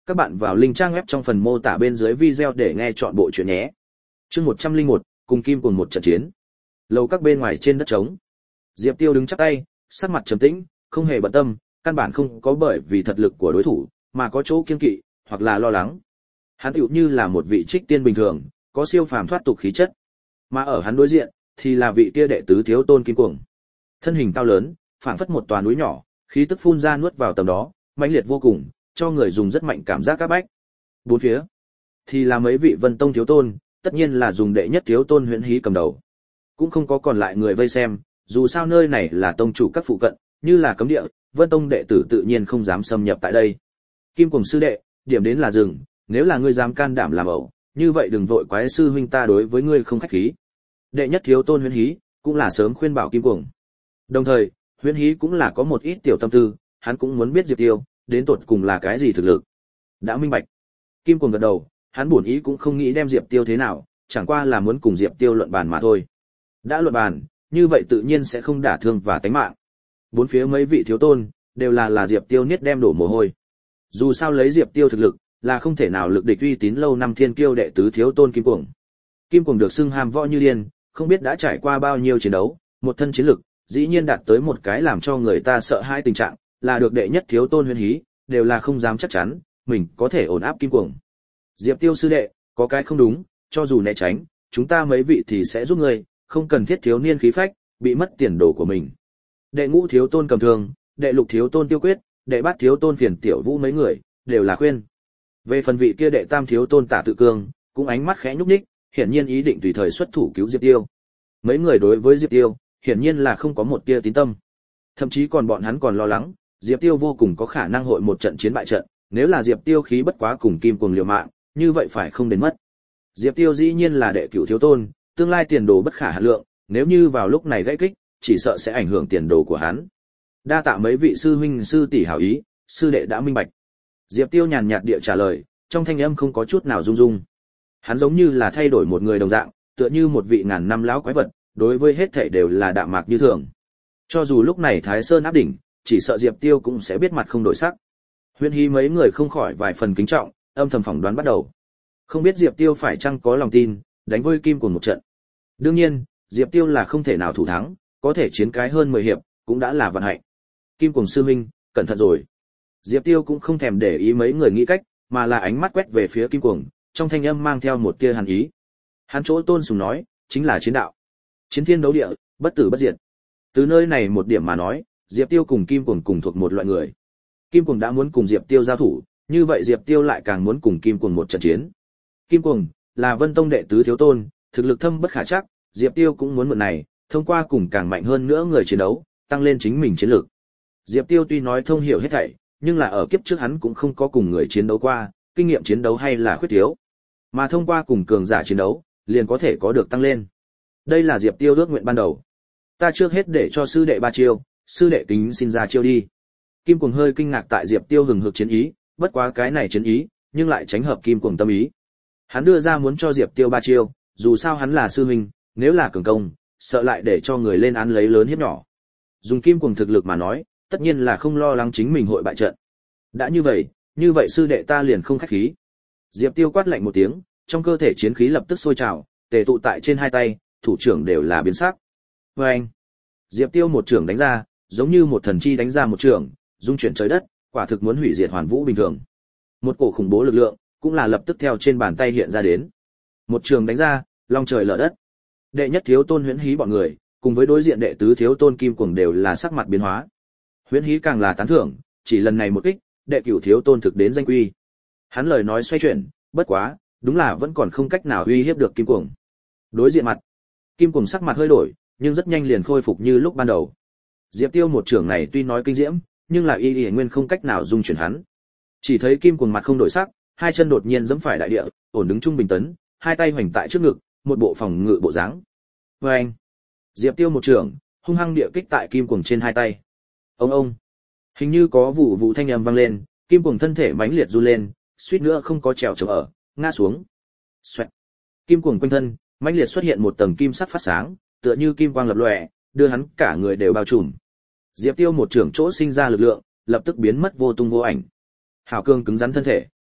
Các bạn vào link trang web trong phần mô tả bên dưới video để nghe chọn bộ truyện nhé. Chương một trăm lẻ một, cùng Kim Cuồng một trận chiến. Lầu các bên ngoài trên đất trống. Diệp Tiêu đứng chắp tay, sắc mặt trầm tĩnh, không hề bận tâm, căn bản không có bởi vì thật lực của đối thủ mà có chỗ kiêng kỵ hoặc là lo lắng. Hắn tựu như là một vị trích tiên bình thường, có siêu phàm thoát tục khí chất. Mà ở hắn đối diện thì là vị kia đệ tứ thiếu tôn Kim Cuồng. Thân hình cao lớn, phảng phất một tòa núi nhỏ, khí tức phun ra nuốt vào tầm đó, mãnh liệt vô cùng, cho người dùng rất mạnh cảm giác các bách. Bốn phía thì là mấy vị Vân Tông thiếu tôn, tất nhiên là dùng đệ nhất thiếu tôn Huyễn Hí cầm đầu. Cũng không có còn lại người vây xem, dù sao nơi này là tông chủ các phụ cận, như là cấm địa, Vân Tông đệ tử tự nhiên không dám xâm nhập tại đây. Kim Cuồng sư đệ, điểm đến là dừng, nếu là ngươi dám can đảm làm ẩu, như vậy đừng vội quái sư huynh ta đối với ngươi không khách khí. Đệ nhất thiếu tôn Huyễn Hí cũng là sớm khuyên bảo Kim Cuồng. Đồng thời, Huyễn Hí cũng là có một ít tiểu tâm tư, hắn cũng muốn biết Diệp Tiêu đến tột cùng là cái gì thực lực. Đã minh bạch. Kim Cuồng gật đầu, hắn buồn ý cũng không nghĩ đem Diệp Tiêu thế nào, chẳng qua là muốn cùng Diệp Tiêu luận bàn mà thôi. Đã luận bàn, như vậy tự nhiên sẽ không đả thương và tánh mạng. Bốn phía mấy vị thiếu tôn đều là là Diệp Tiêu niết đem đổ mồ hôi. Dù sao lấy Diệp Tiêu thực lực, là không thể nào lực địch uy tín lâu năm thiên kiêu đệ tứ thiếu tôn Kim Cuồng. Kim Cuồng được xưng ham võ như điên, không biết đã trải qua bao nhiêu chiến đấu, một thân chiến lực, dĩ nhiên đạt tới một cái làm cho người ta sợ hãi tình trạng, là được đệ nhất thiếu tôn Huyễn Hí, đều là không dám chắc chắn mình có thể ổn áp Kim Cuồng. Diệp Tiêu sư đệ, có cái không đúng, cho dù né tránh, chúng ta mấy vị thì sẽ giúp ngươi, không cần thiết thiếu niên khí phách, bị mất tiền đồ của mình. Đệ ngũ thiếu tôn Cầm Thương, đệ lục thiếu tôn Tiêu Quyết, đệ bát thiếu tôn Phiền Tiểu Vũ mấy người đều là khuyên. Về phần vị kia đệ tam thiếu tôn Tả Tự Cương, cũng ánh mắt khẽ nhúc nhích, hiển nhiên ý định tùy thời xuất thủ cứu Diệp Tiêu. Mấy người đối với Diệp Tiêu, hiển nhiên là không có một tia tín tâm. Thậm chí còn bọn hắn còn lo lắng, Diệp Tiêu vô cùng có khả năng hội một trận chiến bại trận, nếu là Diệp Tiêu khí bất quá cùng Kim Cuồng liều mạng, như vậy phải không đến mất. Diệp Tiêu dĩ nhiên là đệ cửu thiếu tôn, tương lai tiền đồ bất khả hạn lượng, nếu như vào lúc này gãy kích, chỉ sợ sẽ ảnh hưởng tiền đồ của hắn. Đa tạ mấy vị sư huynh sư tỷ hảo ý, sư đệ đã minh bạch. Diệp Tiêu nhàn nhạt địa trả lời, trong thanh âm không có chút nào rung rung. Hắn giống như là thay đổi một người đồng dạng, tựa như một vị ngàn năm lão quái vật, đối với hết thảy đều là đạm mạc như thường. Cho dù lúc này Thái Sơn áp đỉnh, chỉ sợ Diệp Tiêu cũng sẽ biết mặt không đổi sắc. Huyễn Hí mấy người không khỏi vài phần kính trọng, âm thầm phỏng đoán bắt đầu. Không biết Diệp Tiêu phải chăng có lòng tin, đánh với Kim Cuồng một trận. Đương nhiên, Diệp Tiêu là không thể nào thủ thắng, có thể chiến cái hơn mười hiệp, cũng đã là vận hạnh. Kim Cuồng sư huynh, cẩn thận rồi. Diệp Tiêu cũng không thèm để ý mấy người nghĩ cách, mà là ánh mắt quét về phía Kim Cuồng, trong thanh âm mang theo một tia hàn ý. Hắn chỗ tôn sùng nói, chính là chiến đạo. Chiến thiên đấu địa, bất tử bất diệt. Từ nơi này một điểm mà nói, Diệp Tiêu cùng Kim Cuồng cùng thuộc một loại người. Kim Cuồng đã muốn cùng Diệp Tiêu giao thủ, như vậy Diệp Tiêu lại càng muốn cùng Kim Cuồng một trận chiến. Kim Cuồng là Vân Tông đệ tứ thiếu tôn, thực lực thâm bất khả trắc, Diệp Tiêu cũng muốn mượn này, thông qua cùng càng mạnh hơn nữa người chiến đấu, tăng lên chính mình chiến lược. Diệp Tiêu tuy nói thông hiểu hết thảy, nhưng là ở kiếp trước hắn cũng không có cùng người chiến đấu qua, kinh nghiệm chiến đấu hay là khuyết thiếu. Mà thông qua cùng cường giả chiến đấu, liền có thể có được tăng lên. Đây là Diệp Tiêu ước nguyện ban đầu. Ta trước hết để cho sư đệ ba chiêu, sư đệ kính xin ra chiêu đi. Kim Cuồng hơi kinh ngạc tại Diệp Tiêu hừng hực chiến ý, bất quá cái này chiến ý, nhưng lại tránh hợp Kim Cuồng tâm ý. Hắn đưa ra muốn cho Diệp Tiêu ba chiêu, dù sao hắn là sư huynh, nếu là cường công, sợ lại để cho người lên án lấy lớn hiếp nhỏ. Dùng Kim Cuồng thực lực mà nói, tất nhiên là không lo lắng chính mình hội bại trận. Đã như vậy, như vậy sư đệ ta liền không khách khí. Diệp Tiêu quát lạnh một tiếng, trong cơ thể chiến khí lập tức sôi trào, tề tụ tại trên hai tay, thủ trưởng đều là biến sắc. Và anh, Diệp Tiêu một trưởng đánh ra, giống như một thần chi đánh ra một trưởng, dung chuyển trời đất, quả thực muốn hủy diệt hoàn vũ bình thường. Một cổ khủng bố lực lượng, cũng là lập tức theo trên bàn tay hiện ra đến. Một trường đánh ra, long trời lở đất. Đệ nhất thiếu tôn Huyễn Hí bọn người, cùng với đối diện đệ tứ thiếu tôn Kim Cuồng đều là sắc mặt biến hóa. Huyễn Hí càng là tán thưởng, chỉ lần này một kích, đệ cửu thiếu tôn thực đến danh quy. Hắn lời nói xoay chuyển, bất quá, đúng là vẫn còn không cách nào uy hiếp được Kim Cuồng. Đối diện mặt, Kim Cuồng sắc mặt hơi đổi, nhưng rất nhanh liền khôi phục như lúc ban đầu. Diệp Tiêu một trưởng này tuy nói kinh diễm, nhưng là y y nguyên không cách nào dung chuyển hắn. Chỉ thấy Kim Cuồng mặt không đổi sắc, hai chân đột nhiên giẫm phải đại địa, ổn đứng trung bình tấn, hai tay hoành tại trước ngực, một bộ phòng ngự bộ dáng. Oeng! Diệp Tiêu một trưởng, hung hăng địa kích tại Kim Cuồng trên hai tay. Ông ông! Hình như có vụ vụ thanh âm vang lên, Kim Cuồng thân thể mãnh liệt run lên, suýt nữa không có trèo chống ở, ngã xuống. Xoẹt! Kim Cuồng quanh thân, mãnh liệt xuất hiện một tầng kim sắc phát sáng, tựa như kim quang lập lòe, đưa hắn cả người đều bao trùm. Diệp Tiêu một trưởng chỗ sinh ra lực lượng, lập tức biến mất vô tung vô ảnh. Hảo cương cứng rắn thân thể.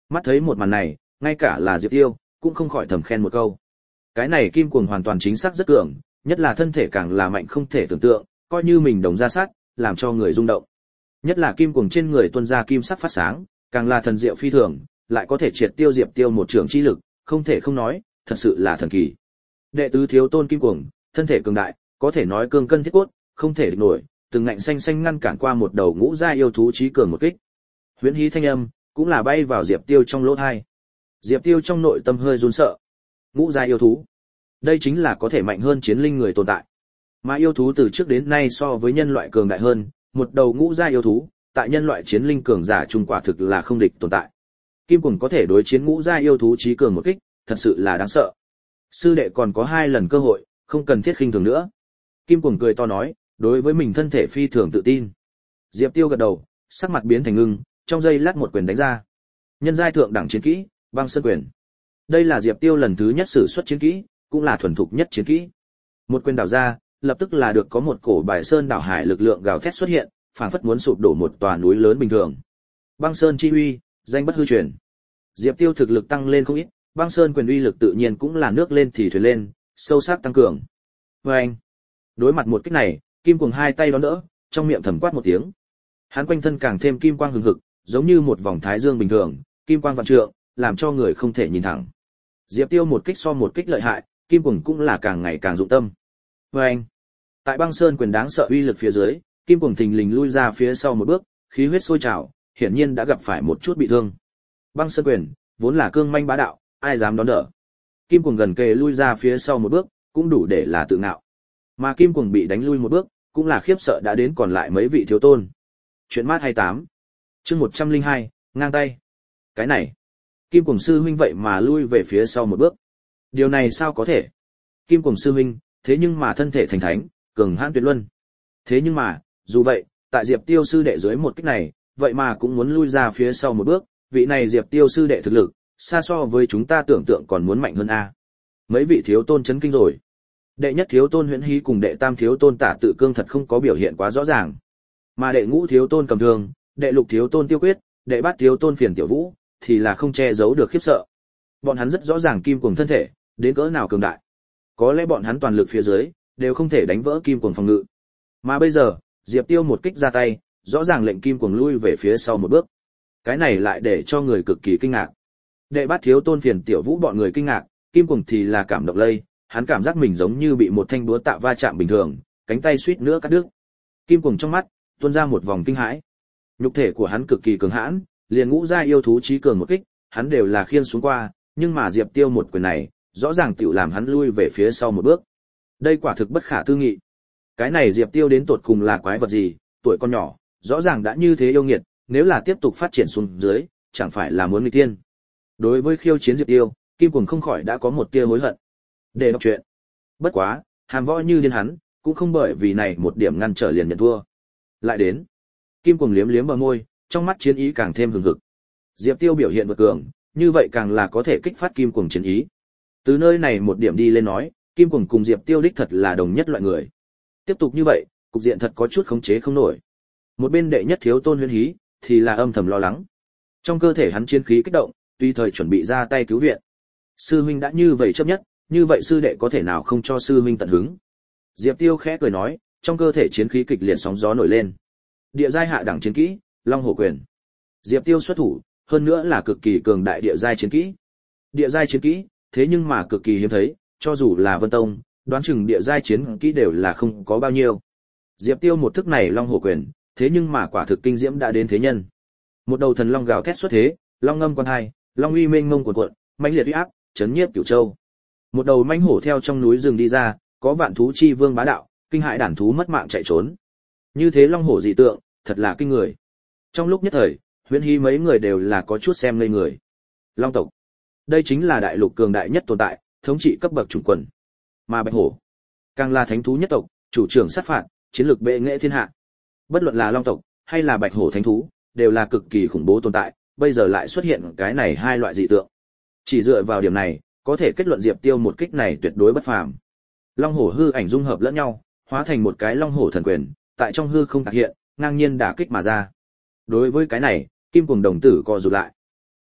Mắt thấy một màn này, ngay cả là Diệp Tiêu cũng không khỏi thầm khen một câu. Cái này kim cuồng hoàn toàn chính xác rất cường, nhất là thân thể càng là mạnh không thể tưởng tượng, coi như mình đồng ra sát, làm cho người rung động. Nhất là kim cuồng trên người tuôn ra kim sắc phát sáng, càng là thần diệu phi thường, lại có thể triệt tiêu Diệp Tiêu một trường chi lực, không thể không nói, thật sự là thần kỳ. Đệ tứ thiếu tôn kim cuồng, thân thể cường đại, có thể nói cương cân thiết cốt, không thể địch nổi, từng ngạnh xanh xanh ngăn cản qua một đầu ngũ gia yêu thú chí cường một kích. Huyễn hí thanh âm cũng là bay vào Diệp Tiêu trong lỗ tai. Diệp Tiêu trong nội tâm hơi run sợ. Ngũ gia yêu thú, đây chính là có thể mạnh hơn chiến linh người tồn tại. Mà yêu thú từ trước đến nay so với nhân loại cường đại hơn, một đầu ngũ gia yêu thú, tại nhân loại chiến linh cường giả trung quả thực là không địch tồn tại. Kim Cuồng có thể đối chiến ngũ gia yêu thú chí cường một kích, thật sự là đáng sợ. Sư đệ còn có hai lần cơ hội, không cần thiết khinh thường nữa. Kim Cuồng cười to nói, đối với mình thân thể phi thường tự tin. Diệp Tiêu gật đầu, sắc mặt biến thành ngưng, trong giây lát một quyền đánh ra. Nhân giai thượng đẳng chiến kỹ, Băng Sơn quyền. Đây là Diệp Tiêu lần thứ nhất sử xuất chiến kỹ, cũng là thuần thục nhất chiến kỹ. Một quyền đảo ra, lập tức là được có một cổ bài sơn đảo hải lực lượng gào thét xuất hiện, phảng phất muốn sụp đổ một tòa núi lớn bình thường. Băng Sơn chi uy, danh bất hư truyền. Diệp Tiêu thực lực tăng lên không ít, Băng Sơn quyền uy lực tự nhiên cũng là nước lên thì thuyền lên, sâu sắc tăng cường. Và anh, đối mặt một kích này, Kim Cuồng hai tay đón đỡ, trong miệng thầm quát một tiếng. Hắn quanh thân càng thêm kim quang hừng hực, giống như một vòng thái dương bình thường, kim quang vạn trượng, làm cho người không thể nhìn thẳng. Diệp Tiêu một kích so một kích lợi hại, Kim Cuồng cũng là càng ngày càng dụng tâm. Và anh, tại Băng Sơn quyền đáng sợ uy lực phía dưới, Kim Cuồng thình lình lui ra phía sau một bước, khí huyết sôi trào, hiển nhiên đã gặp phải một chút bị thương. Băng Sơn quyền vốn là cương manh bá đạo, ai dám đón đỡ. Kim Cuồng gần kề lui ra phía sau một bước, cũng đủ để là tự ngạo. Mà Kim Cuồng bị đánh lui một bước, cũng là khiếp sợ đã đến còn lại mấy vị thiếu tôn. Chuyện mát hai mươi tám, chương một trăm lẻ hai, ngang tay. Cái này, Kim Cuồng sư huynh vậy mà lui về phía sau một bước. Điều này sao có thể? Kim Cuồng sư huynh, thế nhưng mà thân thể thành thánh, cường hãn tuyệt luân. Thế nhưng mà, dù vậy, tại Diệp Tiêu sư đệ dưới một kích này, vậy mà cũng muốn lui ra phía sau một bước, vị này Diệp Tiêu sư đệ thực lực, xa so với chúng ta tưởng tượng còn muốn mạnh hơn a. Mấy vị thiếu tôn chấn kinh rồi. Đệ nhất thiếu tôn Huyễn Hí cùng đệ tam thiếu tôn Tả Tự Cương thật không có biểu hiện quá rõ ràng. Mà đệ ngũ thiếu tôn Cầm Thương, đệ lục thiếu tôn Tiêu Quyết, đệ bát thiếu tôn Phiền Tiểu Vũ thì là không che giấu được khiếp sợ. Bọn hắn rất rõ ràng Kim Cuồng thân thể đến cỡ nào cường đại. Có lẽ bọn hắn toàn lực phía dưới đều không thể đánh vỡ Kim Cuồng phòng ngự. Mà bây giờ, Diệp Tiêu một kích ra tay, rõ ràng lệnh Kim Cuồng lui về phía sau một bước. Cái này lại để cho người cực kỳ kinh ngạc. Đệ bát thiếu tôn Phiền Tiểu Vũ bọn người kinh ngạc, Kim Cuồng thì là cảm động lây, hắn cảm giác mình giống như bị một thanh búa tạ va chạm bình thường, cánh tay suýt nữa cắt đứt. Kim Cuồng trong mắt tuôn ra một vòng kinh hãi. Nhục thể của hắn cực kỳ cường hãn, liền ngũ gia yêu thú chí cường một kích, hắn đều là khiên xuống qua, nhưng mà Diệp Tiêu một quyền này, rõ ràng tiểu làm hắn lui về phía sau một bước. Đây quả thực bất khả tư nghị. Cái này Diệp Tiêu đến tột cùng là quái vật gì, tuổi con nhỏ, rõ ràng đã như thế yêu nghiệt, nếu là tiếp tục phát triển xuống dưới, chẳng phải là muốn nghịch tiên. Đối với khiêu chiến Diệp Tiêu, Kim Cuồng không khỏi đã có một tia hối hận. Để đọc chuyện. Bất quá, hàm võ như điên hắn, cũng không bởi vì này một điểm ngăn trở liền nhận thua. Lại đến, Kim Cuồng liếm liếm bờ môi, trong mắt chiến ý càng thêm hừng hực. Diệp Tiêu biểu hiện vượt cường, như vậy càng là có thể kích phát Kim Cuồng chiến ý. Từ nơi này một điểm đi lên nói, Kim Cuồng cùng Diệp Tiêu đích thật là đồng nhất loại người. Tiếp tục như vậy, cục diện thật có chút khống chế không nổi. Một bên đệ nhất thiếu tôn Huyễn Hí thì là âm thầm lo lắng. Trong cơ thể hắn chiến khí kích động, tùy thời chuẩn bị ra tay cứu viện. Sư huynh đã như vậy chấp nhất, như vậy sư đệ có thể nào không cho sư huynh tận hứng. Diệp Tiêu khẽ cười nói, trong cơ thể chiến khí kịch liệt sóng gió nổi lên. Địa giai hạ đẳng chiến kỹ, Long Hổ Quyền. Diệp Tiêu xuất thủ, hơn nữa là cực kỳ cường đại địa giai chiến kỹ. Địa giai chiến kỹ, thế nhưng mà cực kỳ hiếm thấy, cho dù là Vân Tông, đoán chừng địa giai chiến kỹ đều là không có bao nhiêu. Diệp Tiêu một thức này Long Hổ Quyền, thế nhưng mà quả thực kinh diễm đã đến thế nhân. Một đầu thần long gào thét xuất thế, long ngâm quan hai, long uy mênh mông cuồn cuộn, mãnh liệt uy áp, chấn nhiếp cửu châu. Một đầu mãnh hổ theo trong núi rừng đi ra, có vạn thú chi vương bá đạo, kinh hại đàn thú mất mạng chạy trốn. Như thế long hổ dị tượng, thật là kinh người. Trong lúc nhất thời, Huyễn Hí mấy người đều là có chút xem ngây người. Long tộc, đây chính là đại lục cường đại nhất tồn tại, thống trị cấp bậc chủng quần. Mà Bạch Hổ, càng là thánh thú nhất tộc, chủ trưởng sát phạt, chiến lược bệ nghệ thiên hạ. Bất luận là Long tộc hay là Bạch Hổ thánh thú, đều là cực kỳ khủng bố tồn tại, bây giờ lại xuất hiện cái này hai loại dị tượng. Chỉ dựa vào điểm này, có thể kết luận Diệp Tiêu một kích này tuyệt đối bất phàm. Long hổ hư ảnh dung hợp lẫn nhau, hóa thành một cái long hổ thần quyền, tại trong hư không tạc hiện, ngang nhiên đả kích mà ra. Đối với cái này, Kim Cuồng đồng tử co rụt lại.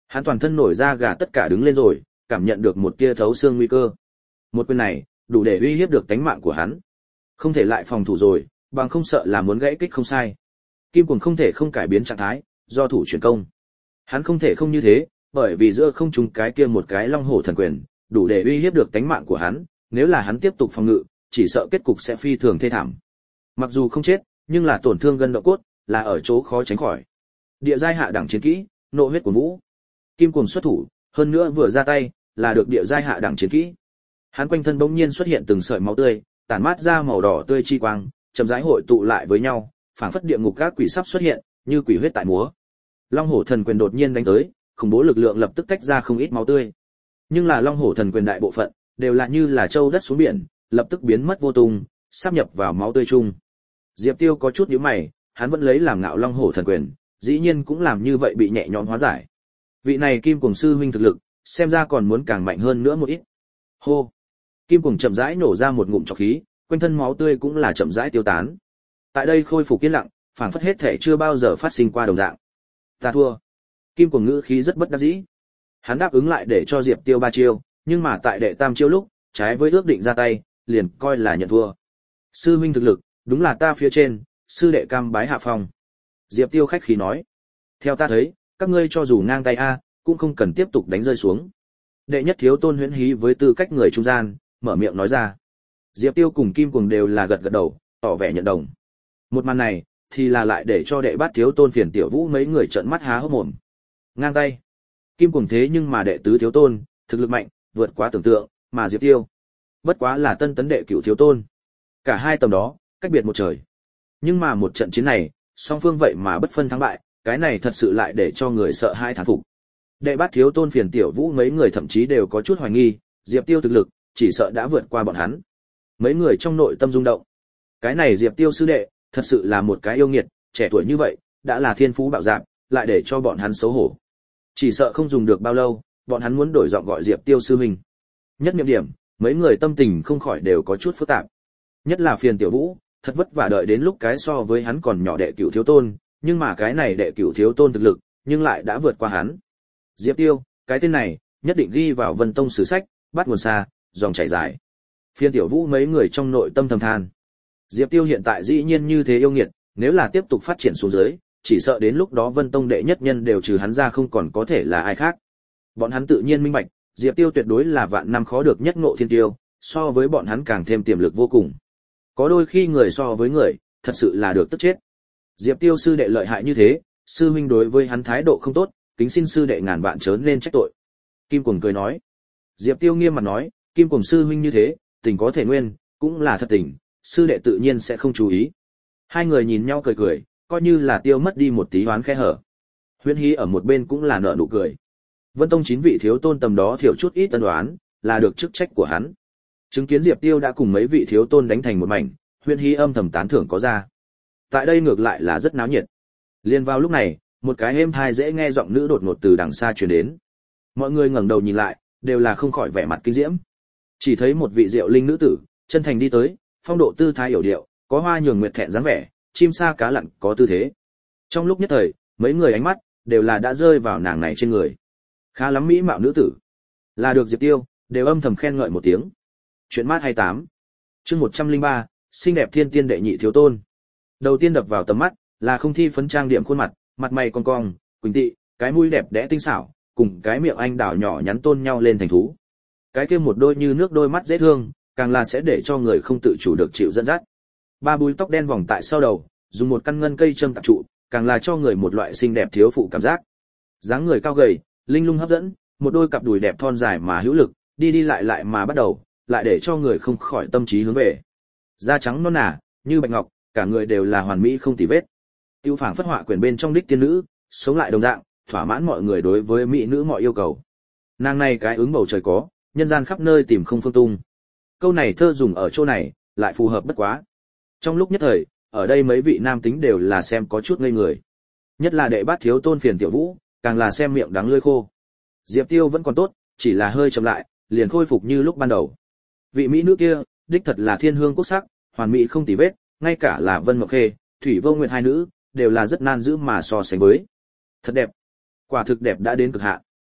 Hắn toàn thân nổi da gà tất cả đứng lên rồi, cảm nhận được một tia thấu xương nguy cơ. Một quyền này, đủ để uy hiếp được tánh mạng của hắn. Không thể lại phòng thủ rồi, bằng không sợ là muốn gãy kích không sai. Kim Cuồng không thể không cải biến trạng thái, do thủ chuyển công. Hắn không thể không như thế, bởi vì giữa không trung cái kia một cái long hổ thần quyền, đủ để uy hiếp được tánh mạng của hắn, nếu là hắn tiếp tục phòng ngự, chỉ sợ kết cục sẽ phi thường thê thảm. Mặc dù không chết, nhưng là tổn thương gân động cốt, là ở chỗ khó tránh khỏi. Địa giai hạ đẳng chiến kỹ, nộ huyết của vũ. Kim Cuồng xuất thủ, hơn nữa vừa ra tay, là được địa giai hạ đẳng chiến kỹ. Hắn quanh thân bỗng nhiên xuất hiện từng sợi máu tươi, tản mát ra màu đỏ tươi chi quang, chậm rãi hội tụ lại với nhau, phảng phất địa ngục các quỷ sắp xuất hiện, như quỷ huyết tại múa. Long hổ thần quyền đột nhiên đánh tới, khủng bố lực lượng lập tức tách ra không ít máu tươi. Nhưng là long hổ thần quyền đại bộ phận đều là như là châu đất xuống biển, lập tức biến mất vô tung, sáp nhập vào máu tươi chung. Diệp Tiêu có chút nhíu mày, hắn vẫn lấy làm ngạo long hổ thần quyền, dĩ nhiên cũng làm như vậy bị nhẹ nhõm hóa giải. Vị này Kim Cuồng sư huynh thực lực, xem ra còn muốn càng mạnh hơn nữa một ít. Hô. Kim Cuồng chậm rãi nổ ra một ngụm trọc khí, quanh thân máu tươi cũng là chậm rãi tiêu tán. Tại đây khôi phục yên lặng, phảng phất hết thể chưa bao giờ phát sinh qua đồng dạng. Ta thua. Kim Cuồng ngữ khí rất bất đắc dĩ. Hắn đáp ứng lại để cho Diệp Tiêu ba chiêu, nhưng mà tại đệ tam chiêu lúc, trái với ước định ra tay, liền coi là nhận thua. Sư huynh thực lực, đúng là ta phía trên, sư đệ cam bái hạ phong. Diệp Tiêu khách khí nói. Theo ta thấy, các ngươi cho dù ngang tay a, cũng không cần tiếp tục đánh rơi xuống. Đệ nhất thiếu tôn Huyễn Hí với tư cách người trung gian, mở miệng nói ra. Diệp Tiêu cùng Kim Cuồng đều là gật gật đầu, tỏ vẻ nhận đồng. Một màn này, thì là lại để cho đệ bát thiếu tôn Phiền Tiểu Vũ mấy người trợn mắt há hốc mồm. Ngang tay. Kim Cuồng thế nhưng mà đệ tứ thiếu tôn, thực lực mạnh, vượt quá tưởng tượng, mà Diệp Tiêu, bất quá là tân tấn đệ cửu thiếu tôn. Cả hai tầm đó, cách biệt một trời. Nhưng mà một trận chiến này, song phương vậy mà bất phân thắng bại, cái này thật sự lại để cho người sợ hai thán phục. Đệ bát thiếu tôn Phiền Tiểu Vũ mấy người thậm chí đều có chút hoài nghi, Diệp Tiêu thực lực, chỉ sợ đã vượt qua bọn hắn. Mấy người trong nội tâm rung động. Cái này Diệp Tiêu sư đệ, thật sự là một cái yêu nghiệt, trẻ tuổi như vậy, đã là thiên phú bạo dạn, lại để cho bọn hắn xấu hổ. Chỉ sợ không dùng được bao lâu, bọn hắn muốn đổi giọng gọi Diệp Tiêu sư huynh. Nhất niệm điểm, mấy người tâm tình không khỏi đều có chút phức tạp. Nhất là Phiền Tiểu Vũ, thật vất vả đợi đến lúc cái so với hắn còn nhỏ đệ cửu thiếu tôn, nhưng mà cái này đệ cửu thiếu tôn thực lực, nhưng lại đã vượt qua hắn. Diệp Tiêu, cái tên này, nhất định ghi vào Vân Tông sử sách, bắt nguồn xa, dòng chảy dài. Phiền Tiểu Vũ mấy người trong nội tâm thầm than. Diệp Tiêu hiện tại dĩ nhiên như thế yêu nghiệt, nếu là tiếp tục phát triển xuống dưới, chỉ sợ đến lúc đó Vân Tông đệ nhất nhân đều trừ hắn ra không còn có thể là ai khác. Bọn hắn tự nhiên minh bạch, Diệp Tiêu tuyệt đối là vạn năm khó được nhất ngộ thiên tiêu, so với bọn hắn càng thêm tiềm lực vô cùng. Có đôi khi người so với người, thật sự là được tức chết. Diệp Tiêu sư đệ lợi hại như thế, sư huynh đối với hắn thái độ không tốt, kính xin sư đệ ngàn vạn chớ nên trách tội. Kim Cuồng cười nói. Diệp Tiêu nghiêm mặt nói, Kim Cuồng sư huynh như thế, tình có thể nguyên, cũng là thật tình, sư đệ tự nhiên sẽ không chú ý. Hai người nhìn nhau cười cười, coi như là tiêu mất đi một tí oán khe hở. Huyễn Hí ở một bên cũng là nở nụ cười. Vân Tông chín vị thiếu tôn tầm đó thiểu chút ít tân đoán, là được chức trách của hắn. Chứng kiến Diệp Tiêu đã cùng mấy vị thiếu tôn đánh thành một mảnh, Huyễn Hí âm thầm tán thưởng có ra. Tại đây ngược lại là rất náo nhiệt. Liên vào lúc này, một cái êm thai dễ nghe giọng nữ đột ngột từ đằng xa truyền đến. Mọi người ngẩng đầu nhìn lại, đều là không khỏi vẻ mặt kinh diễm. Chỉ thấy một vị diệu linh nữ tử, chân thành đi tới, phong độ tư thái hiểu điệu, có hoa nhường nguyệt thẹn dáng vẻ, chim sa cá lặn có tư thế. Trong lúc nhất thời, mấy người ánh mắt đều là đã rơi vào nàng này trên người. Khá lắm mỹ mạo nữ tử. Là được Diệp Tiêu, đều âm thầm khen ngợi một tiếng. Chuyện mát hai mươi tám. Chương một trăm lẻ ba, xinh đẹp thiên tiên đệ nhị thiếu tôn. Đầu tiên đập vào tầm mắt là không thi phấn trang điểm khuôn mặt, mặt mày cong cong, quỳnh tị, cái mũi đẹp đẽ tinh xảo, cùng cái miệng anh đào nhỏ nhắn tôn nhau lên thành thú. Cái kia một đôi như nước đôi mắt dễ thương, càng là sẽ để cho người không tự chủ được chịu dẫn dắt. Ba búi tóc đen vòng tại sau đầu, dùng một căn ngân cây châm tạp trụ, càng là cho người một loại xinh đẹp thiếu phụ cảm giác. Dáng người cao gầy, linh lung hấp dẫn, một đôi cặp đùi đẹp thon dài mà hữu lực, đi đi lại lại mà bắt đầu, lại để cho người không khỏi tâm trí hướng về. Da trắng non nả, như bạch ngọc, cả người đều là hoàn mỹ không tì vết. Tiêu phảng phất họa quyển bên trong đích tiên nữ, sống lại đồng dạng, thỏa mãn mọi người đối với mỹ nữ mọi yêu cầu. Nàng này cái ứng bầu trời có, nhân gian khắp nơi tìm không phương tung. Câu này thơ dùng ở chỗ này, lại phù hợp bất quá. Trong lúc nhất thời, ở đây mấy vị nam tính đều là xem có chút ngây người. Nhất là đệ bát thiếu tôn Phiền Tiểu Vũ, càng là xem miệng đắng lưỡi khô. Diệp Tiêu vẫn còn tốt, chỉ là hơi chậm lại, liền khôi phục như lúc ban đầu. Vị mỹ nữ kia, đích thật là thiên hương quốc sắc, hoàn mỹ không tì vết, ngay cả là Vân Mộng Khê, Thủy Vô Nguyệt hai nữ, đều là rất nan giữ mà so sánh với. Thật đẹp, quả thực đẹp đã đến cực hạn.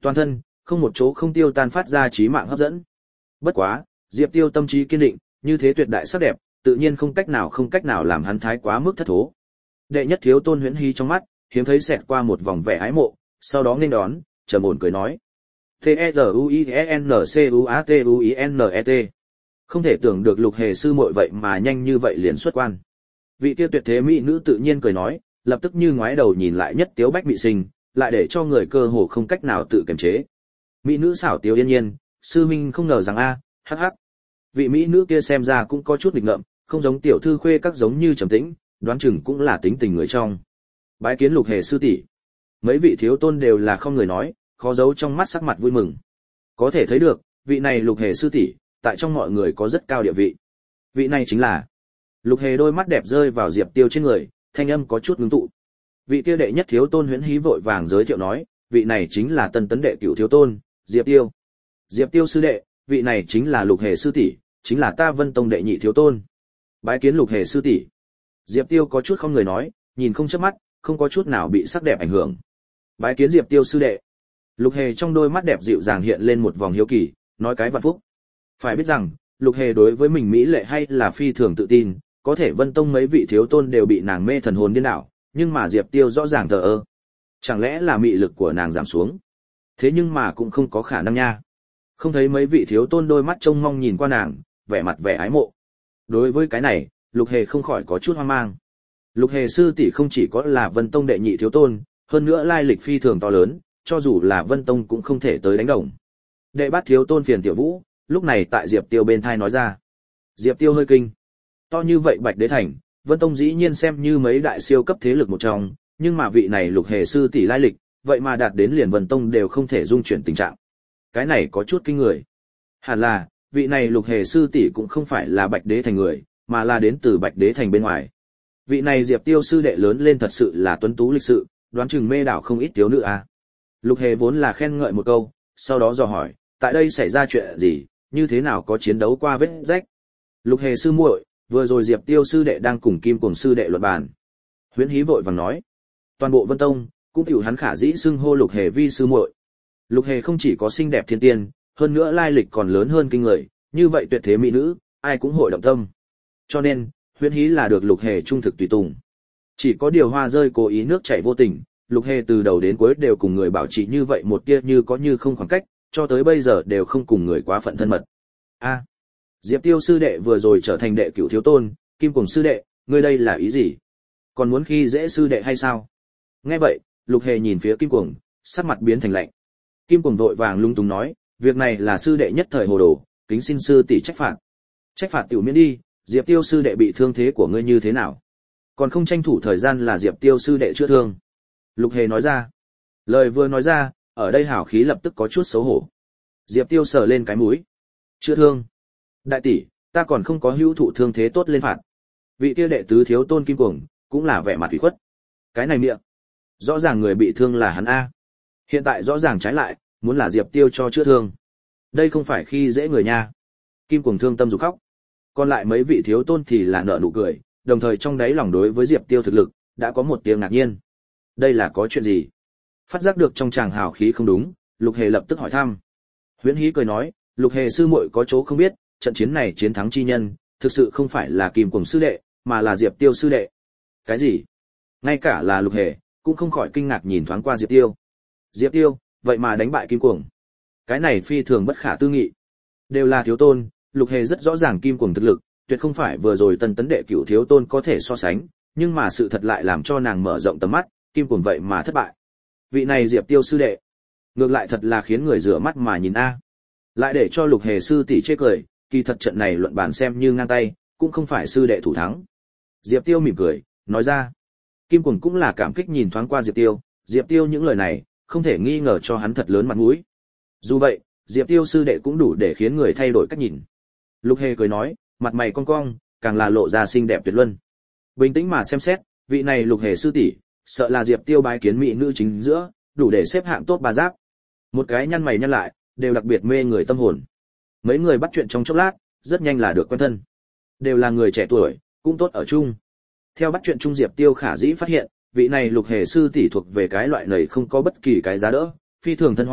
toàn thân không một chỗ không tiêu tan phát ra chí mạng hấp dẫn. Bất quá, Diệp Tiêu tâm trí kiên định, như thế tuyệt đại sắc đẹp, tự nhiên không cách nào không cách nào làm hắn thái quá mức thất thố. Đệ nhất thiếu tôn Huyễn Hí trong mắt, hiếm thấy xẹt qua một vòng vẻ ái mộ, sau đó nghênh đón, trầm ổn cười nói: T E R U I E N C U A T U I N E T. Không thể tưởng được Lục Hề sư muội vậy mà nhanh như vậy liền xuất quan. Vị kia tuyệt thế mỹ nữ tự nhiên cười nói, lập tức như ngoái đầu nhìn lại nhất tiếu bách bị sinh, lại để cho người cơ hồ không cách nào tự kiềm chế. Mỹ nữ xảo tiếu yên nhiên, sư minh không ngờ rằng a, hắc hắc. Vị mỹ nữ kia xem ra cũng có chút nghịch ngợm, không giống tiểu thư khuê các giống như trầm tĩnh, đoán chừng cũng là tính tình người trong. Bái kiến Lục Hề sư tỷ. Mấy vị thiếu tôn đều là không người nói, khó giấu trong mắt sắc mặt vui mừng. Có thể thấy được, vị này Lục Hề sư tỷ, tại trong mọi người có rất cao địa vị. Vị này chính là Lục Hề đôi mắt đẹp rơi vào Diệp Tiêu trên người, thanh âm có chút ngưng tụ. Vị kia đệ nhất thiếu tôn Huyễn Hí vội vàng giới thiệu nói, vị này chính là tân tấn đệ cửu thiếu tôn, Diệp Tiêu. Diệp Tiêu sư đệ, vị này chính là Lục Hề sư tỷ, chính là ta Vân Tông đệ nhị thiếu tôn. Bái kiến Lục Hề sư tỷ. Diệp Tiêu có chút không người nói, nhìn không chớp mắt, không có chút nào bị sắc đẹp ảnh hưởng. Bái kiến Diệp Tiêu sư đệ. Lục Hề trong đôi mắt đẹp dịu dàng hiện lên một vòng hiếu kỳ, nói cái vạn phúc. Phải biết rằng, Lục Hề đối với mình mỹ lệ hay là phi thường tự tin, có thể Vân Tông mấy vị thiếu tôn đều bị nàng mê thần hồn điên đảo, nhưng mà Diệp Tiêu rõ ràng thờ ơ. Chẳng lẽ là mị lực của nàng giảm xuống? Thế nhưng mà cũng không có khả năng nha. Không thấy mấy vị thiếu tôn đôi mắt trông mong nhìn qua nàng, vẻ mặt vẻ ái mộ. Đối với cái này, Lục Hề không khỏi có chút hoang mang. Lục Hề sư tỷ không chỉ có là Vân Tông đệ nhị thiếu tôn, hơn nữa lai lịch phi thường to lớn, cho dù là Vân Tông cũng không thể tới đánh đồng. Đệ bát thiếu tôn Phiền Tiểu Vũ, lúc này tại Diệp Tiêu bên thai nói ra. Diệp Tiêu hơi kinh. To như vậy Bạch Đế Thành, Vân Tông dĩ nhiên xem như mấy đại siêu cấp thế lực một trong, nhưng mà vị này Lục Hề sư tỷ lai lịch, vậy mà đạt đến liền Vân Tông đều không thể dung chuyển tình trạng. Cái này có chút kinh người. Hẳn là, vị này Lục Hề sư tỷ cũng không phải là Bạch Đế Thành người, mà là đến từ Bạch Đế Thành bên ngoài. Vị này Diệp Tiêu sư đệ lớn lên thật sự là tuấn tú lịch sự, đoán chừng mê đảo không ít thiếu nữ a. Lục Hề vốn là khen ngợi một câu, sau đó dò hỏi, tại đây xảy ra chuyện gì, như thế nào có chiến đấu qua vết rách? Lục Hề sư muội, vừa rồi Diệp Tiêu sư đệ đang cùng Kim Cuồng sư đệ luận bàn. Huyễn Hí vội vàng nói, toàn bộ Vân Tông cũng tiểu hắn khả dĩ xưng hô Lục Hề vi sư muội. Lục Hề không chỉ có xinh đẹp thiên tiên, hơn nữa lai lịch còn lớn hơn kinh người, như vậy tuyệt thế mỹ nữ, ai cũng hội động tâm. Cho nên, Huyễn Hí là được Lục Hề trung thực tùy tùng. Chỉ có điều hoa rơi cố ý nước chảy vô tình, Lục Hề từ đầu đến cuối đều cùng người bảo trì như vậy một tia như có như không khoảng cách, cho tới bây giờ đều không cùng người quá phận thân mật. A, Diệp Tiêu sư đệ vừa rồi trở thành đệ cửu thiếu tôn, Kim Cuồng sư đệ, ngươi đây là ý gì? Còn muốn khi dễ sư đệ hay sao? Nghe vậy, Lục Hề nhìn phía Kim Cuồng, sắc mặt biến thành lạnh. Kim Cuồng vội vàng lung tung nói, việc này là sư đệ nhất thời hồ đồ, kính xin sư tỷ trách phạt. Trách phạt tiểu miễn đi, Diệp Tiêu sư đệ bị thương thế của ngươi như thế nào? Còn không tranh thủ thời gian là Diệp Tiêu sư đệ chữa thương. Lục Hề nói ra. Lời vừa nói ra, ở đây hảo khí lập tức có chút xấu hổ. Diệp Tiêu sờ lên cái mũi. Chữa thương. Đại tỷ, ta còn không có hữu thụ thương thế tốt lên phạt. Vị kia đệ tứ thiếu tôn Kim Cuồng, cũng là vẻ mặt ủy khuất. Cái này miệng. Rõ ràng người bị thương là hắn A. Hiện tại rõ ràng trái lại, muốn là Diệp Tiêu cho chữa thương. Đây không phải khi dễ người nha. Kim Cuồng thương tâm rụt khóc. Còn lại mấy vị thiếu tôn thì là nở nụ cười, đồng thời trong đáy lòng đối với Diệp Tiêu thực lực, đã có một tiếng ngạc nhiên. Đây là có chuyện gì? Phát giác được trong tràng hào khí không đúng, Lục Hề lập tức hỏi thăm. Huyễn Hí cười nói, Lục Hề sư muội có chỗ không biết, trận chiến này chiến thắng chi nhân, thực sự không phải là Kim Cuồng sư đệ, mà là Diệp Tiêu sư đệ. Cái gì? Ngay cả là Lục Hề, cũng không khỏi kinh ngạc nhìn thoáng qua Diệp Tiêu. Diệp Tiêu, vậy mà đánh bại Kim Cuồng. Cái này phi thường bất khả tư nghị. Đều là thiếu tôn, Lục Hề rất rõ ràng Kim Cuồng thực lực, tuyệt không phải vừa rồi tân tấn đệ cửu thiếu tôn có thể so sánh, nhưng mà sự thật lại làm cho nàng mở rộng tầm mắt, Kim Cuồng vậy mà thất bại. Vị này Diệp Tiêu sư đệ, ngược lại thật là khiến người rửa mắt mà nhìn a. Lại để cho Lục Hề sư tỷ chê cười, kỳ thật trận này luận bàn xem như ngang tay, cũng không phải sư đệ thủ thắng. Diệp Tiêu mỉm cười, nói ra. Kim Cuồng cũng là cảm kích nhìn thoáng qua Diệp Tiêu, Diệp Tiêu những lời này, không thể nghi ngờ cho hắn thật lớn mặt mũi. Dù vậy, Diệp Tiêu sư đệ cũng đủ để khiến người thay đổi cách nhìn. Lục Hề cười nói, mặt mày cong cong, càng là lộ ra xinh đẹp tuyệt luân. Bình tĩnh mà xem xét, vị này Lục Hề sư tỷ, sợ là Diệp Tiêu bái kiến mỹ nữ chính giữa, đủ để xếp hạng top ba giáp. Một cái nhăn mày nhăn lại, đều đặc biệt mê người tâm hồn. Mấy người bắt chuyện trong chốc lát, rất nhanh là được quen thân. Đều là người trẻ tuổi, cũng tốt ở chung. Theo bắt chuyện chung Diệp Tiêu khả dĩ phát hiện, vị này Lục Hề sư tỷ thuộc về cái loại này không có bất kỳ cái giá đỡ, phi thường thân hòa,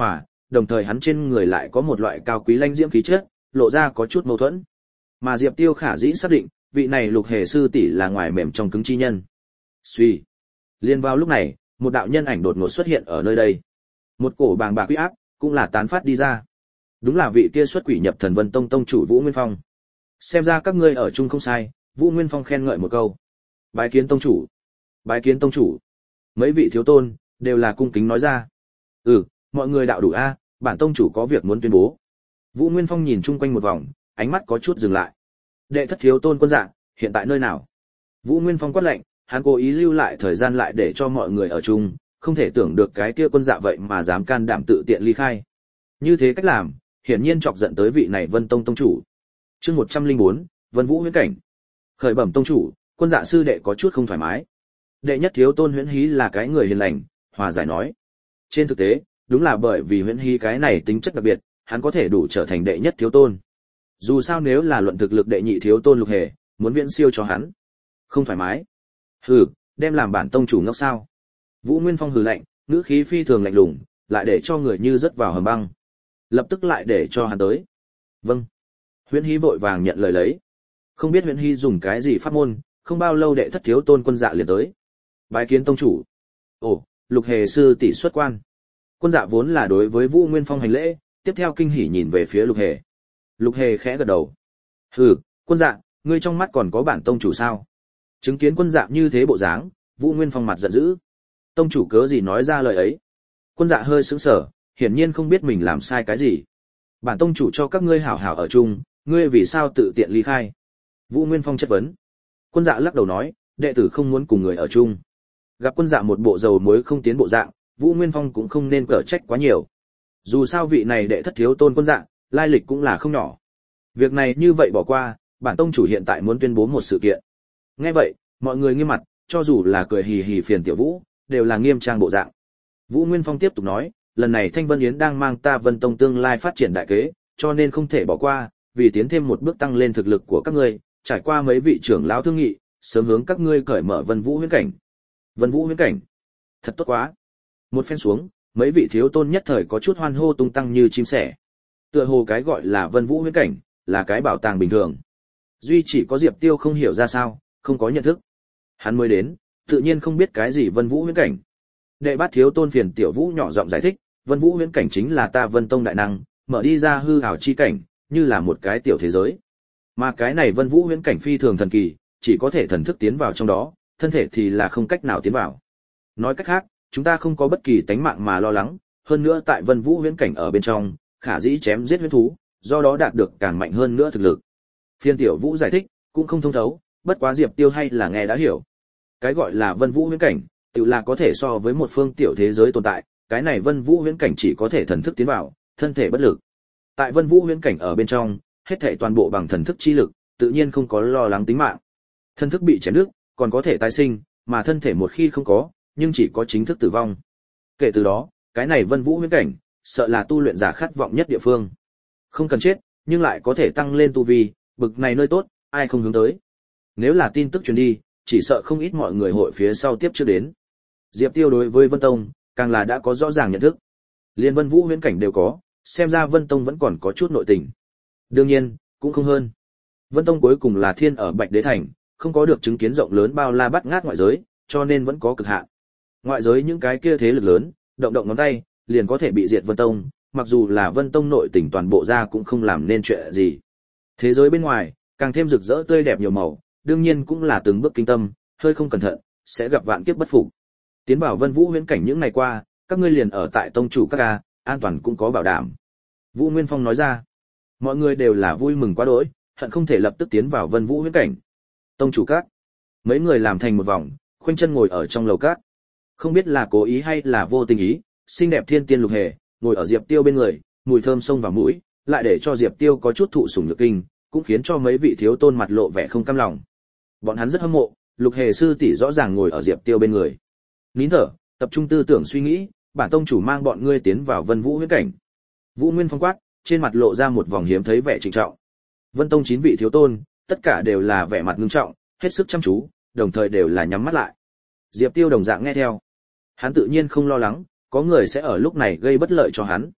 đồng thời hắn trên người lại có một loại cao quý lãnh diễm khí chất, lộ ra có chút mâu thuẫn. Mà Diệp Tiêu khả dĩ xác định, vị này Lục Hề sư tỷ là ngoài mềm trong cứng chi nhân. Suy. Liên vào lúc này, một đạo nhân ảnh đột ngột xuất hiện ở nơi đây. Một cổ bàng bạc uy áp cũng là tán phát đi ra. Đúng là vị kia xuất quỷ nhập thần Vân Tông tông chủ Vũ Nguyên Phong. Xem ra các ngươi ở chung không sai, Vũ Nguyên Phong khen ngợi một câu. Bái kiến tông chủ. Bái kiến tông chủ. Mấy vị thiếu tôn đều là cung kính nói ra. Ừ, mọi người đạo đủ a, bản tông chủ có việc muốn tuyên bố. Vũ Nguyên Phong nhìn chung quanh một vòng, ánh mắt có chút dừng lại. Đệ thất thiếu tôn quân dạ, hiện tại nơi nào? Vũ Nguyên Phong quát lệnh, hắn cố ý lưu lại thời gian lại để cho mọi người ở chung, không thể tưởng được cái kia quân dạ vậy mà dám can đảm tự tiện ly khai. Như thế cách làm, hiển nhiên chọc giận tới vị này Vân Tông tông chủ. Chương một trăm lẻ bốn, Vân Vũ huyễn cảnh. Khởi bẩm tông chủ, quân dạ sư đệ có chút không thoải mái. Đệ nhất thiếu tôn Huyễn Hí là cái người hiền lành, hòa giải nói. Trên thực tế, đúng là bởi vì Huyễn Hí cái này tính chất đặc biệt, hắn có thể đủ trở thành đệ nhất thiếu tôn. Dù sao nếu là luận thực lực đệ nhị thiếu tôn Lục Hề, muốn viễn siêu cho hắn. Không thoải mái. Hừ, đem làm bản tông chủ ngốc sao? Vũ Nguyên Phong hừ lạnh, ngữ khí phi thường lạnh lùng, lại để cho người như rớt vào hầm băng. Lập tức lại để cho hắn tới. Vâng. Huyễn Hí vội vàng nhận lời lấy. Không biết Huyễn Hí dùng cái gì pháp môn, không bao lâu đệ thất thiếu tôn quân dạ liền tới. Bái kiến tông chủ. Ồ, Lục Hề sư tỷ xuất quan. Quân dạ vốn là đối với Vũ Nguyên Phong hành lễ, tiếp theo kinh hỉ nhìn về phía Lục Hề. Lục Hề khẽ gật đầu. Hừ, quân dạ, ngươi trong mắt còn có bản tông chủ sao? Chứng kiến quân dạ như thế bộ dáng, Vũ Nguyên Phong mặt giận dữ. Tông chủ cớ gì nói ra lời ấy? Quân dạ hơi sững sờ, hiển nhiên không biết mình làm sai cái gì. Bản tông chủ cho các ngươi hảo hảo ở chung, ngươi vì sao tự tiện ly khai? Vũ Nguyên Phong chất vấn. Quân dạ lắc đầu nói, đệ tử không muốn cùng người ở chung. Gặp quân dạ một bộ dầu muối không tiến bộ dạng, Vũ Nguyên Phong cũng không nên cở trách quá nhiều. Dù sao vị này đệ thất thiếu tôn quân dạ, lai lịch cũng là không nhỏ. Việc này như vậy bỏ qua, bản tông chủ hiện tại muốn tuyên bố một sự kiện. Nghe vậy, mọi người nghiêm mặt, cho dù là cười hì hì phiền tiểu Vũ, đều là nghiêm trang bộ dạng. Vũ Nguyên Phong tiếp tục nói, lần này Thanh Vân Yến đang mang ta Vân Tông tương lai phát triển đại kế, cho nên không thể bỏ qua, vì tiến thêm một bước tăng lên thực lực của các ngươi, trải qua mấy vị trưởng lão thương nghị, sớm hướng các ngươi cởi mở Vân Vũ huyễn cảnh. Vân Vũ huyễn cảnh? Thật tốt quá. Một phen xuống, mấy vị thiếu tôn nhất thời có chút hoan hô tung tăng như chim sẻ. Tựa hồ cái gọi là Vân Vũ huyễn cảnh, là cái bảo tàng bình thường. Duy chỉ có Diệp Tiêu không hiểu ra sao, không có nhận thức. Hắn mới đến, tự nhiên không biết cái gì Vân Vũ huyễn cảnh. Đệ bát thiếu tôn phiền tiểu Vũ nhỏ giọng giải thích, Vân Vũ huyễn cảnh chính là ta Vân Tông đại năng, mở đi ra hư ảo chi cảnh, như là một cái tiểu thế giới. Mà cái này Vân Vũ huyễn cảnh phi thường thần kỳ, chỉ có thể thần thức tiến vào trong đó, thân thể thì là không cách nào tiến vào. Nói cách khác, chúng ta không có bất kỳ tánh mạng mà lo lắng, hơn nữa tại Vân Vũ huyễn cảnh ở bên trong, khả dĩ chém giết huyễn thú, do đó đạt được càng mạnh hơn nữa thực lực. Phiên tiểu Vũ giải thích, cũng không thông thấu, bất quá Diệp Tiêu hay là nghe đã hiểu. Cái gọi là Vân Vũ huyễn cảnh, tự là có thể so với một phương tiểu thế giới tồn tại, cái này Vân Vũ huyễn cảnh chỉ có thể thần thức tiến vào, thân thể bất lực. Tại Vân Vũ huyễn cảnh ở bên trong, hết thảy toàn bộ bằng thần thức chi lực, tự nhiên không có lo lắng tính mạng. Thân thức bị chém đứt, còn có thể tái sinh, mà thân thể một khi không có, nhưng chỉ có chính thức tử vong. Kể từ đó, cái này Vân Vũ huyễn cảnh, sợ là tu luyện giả khát vọng nhất địa phương. Không cần chết, nhưng lại có thể tăng lên tu vi, bực này nơi tốt, ai không hướng tới. Nếu là tin tức truyền đi, chỉ sợ không ít mọi người hội phía sau tiếp trước đến. Diệp Tiêu đối với Vân Tông, càng là đã có rõ ràng nhận thức. Liên Vân Vũ huyễn cảnh đều có, xem ra Vân Tông vẫn còn có chút nội tình. Đương nhiên, cũng không hơn. Vân Tông cuối cùng là thiên ở Bạch Đế Thành, không có được chứng kiến rộng lớn bao la bắt ngát ngoại giới, cho nên vẫn có cực hạn. Ngoại giới những cái kia thế lực lớn, động động ngón tay, liền có thể bị diệt Vân Tông, mặc dù là Vân Tông nội tình toàn bộ ra cũng không làm nên chuyện gì. Thế giới bên ngoài, càng thêm rực rỡ tươi đẹp nhiều màu, đương nhiên cũng là từng bước kinh tâm, hơi không cẩn thận, sẽ gặp vạn kiếp bất phục. Tiến vào Vân Vũ huyễn cảnh những ngày qua, các ngươi liền ở tại tông chủ các ca, an toàn cũng có bảo đảm. Vũ Nguyên Phong nói ra, mọi người đều là vui mừng quá đỗi, hận không thể lập tức tiến vào Vân Vũ huyễn cảnh. Tông chủ các, mấy người làm thành một vòng, khoanh chân ngồi ở trong lầu các. Không biết là cố ý hay là vô tình ý, xinh đẹp thiên tiên Lục Hề ngồi ở Diệp Tiêu bên người, mùi thơm xông vào mũi, lại để cho Diệp Tiêu có chút thụ sủng nhược kinh, cũng khiến cho mấy vị thiếu tôn mặt lộ vẻ không cam lòng. Bọn hắn rất hâm mộ, Lục Hề sư tỷ rõ ràng ngồi ở Diệp Tiêu bên người. Nín thở, tập trung tư tưởng suy nghĩ, bản tông chủ mang bọn ngươi tiến vào Vân Vũ huyễn cảnh. Vũ Nguyên Phong quát, trên mặt lộ ra một vòng hiếm thấy vẻ trịnh trọng. Vân Tông chín vị thiếu tôn, tất cả đều là vẻ mặt nghiêm trọng, hết sức chăm chú, đồng thời đều là nhắm mắt lại. Diệp Tiêu đồng dạng nghe theo. Hắn tự nhiên không lo lắng, có người sẽ ở lúc này gây bất lợi cho hắn.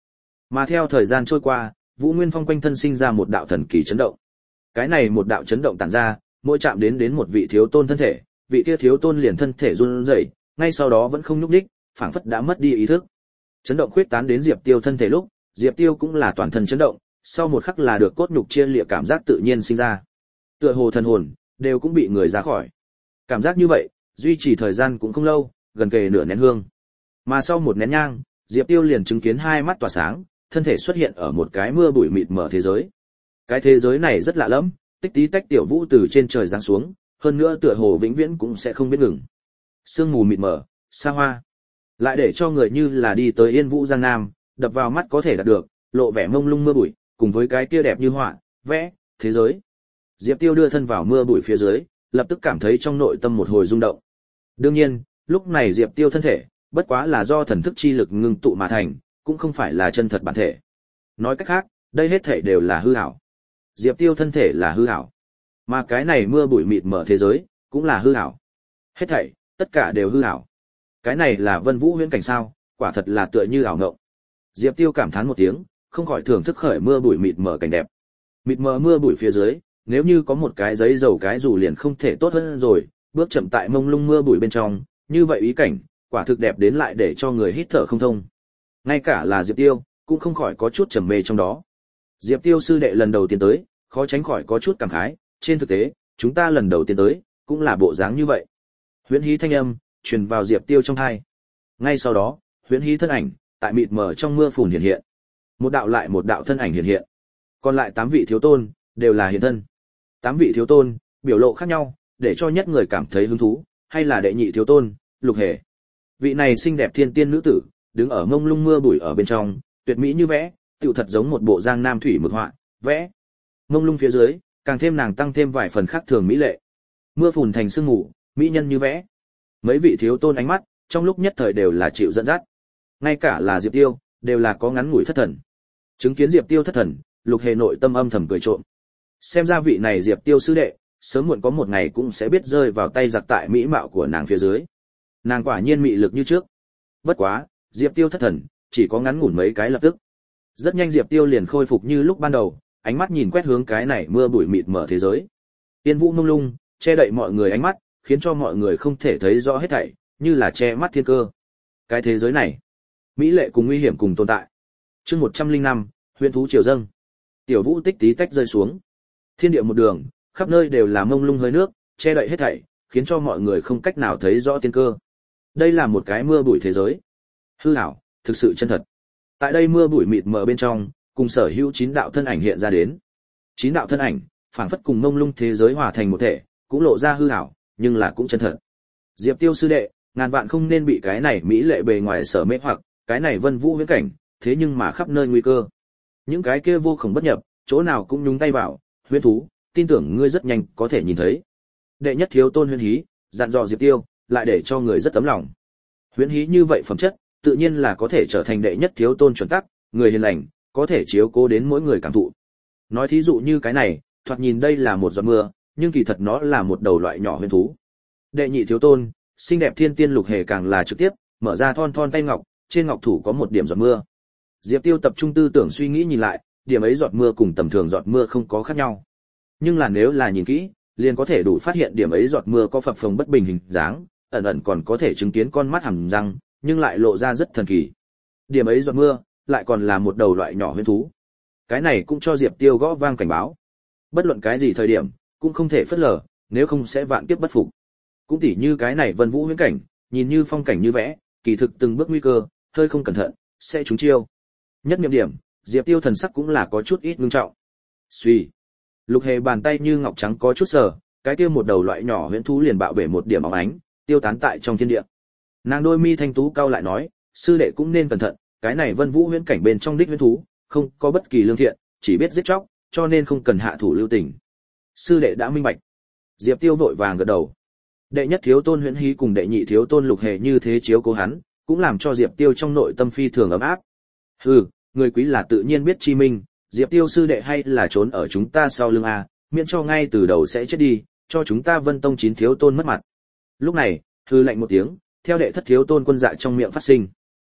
Mà theo thời gian trôi qua, Vũ Nguyên Phong quanh thân sinh ra một đạo thần kỳ chấn động. Cái này một đạo chấn động tản ra, mỗi chạm đến đến một vị thiếu tôn thân thể, vị kia thiếu tôn liền thân thể run rẩy, ngay sau đó vẫn không nhúc nhích, phảng phất đã mất đi ý thức. Chấn động khuyết tán đến Diệp Tiêu thân thể lúc, Diệp Tiêu cũng là toàn thân chấn động, sau một khắc là được cốt nhục chia liệt cảm giác tự nhiên sinh ra. Tựa hồ thần hồn đều cũng bị người ra khỏi. Cảm giác như vậy, duy trì thời gian cũng không lâu, gần kề nửa nén hương. Mà sau một nén nhang, Diệp Tiêu liền chứng kiến hai mắt tỏa sáng, thân thể xuất hiện ở một cái mưa bụi mịt mờ thế giới. Cái thế giới này rất lạ lẫm, tích tí tách tiểu vũ từ trên trời giáng xuống, hơn nữa tựa hồ vĩnh viễn cũng sẽ không biết ngừng. Sương mù mịt mờ, xa hoa, lại để cho người như là đi tới Yên Vũ Giang Nam, đập vào mắt có thể đạt được, lộ vẻ mông lung mưa bụi, cùng với cái kia đẹp như họa, vẽ, thế giới. Diệp Tiêu đưa thân vào mưa bụi phía dưới, lập tức cảm thấy trong nội tâm một hồi rung động. Đương nhiên, lúc này Diệp Tiêu thân thể, bất quá là do thần thức chi lực ngưng tụ mà thành, cũng không phải là chân thật bản thể. Nói cách khác, đây hết thể đều là hư ảo. Diệp Tiêu thân thể là hư ảo, mà cái này mưa bụi mịt mờ thế giới cũng là hư ảo. Hết thảy, tất cả đều hư ảo. Cái này là Vân Vũ huyễn cảnh sao? Quả thật là tựa như ảo ngộng. Diệp Tiêu cảm thán một tiếng, không khỏi thưởng thức khởi mưa bụi mịt mờ cảnh đẹp. Mịt mờ mưa bụi phía dưới, nếu như có một cái giấy dầu cái dù liền không thể tốt hơn rồi, bước chậm tại mông lung mưa bụi bên trong, như vậy ý cảnh, quả thực đẹp đến lại để cho người hít thở không thông. Ngay cả là Diệp Tiêu, cũng không khỏi có chút trầm mê trong đó. Diệp Tiêu sư đệ lần đầu tiên tới, khó tránh khỏi có chút cảm khái, trên thực tế, chúng ta lần đầu tiên tới, cũng là bộ dáng như vậy. Huyễn hí thanh âm truyền vào Diệp Tiêu trong tai. Ngay sau đó, huyễn hí thân ảnh tại mịt mờ trong mưa phùn hiện hiện. Một đạo lại một đạo thân ảnh hiện hiện. Còn lại tám vị thiếu tôn đều là hiện thân. Tám vị thiếu tôn, biểu lộ khác nhau, để cho nhất người cảm thấy hứng thú, hay là đệ nhị thiếu tôn, Lục Hề. Vị này xinh đẹp thiên tiên nữ tử, đứng ở mông lung mưa bụi ở bên trong, tuyệt mỹ như vẽ, tựu thật giống một bộ giang nam thủy mực họa, vẽ. Mông lung phía dưới, càng thêm nàng tăng thêm vài phần khác thường mỹ lệ. Mưa phùn thành sương mù, mỹ nhân như vẽ. Mấy vị thiếu tôn ánh mắt, trong lúc nhất thời đều là chịu dẫn dắt. Ngay cả là Diệp Tiêu, đều là có ngắn ngủi thất thần. Chứng kiến Diệp Tiêu thất thần, Lục Hề nội tâm âm thầm cười trộm. Xem ra vị này Diệp Tiêu sư đệ, sớm muộn có một ngày cũng sẽ biết rơi vào tay giặc tại mỹ mạo của nàng phía dưới. Nàng quả nhiên mị lực như trước. Bất quá, Diệp Tiêu thất thần, chỉ có ngắn ngủn mấy cái lập tức. Rất nhanh Diệp Tiêu liền khôi phục như lúc ban đầu, ánh mắt nhìn quét hướng cái này mưa bụi mịt mờ thế giới. Tiên vũ mông lung, che đậy mọi người ánh mắt, khiến cho mọi người không thể thấy rõ hết thảy, như là che mắt thiên cơ. Cái thế giới này, mỹ lệ cùng nguy hiểm cùng tồn tại. Chương một trăm lẻ năm, huyền thú triều dâng. Tiểu vũ tích tí tách rơi xuống. Thiên địa một đường, khắp nơi đều là mông lung hơi nước, che đậy hết thảy, khiến cho mọi người không cách nào thấy rõ tiên cơ. Đây là một cái mưa bụi thế giới. Hư ảo, thực sự chân thật. Tại đây mưa bụi mịt mờ bên trong, cùng sở hữu chín đạo thân ảnh hiện ra đến. Chín đạo thân ảnh, phảng phất cùng mông lung thế giới hòa thành một thể, cũng lộ ra hư ảo, nhưng là cũng chân thật. Diệp Tiêu sư đệ, ngàn vạn không nên bị cái này mỹ lệ bề ngoài sở mê hoặc, cái này vân vũ huyễn cảnh, thế nhưng mà khắp nơi nguy cơ. Những cái kia vô khổng bất nhập, chỗ nào cũng nhúng tay vào, huyễn thú, tin tưởng ngươi rất nhanh có thể nhìn thấy. Đệ nhất thiếu tôn huyễn hí, dặn dò Diệp Tiêu, lại để cho người rất tấm lòng. Huyễn hí như vậy phẩm chất, tự nhiên là có thể trở thành đệ nhất thiếu tôn chuẩn tắc, người hiền lành, có thể chiếu cố đến mỗi người cảm thụ. Nói thí dụ như cái này, thoạt nhìn đây là một giọt mưa, nhưng kỳ thật nó là một đầu loại nhỏ huyễn thú. Đệ nhị thiếu tôn, xinh đẹp thiên tiên Lục Hề càng là trực tiếp mở ra thon thon tay ngọc, trên ngọc thủ có một điểm giọt mưa. Diệp Tiêu tập trung tư tưởng suy nghĩ nhìn lại, điểm ấy giọt mưa cùng tầm thường giọt mưa không có khác nhau. Nhưng là nếu là nhìn kỹ, liền có thể đủ phát hiện điểm ấy giọt mưa có phập phồng bất bình hình dáng, ẩn ẩn còn có thể chứng kiến con mắt hàm răng, nhưng lại lộ ra rất thần kỳ. Điểm ấy giọt mưa, lại còn là một đầu loại nhỏ huyễn thú. Cái này cũng cho Diệp Tiêu gõ vang cảnh báo. Bất luận cái gì thời điểm, cũng không thể phất lờ, nếu không sẽ vạn kiếp bất phục. Cũng tỉ như cái này vân vũ huyễn cảnh, nhìn như phong cảnh như vẽ, kỳ thực từng bước nguy cơ, hơi không cẩn thận, sẽ trúng chiêu. Nhất niệm điểm, Diệp Tiêu thần sắc cũng là có chút ít ngưng trọng. Suy, Lục Hề bàn tay như ngọc trắng có chút sờ, cái kia một đầu loại nhỏ huyễn thú liền bạo bể một điểm óng ánh, tiêu tán tại trong thiên địa. Nàng đôi mi thanh tú cau lại nói, sư đệ cũng nên cẩn thận, cái này vân vũ huyễn cảnh bên trong đích huyễn thú, không có bất kỳ lương thiện, chỉ biết giết chóc, cho nên không cần hạ thủ lưu tình. Sư đệ đã minh bạch. Diệp Tiêu vội vàng gật đầu. Đệ nhất thiếu tôn huyễn hí cùng đệ nhị thiếu tôn Lục Hề như thế chiếu cố hắn, cũng làm cho Diệp Tiêu trong nội tâm phi thường ấm áp. Hừ, người quý là tự nhiên biết chi minh, Diệp Tiêu sư đệ hay là trốn ở chúng ta sau lưng a, miễn cho ngay từ đầu sẽ chết đi, cho chúng ta Vân Tông chín thiếu tôn mất mặt. Lúc này, hừ lạnh một tiếng, theo đệ thất thiếu tôn Quân Dạ trong miệng phát sinh.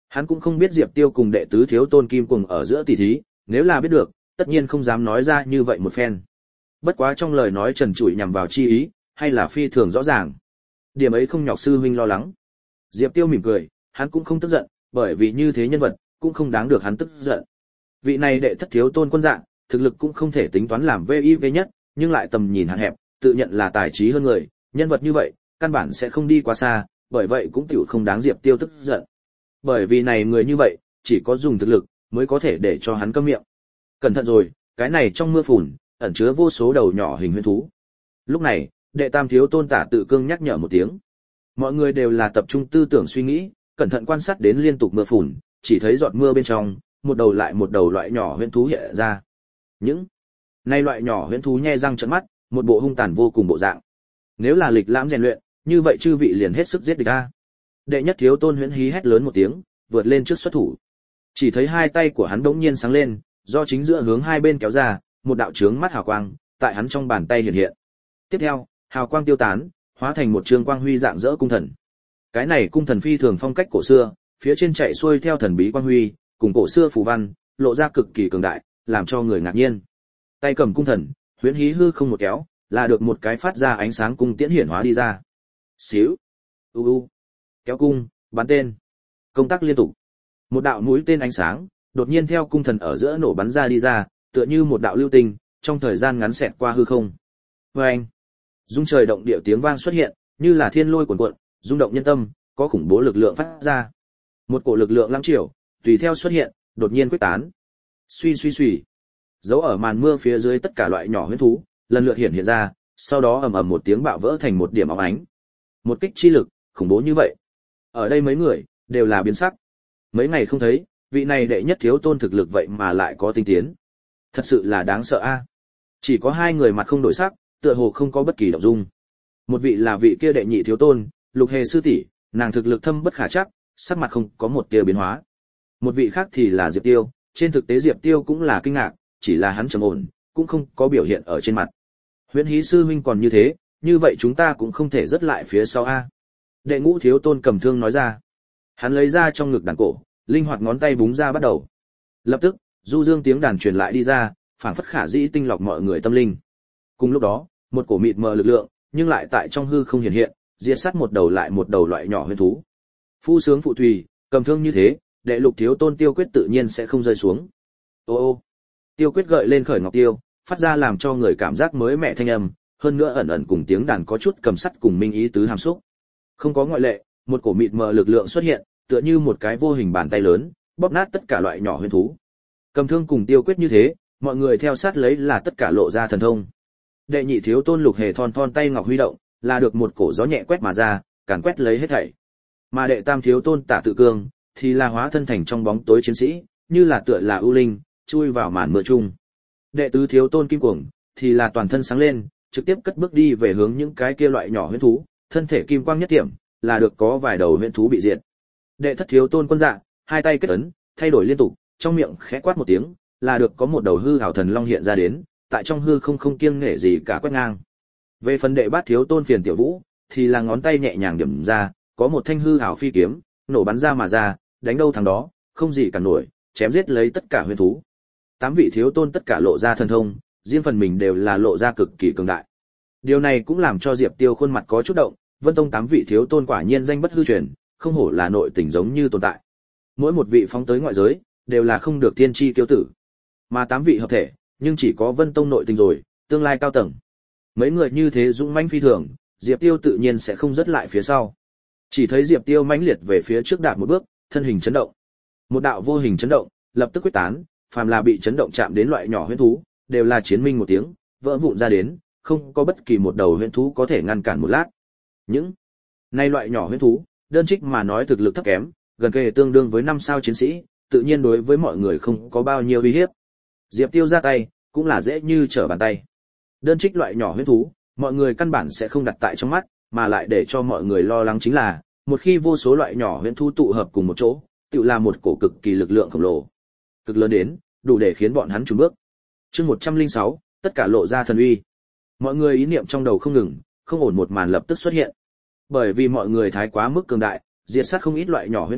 Hắn cũng không biết Diệp Tiêu cùng đệ tứ thiếu tôn kim cùng ở giữa tỷ thí, nếu là biết được, tất nhiên không dám nói ra như vậy một phen. Bất quá trong lời nói trần trụi nhằm vào chi ý, hay là phi thường rõ ràng. Điểm ấy không nhọc sư huynh lo lắng. Diệp Tiêu mỉm cười, hắn cũng không tức giận, bởi vì như thế nhân vật, cũng không đáng được hắn tức giận. Vị này đệ thất thiếu tôn quân dạng, thực lực cũng không thể tính toán làm vê i vê nhất, nhưng lại tầm nhìn hạn hẹp, tự nhận là tài trí hơn người, nhân vật như vậy, căn bản sẽ không đi quá xa, bởi vậy cũng tiểu không đáng Diệp Tiêu tức giận. Bởi vì này người như vậy, chỉ có dùng thực lực mới có thể để cho hắn câm miệng. Cẩn thận rồi, cái này trong mưa phùn ẩn chứa vô số đầu nhỏ hình huyễn thú. Lúc này, đệ tam thiếu tôn Tả Tự Cương nhắc nhở một tiếng. Mọi người đều là tập trung tư tưởng suy nghĩ, cẩn thận quan sát đến liên tục mưa phùn, chỉ thấy giọt mưa bên trong, một đầu lại một đầu loại nhỏ huyễn thú hiện ra. Những nay loại nhỏ huyễn thú nhe răng trợn mắt, một bộ hung tàn vô cùng bộ dạng. Nếu là lịch lãm rèn luyện, như vậy chư vị liền hết sức giết địch a. Đệ nhất thiếu tôn huyễn hí hét lớn một tiếng, vượt lên trước xuất thủ. Chỉ thấy hai tay của hắn bỗng nhiên sáng lên, do chính giữa hướng hai bên kéo ra, một đạo chướng mắt hào quang, tại hắn trong bàn tay hiện hiện. Tiếp theo, hào quang tiêu tán, hóa thành một trường quang huy dạng dỡ cung thần. Cái này cung thần phi thường phong cách cổ xưa, phía trên chạy xuôi theo thần bí quang huy, cùng cổ xưa phù văn, lộ ra cực kỳ cường đại, làm cho người ngạc nhiên. Tay cầm cung thần, huyễn hí hư không một kéo, là được một cái phát ra ánh sáng cung tiễn hiển hóa đi ra. Xíu, u u, kéo cung, bắn tên, công tác liên tục. Một đạo mũi tên ánh sáng, đột nhiên theo cung thần ở giữa nổ bắn ra đi ra, tựa như một đạo lưu tinh, trong thời gian ngắn xẹt qua hư không. Oeng! Rung trời động địa tiếng vang xuất hiện, như là thiên lôi cuồn cuộn, rung động nhân tâm, có khủng bố lực lượng phát ra. Một cổ lực lượng lăng triều, tùy theo xuất hiện, đột nhiên quyết tán. Suy suy suy. Dấu ở màn mưa phía dưới tất cả loại nhỏ huyễn thú, lần lượt hiện hiện ra, sau đó ầm ầm một tiếng bạo vỡ thành một điểm óng ánh. Một kích chi lực, khủng bố như vậy. Ở đây mấy người đều là biến sắc. Mấy ngày không thấy, vị này đệ nhất thiếu tôn thực lực vậy mà lại có tinh tiến. Thật sự là đáng sợ a. Chỉ có hai người mặt không đổi sắc, tựa hồ không có bất kỳ động dung. Một vị là vị kia đệ nhị thiếu tôn, Lục Hề sư tỷ, nàng thực lực thâm bất khả trắc, sắc mặt không có một tia biến hóa. Một vị khác thì là Diệp Tiêu, trên thực tế Diệp Tiêu cũng là kinh ngạc, chỉ là hắn trầm ổn, cũng không có biểu hiện ở trên mặt. Huyễn Hí sư huynh còn như thế, như vậy chúng ta cũng không thể rớt lại phía sau a. Đệ ngũ thiếu tôn cầm thương nói ra. Hắn lấy ra trong ngực đàn cổ, linh hoạt ngón tay búng ra bắt đầu. Lập tức, du dương tiếng đàn truyền lại đi ra, phảng phất khả dĩ tinh lọc mọi người tâm linh. Cùng lúc đó, một cổ mịt mờ lực lượng, nhưng lại tại trong hư không hiện hiện, diệt sát một đầu lại một đầu loại nhỏ huyễn thú. Phu sướng phụ tùy, cầm thương như thế, đệ lục thiếu tôn Tiêu Quyết tự nhiên sẽ không rơi xuống. Ô ô, Tiêu Quyết gợi lên khởi ngọc tiêu, phát ra làm cho người cảm giác mới mẻ thanh âm, hơn nữa ẩn ẩn cùng tiếng đàn có chút cầm sắt cùng minh ý tứ hàm xúc. Không có ngoại lệ, một cổ mịt mờ lực lượng xuất hiện, tựa như một cái vô hình bàn tay lớn, bóp nát tất cả loại nhỏ huyễn thú. Cầm thương cùng Tiêu Quyết như thế, mọi người theo sát lấy là tất cả lộ ra thần thông. Đệ nhị thiếu tôn Lục Hề thon thon tay ngọc huy động, là được một cổ gió nhẹ quét mà ra, càn quét lấy hết thảy. Mà đệ tam thiếu tôn Tả Tự Cương thì là hóa thân thành trong bóng tối chiến sĩ, như là tựa là ưu linh, chui vào màn mưa chung. Đệ tứ thiếu tôn Kim Cuồng thì là toàn thân sáng lên, trực tiếp cất bước đi về hướng những cái kia loại nhỏ huyễn thú, thân thể kim quang nhất điểm, là được có vài đầu huyễn thú bị diệt. Đệ thất thiếu tôn Quân Dạ, hai tay kết ấn, thay đổi liên tục, trong miệng khẽ quát một tiếng, là được có một đầu hư ảo thần long hiện ra đến, tại trong hư không không kiêng nể gì cả quét ngang. Về phần đệ bát thiếu tôn Phiền Tiểu Vũ, thì là ngón tay nhẹ nhàng điểm ra, có một thanh hư ảo phi kiếm, nổ bắn ra mà ra, đánh đâu thằng đó, không gì cả nổi, chém giết lấy tất cả huyền thú. Tám vị thiếu tôn tất cả lộ ra thần thông, riêng phần mình đều là lộ ra cực kỳ cường đại. Điều này cũng làm cho Diệp Tiêu khuôn mặt có chút động, Vân Tông tám vị thiếu tôn quả nhiên danh bất hư truyền, không hổ là nội tình giống như tồn tại. Mỗi một vị phóng tới ngoại giới, đều là không được tiên tri kiêu tử. Mà tám vị hợp thể, nhưng chỉ có Vân Tông nội tình rồi, tương lai cao tầng. Mấy người như thế dũng mãnh phi thường, Diệp Tiêu tự nhiên sẽ không rớt lại phía sau. Chỉ thấy Diệp Tiêu mãnh liệt về phía trước đạp một bước, thân hình chấn động. Một đạo vô hình chấn động, lập tức quyết tán, phàm là bị chấn động chạm đến loại nhỏ huyễn thú, đều là chiến minh một tiếng, vỡ vụn ra đến, không có bất kỳ một đầu huyễn thú có thể ngăn cản một lát. Những nay loại nhỏ huyễn thú, đơn trích mà nói thực lực thấp kém, gần kề tương đương với năm sao chiến sĩ, tự nhiên đối với mọi người không có bao nhiêu uy hiếp. Diệp Tiêu ra tay, cũng là dễ như trở bàn tay. Đơn trích loại nhỏ huyễn thú, mọi người căn bản sẽ không đặt tại trong mắt, mà lại để cho mọi người lo lắng chính là, một khi vô số loại nhỏ huyễn thú tụ hợp cùng một chỗ, tự là một cổ cực kỳ lực lượng khổng lồ. Cực lớn đến, đủ để khiến bọn hắn chùn bước. Chương một trăm lẻ sáu, tất cả lộ ra thần uy. Mọi người ý niệm trong đầu không ngừng, không ổn một màn lập tức xuất hiện. Bởi vì mọi người thái quá mức cường đại, diệt sát không ít loại nhỏ huyễn thú,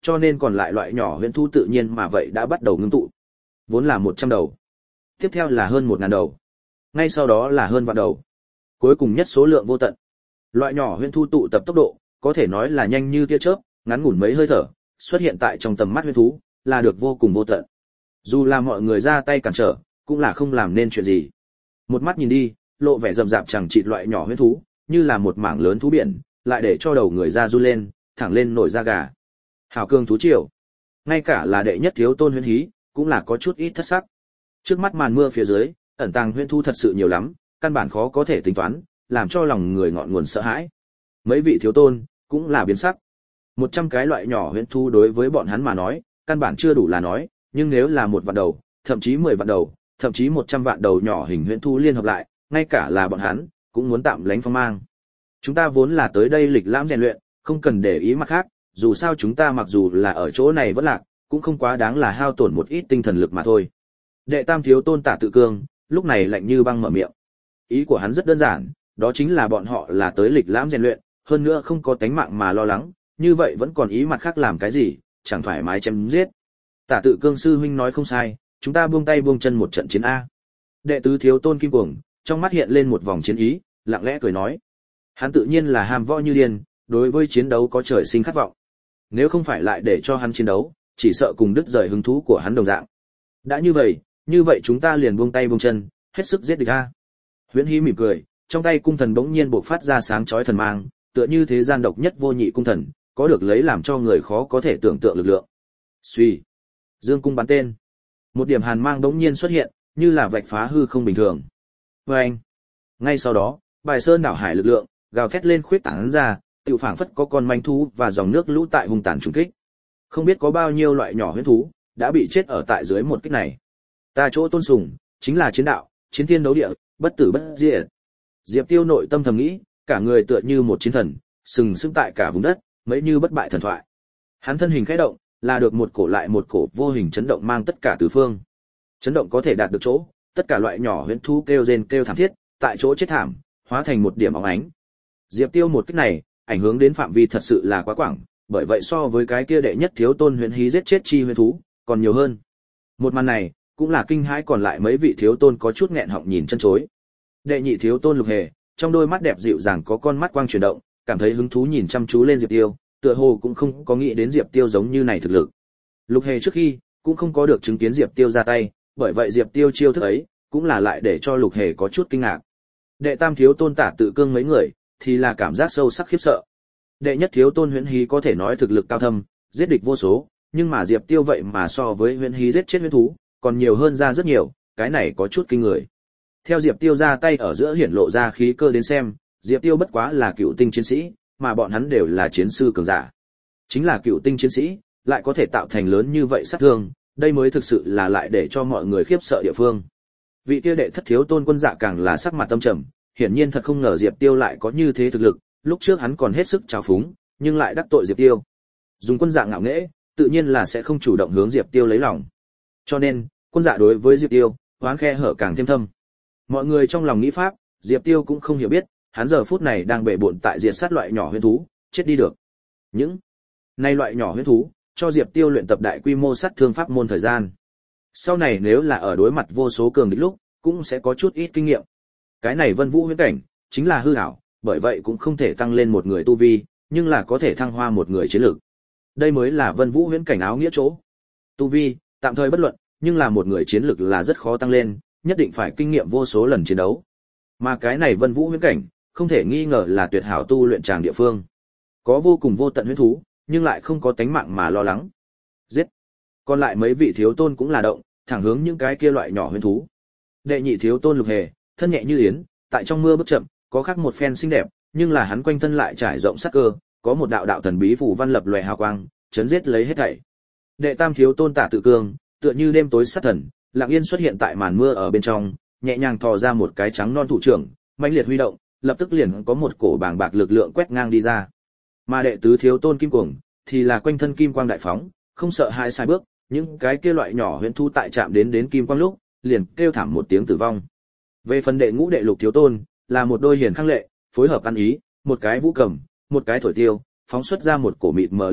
cho nên còn lại loại nhỏ huyễn thú tự nhiên mà vậy đã bắt đầu ngưng tụ. Vốn là một trăm đầu, tiếp theo là hơn một ngàn đầu, ngay sau đó là hơn vạn đầu, cuối cùng nhất số lượng vô tận. Loại nhỏ huyễn thú tụ tập tốc độ có thể nói là nhanh như tia chớp, ngắn ngủn mấy hơi thở xuất hiện tại trong tầm mắt huyễn thú là được vô cùng vô tận. Dù là mọi người ra tay cản trở cũng là không làm nên chuyện gì. Một mắt nhìn đi, lộ vẻ rậm rạp chẳng chịt loại nhỏ huyễn thú, như là một mảng lớn thú biển, lại để cho đầu người ra run lên, thẳng lên nổi da gà. Hào cương thú triều, ngay cả là đệ nhất thiếu tôn huyễn hí, cũng là có chút ít thất sắc. Trước mắt màn mưa phía dưới, ẩn tàng huyễn thú thật sự nhiều lắm, căn bản khó có thể tính toán, làm cho lòng người ngọn nguồn sợ hãi. Mấy vị thiếu tôn cũng là biến sắc. Một trăm cái loại nhỏ huyễn thú đối với bọn hắn mà nói, căn bản chưa đủ là nói, nhưng nếu là một vạn đầu, thậm chí mười vạn đầu, thậm chí một trăm vạn đầu nhỏ hình huyễn thú liên hợp lại, ngay cả là bọn hắn cũng muốn tạm lánh phong mang. Chúng ta vốn là tới đây lịch lãm rèn luyện, không cần để ý mặt khác, dù sao chúng ta mặc dù là ở chỗ này vẫn lạc, cũng không quá đáng là hao tổn một ít tinh thần lực mà thôi. Đệ tam thiếu tôn Tả Tự Cương, lúc này lạnh như băng mở miệng. Ý của hắn rất đơn giản, đó chính là bọn họ là tới lịch lãm rèn luyện, hơn nữa không có tánh mạng mà lo lắng, như vậy vẫn còn ý mặt khác làm cái gì, chẳng thoải mái chém giết. Tả Tự Cương sư huynh nói không sai, chúng ta buông tay buông chân một trận chiến a. Đệ tứ thiếu tôn Kim Cuồng, trong mắt hiện lên một vòng chiến ý, lặng lẽ cười nói. Hắn tự nhiên là ham võ như điên, đối với chiến đấu có trời sinh khát vọng. Nếu không phải lại để cho hắn chiến đấu, chỉ sợ cùng đứt rời hứng thú của hắn đồng dạng. Đã như vậy, như vậy chúng ta liền buông tay buông chân, hết sức giết địch a. Huyễn Hí mỉm cười, trong tay cung thần bỗng nhiên bộc phát ra sáng chói thần mang, tựa như thế gian độc nhất vô nhị cung thần, có được lấy làm cho người khó có thể tưởng tượng lực lượng. Suy, dương cung bắn tên. Một điểm hàn mang bỗng nhiên xuất hiện, như là vạch phá hư không bình thường. Và anh, ngay sau đó, bài sơn đảo hải lực lượng gào thét lên khuyết tán ra, tự phảng phất có con manh thú và dòng nước lũ tại hung tàn trùng kích. Không biết có bao nhiêu loại nhỏ huyễn thú đã bị chết ở tại dưới một kích này. Ta chỗ tôn sùng chính là chiến đạo, chiến thiên đấu địa, bất tử bất diệt. Diệp Tiêu nội tâm thầm nghĩ, cả người tựa như một chiến thần, sừng sững tại cả vùng đất, mấy như bất bại thần thoại. Hắn thân hình khẽ động, là được một cổ lại một cổ vô hình chấn động mang tất cả tứ phương. Chấn động có thể đạt được chỗ, tất cả loại nhỏ huyễn thú kêu rên kêu thảm thiết, tại chỗ chết thảm, hóa thành một điểm óng ánh. Diệp Tiêu một kích này, ảnh hưởng đến phạm vi thật sự là quá quảng, bởi vậy so với cái kia đệ nhất thiếu tôn huyễn hí giết chết chi huyễn thú, còn nhiều hơn. Một màn này, cũng là kinh hãi còn lại mấy vị thiếu tôn có chút nghẹn họng nhìn chân chối. Đệ nhị thiếu tôn Lục Hề, trong đôi mắt đẹp dịu dàng có con mắt quang chuyển động, cảm thấy hứng thú nhìn chăm chú lên Diệp Tiêu, tựa hồ cũng không có nghĩ đến Diệp Tiêu giống như này thực lực. Lục Hề trước khi cũng không có được chứng kiến Diệp Tiêu ra tay, bởi vậy Diệp Tiêu chiêu thức ấy cũng là lại để cho Lục Hề có chút kinh ngạc. Đệ tam thiếu tôn Tả Tự Cương mấy người thì là cảm giác sâu sắc khiếp sợ. Đệ nhất thiếu tôn Huyễn Hí có thể nói thực lực cao thâm, giết địch vô số, nhưng mà Diệp Tiêu vậy mà so với Huyễn Hí giết chết huyễn thú, còn nhiều hơn ra rất nhiều, cái này có chút kinh người. Theo Diệp Tiêu ra tay ở giữa hiển lộ ra khí cơ đến xem, Diệp Tiêu bất quá là cựu tinh chiến sĩ, mà bọn hắn đều là chiến sư cường giả. Chính là cựu tinh chiến sĩ, lại có thể tạo thành lớn như vậy sát thương, đây mới thực sự là lại để cho mọi người khiếp sợ địa phương. Vị kia đệ thất thiếu tôn Quân Dạ càng là sắc mặt tâm trầm, hiển nhiên thật không ngờ Diệp Tiêu lại có như thế thực lực, lúc trước hắn còn hết sức trào phúng, nhưng lại đắc tội Diệp Tiêu. Dùng Quân Dạ ngạo nghễ, tự nhiên là sẽ không chủ động hướng Diệp Tiêu lấy lòng. Cho nên, Quân Dạ đối với Diệp Tiêu, oán khe hở càng thêm thâm. Mọi người trong lòng nghĩ pháp, Diệp Tiêu cũng không hiểu biết, hắn giờ phút này đang bệ bội tại diệt sát loại nhỏ huyễn thú, chết đi được. Những nay loại nhỏ huyễn thú, cho Diệp Tiêu luyện tập đại quy mô sát thương pháp môn thời gian. Sau này nếu là ở đối mặt vô số cường địch lúc, cũng sẽ có chút ít kinh nghiệm. Cái này Vân Vũ huyễn cảnh, chính là hư ảo, bởi vậy cũng không thể tăng lên một người tu vi, nhưng là có thể thăng hoa một người chiến lược. Đây mới là Vân Vũ huyễn cảnh áo nghĩa chỗ. Tu vi, tạm thời bất luận, nhưng là một người chiến lược là rất khó tăng lên, nhất định phải kinh nghiệm vô số lần chiến đấu. Mà cái này Vân Vũ huyễn cảnh, không thể nghi ngờ là tuyệt hảo tu luyện tràng địa phương. Có vô cùng vô tận huyễn thú, nhưng lại không có tánh mạng mà lo lắng. Giết. Còn lại mấy vị thiếu tôn cũng là động, thẳng hướng những cái kia loại nhỏ huyễn thú. Đệ nhị thiếu tôn Lục Hề, thân nhẹ như yến, tại trong mưa bước chậm, có khác một phen xinh đẹp, nhưng là hắn quanh thân lại trải rộng sắc cơ, có một đạo đạo thần bí phù văn lập lòe hào quang, chấn giết lấy hết thảy. Đệ tam thiếu tôn Tả Tự Cương, tựa như đêm tối sát thần, lặng yên xuất hiện tại màn mưa ở bên trong, nhẹ nhàng thò ra một cái trắng non thủ trưởng, mãnh liệt huy động, lập tức liền có một cổ bàng bạc lực lượng quét ngang đi ra. Mà đệ tứ thiếu tôn Kim Cuồng thì là quanh thân kim quang đại phóng, không sợ hãi sai bước, những cái kia loại nhỏ huyễn thú tại chạm đến đến kim quang lúc, liền kêu thảm một tiếng tử vong. Về phần đệ ngũ đệ lục thiếu tôn, là một đôi hiền khang lệ, phối hợp ăn ý, một cái vũ cầm, một cái thổi tiêu, phóng xuất ra một cổ mịt mờ lực lượng,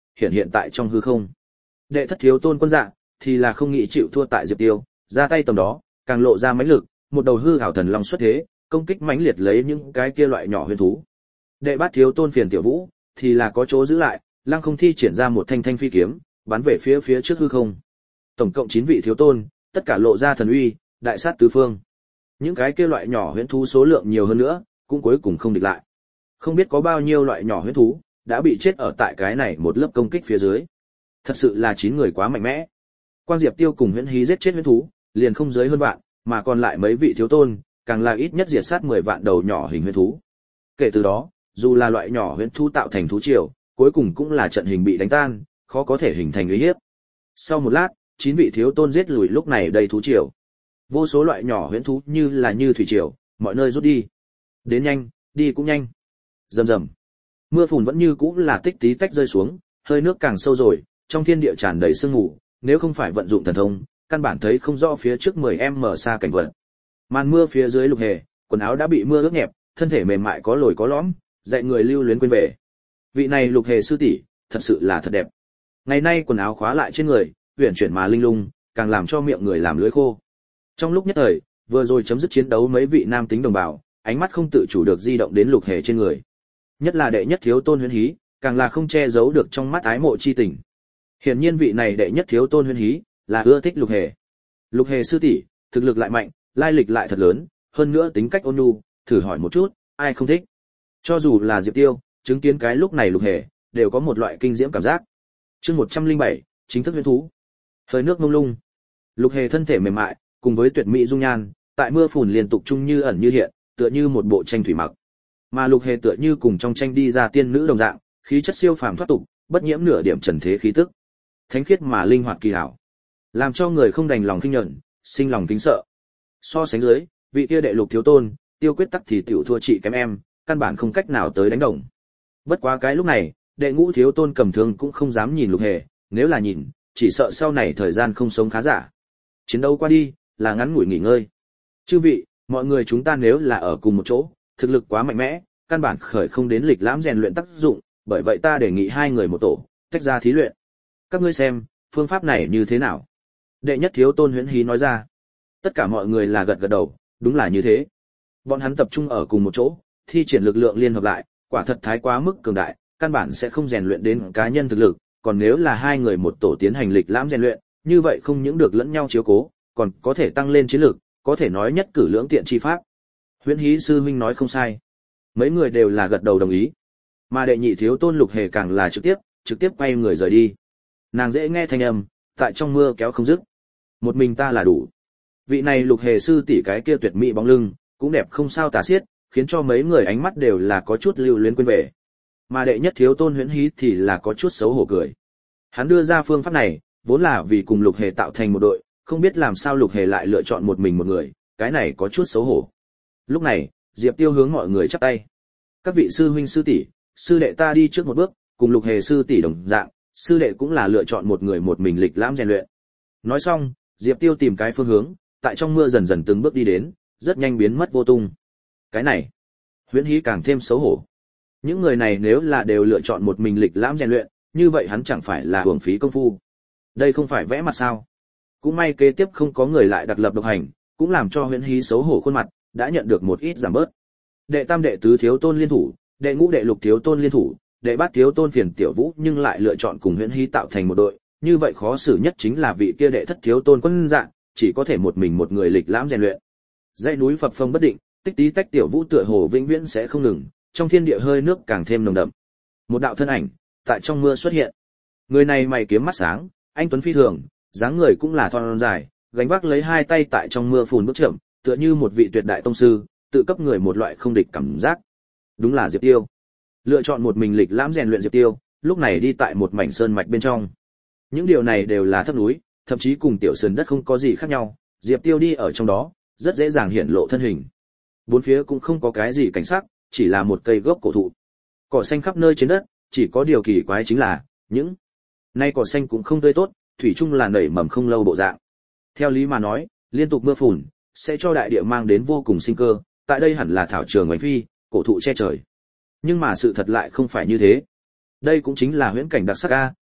hiện hiện tại trong hư không. Đệ thất thiếu tôn quân dạ thì là không nghĩ chịu thua tại Diệp Tiêu, ra tay tầm đó, càng lộ ra mãnh lực, một đầu hư ảo thần long xuất thế, công kích mãnh liệt lấy những cái kia loại nhỏ huyền thú. Đệ bát thiếu tôn Phiền Tiểu Vũ thì là có chỗ giữ lại, lăng không thi triển ra một thanh thanh phi kiếm, bắn về phía phía trước hư không. Tổng cộng chín vị thiếu tôn, tất cả lộ ra thần uy, đại sát tứ phương. Những cái kia loại nhỏ huyền thú số lượng nhiều hơn nữa, cũng cuối cùng không địch lại. Không biết có bao nhiêu loại nhỏ huyền thú đã bị chết ở tại cái này một lớp công kích phía dưới. Thật sự là chín người quá mạnh mẽ. Quang Diệp Tiêu cùng Huyễn Hí giết chết huyền thú, liền không dưới hơn vạn, mà còn lại mấy vị thiếu tôn, càng là ít nhất diệt sát mười vạn đầu nhỏ hình huyền thú. Kể từ đó, dù là loại nhỏ huyền thú tạo thành thú triều, cuối cùng cũng là trận hình bị đánh tan, khó có thể hình thành uy hiếp. Sau một lát, chín vị thiếu tôn giết lùi lúc này đầy thú triều. Vô số loại nhỏ huyền thú như là như thủy triều, mọi nơi rút đi. Đến nhanh, đi cũng nhanh. Rầm rầm. Mưa phùn vẫn như cũ là tích tí tách rơi xuống, hơi nước càng sâu rồi, trong thiên địa tràn đầy sương mù, nếu không phải vận dụng thần thông, căn bản thấy không rõ phía trước mười em mở xa cảnh vật. Màn mưa phía dưới Lục Hề, quần áo đã bị mưa ướt nhẹp, thân thể mềm mại có lồi có lõm, dạy người lưu luyến quên về. Vị này Lục Hề sư tỷ, thật sự là thật đẹp. Ngày nay quần áo khóa lại trên người, uyển chuyển mà linh lung, càng làm cho miệng người làm lưỡi khô. Trong lúc nhất thời, vừa rồi chấm dứt chiến đấu mấy vị nam tính đồng bào, ánh mắt không tự chủ được di động đến Lục Hề trên người. Nhất là đệ nhất thiếu tôn Huyễn Hí, càng là không che giấu được trong mắt ái mộ chi tình. Hiển nhiên vị này đệ nhất thiếu tôn Huyễn Hí là ưa thích Lục Hề. Lục Hề sư tỷ, thực lực lại mạnh, lai lịch lại thật lớn, hơn nữa tính cách ôn nhu, thử hỏi một chút, ai không thích? Cho dù là Diệp Tiêu, chứng kiến cái lúc này Lục Hề, đều có một loại kinh diễm cảm giác. Chương một trăm lẻ bảy, chính thức huyễn thú. Hơi nước mông lung. Lục Hề thân thể mềm mại, cùng với tuyệt mỹ dung nhan, tại mưa phùn liên tục chung như ẩn như hiện, tựa như một bộ tranh thủy mặc. Mà Lục Hề tựa như cùng trong tranh đi ra tiên nữ đồng dạng, khí chất siêu phàm thoát tục, bất nhiễm nửa điểm trần thế khí tức. Thánh khiết mà linh hoạt kỳ hảo, làm cho người không đành lòng khinh nhẫn, sinh lòng kính sợ. So sánh dưới, vị kia đệ lục thiếu tôn, Tiêu Quyết Tắc thì tiểu thua chị kém em, căn bản không cách nào tới đánh đồng. Bất quá cái lúc này, đệ ngũ thiếu tôn Cầm Thương cũng không dám nhìn Lục Hề, nếu là nhìn, chỉ sợ sau này thời gian không sống khá giả. Chiến đấu qua đi, là ngắn ngủi nghỉ ngơi. Chư vị, mọi người chúng ta nếu là ở cùng một chỗ, thực lực quá mạnh mẽ, căn bản khởi không đến lịch lãm rèn luyện tác dụng, bởi vậy ta đề nghị hai người một tổ, tách ra thí luyện. Các ngươi xem, phương pháp này như thế nào? Đệ nhất thiếu tôn Huyễn Hí nói ra. Tất cả mọi người là gật gật đầu, đúng là như thế. Bọn hắn tập trung ở cùng một chỗ, thi triển lực lượng liên hợp lại, quả thật thái quá mức cường đại, căn bản sẽ không rèn luyện đến cá nhân thực lực, còn nếu là hai người một tổ tiến hành lịch lãm rèn luyện, như vậy không những được lẫn nhau chiếu cố, còn có thể tăng lên chiến lực, có thể nói nhất cử lưỡng tiện chi pháp. Huyễn Hí sư huynh nói không sai. Mấy người đều là gật đầu đồng ý. Mà đệ nhị thiếu tôn Lục Hề càng là trực tiếp, trực tiếp quay người rời đi. Nàng dễ nghe thanh âm, tại trong mưa kéo không dứt. Một mình ta là đủ. Vị này Lục Hề sư tỷ cái kia tuyệt mỹ bóng lưng, cũng đẹp không sao tả xiết, khiến cho mấy người ánh mắt đều là có chút lưu luyến quên về. Mà đệ nhất thiếu tôn Huyễn Hí thì là có chút xấu hổ cười. Hắn đưa ra phương pháp này, vốn là vì cùng Lục Hề tạo thành một đội, không biết làm sao Lục Hề lại lựa chọn một mình một người, cái này có chút xấu hổ. Lúc này, Diệp Tiêu hướng mọi người chắp tay. Các vị sư huynh sư tỷ, sư đệ ta đi trước một bước, cùng Lục Hề sư tỷ đồng dạng, sư đệ cũng là lựa chọn một người một mình lịch lãm rèn luyện. Nói xong, Diệp Tiêu tìm cái phương hướng, tại trong mưa dần dần từng bước đi đến, rất nhanh biến mất vô tung. Cái này, Huyễn Hí càng thêm xấu hổ. Những người này nếu là đều lựa chọn một mình lịch lãm rèn luyện, như vậy hắn chẳng phải là uổng phí công phu. Đây không phải vẽ mặt sao? Cũng may kế tiếp không có người lại đặc lập độc hành, cũng làm cho Huyễn Hí xấu hổ khuôn mặt đã nhận được một ít giảm bớt. Đệ tam đệ tứ thiếu tôn liên thủ, đệ ngũ đệ lục thiếu tôn liên thủ, đệ bát thiếu tôn Phiền Tiểu Vũ nhưng lại lựa chọn cùng Huyễn Hí tạo thành một đội, như vậy khó xử nhất chính là vị kia đệ thất thiếu tôn Quân Dạ, chỉ có thể một mình một người lịch lãm rèn luyện. Dãy núi phập phồng bất định, tích tí tách Tiểu Vũ tựa hồ vĩnh viễn sẽ không ngừng, trong thiên địa hơi nước càng thêm nồng đậm. Một đạo thân ảnh tại trong mưa xuất hiện. Người này mày kiếm mắt sáng, anh tuấn phi thường, dáng người cũng là thon dài, gánh vác lấy hai tay tại trong mưa phùn bước chậm, tựa như một vị tuyệt đại tông sư, tự cấp người một loại không địch cảm giác. Đúng là Diệp Tiêu. Lựa chọn một mình lịch lãm rèn luyện Diệp Tiêu, lúc này đi tại một mảnh sơn mạch bên trong. Những điều này đều là thấp núi, thậm chí cùng tiểu sườn đất không có gì khác nhau, Diệp Tiêu đi ở trong đó, rất dễ dàng hiển lộ thân hình. Bốn phía cũng không có cái gì cảnh sắc, chỉ là một cây gốc cổ thụ. Cỏ xanh khắp nơi trên đất, chỉ có điều kỳ quái chính là, những nay cỏ xanh cũng không tươi tốt, thủy chung là nảy mầm không lâu bộ dạng. Theo lý mà nói, liên tục mưa phùn sẽ cho đại địa mang đến vô cùng sinh cơ, tại đây hẳn là thảo trường oánh phi, cổ thụ che trời. Nhưng mà sự thật lại không phải như thế. Đây cũng chính là huyễn cảnh đặc sắc a,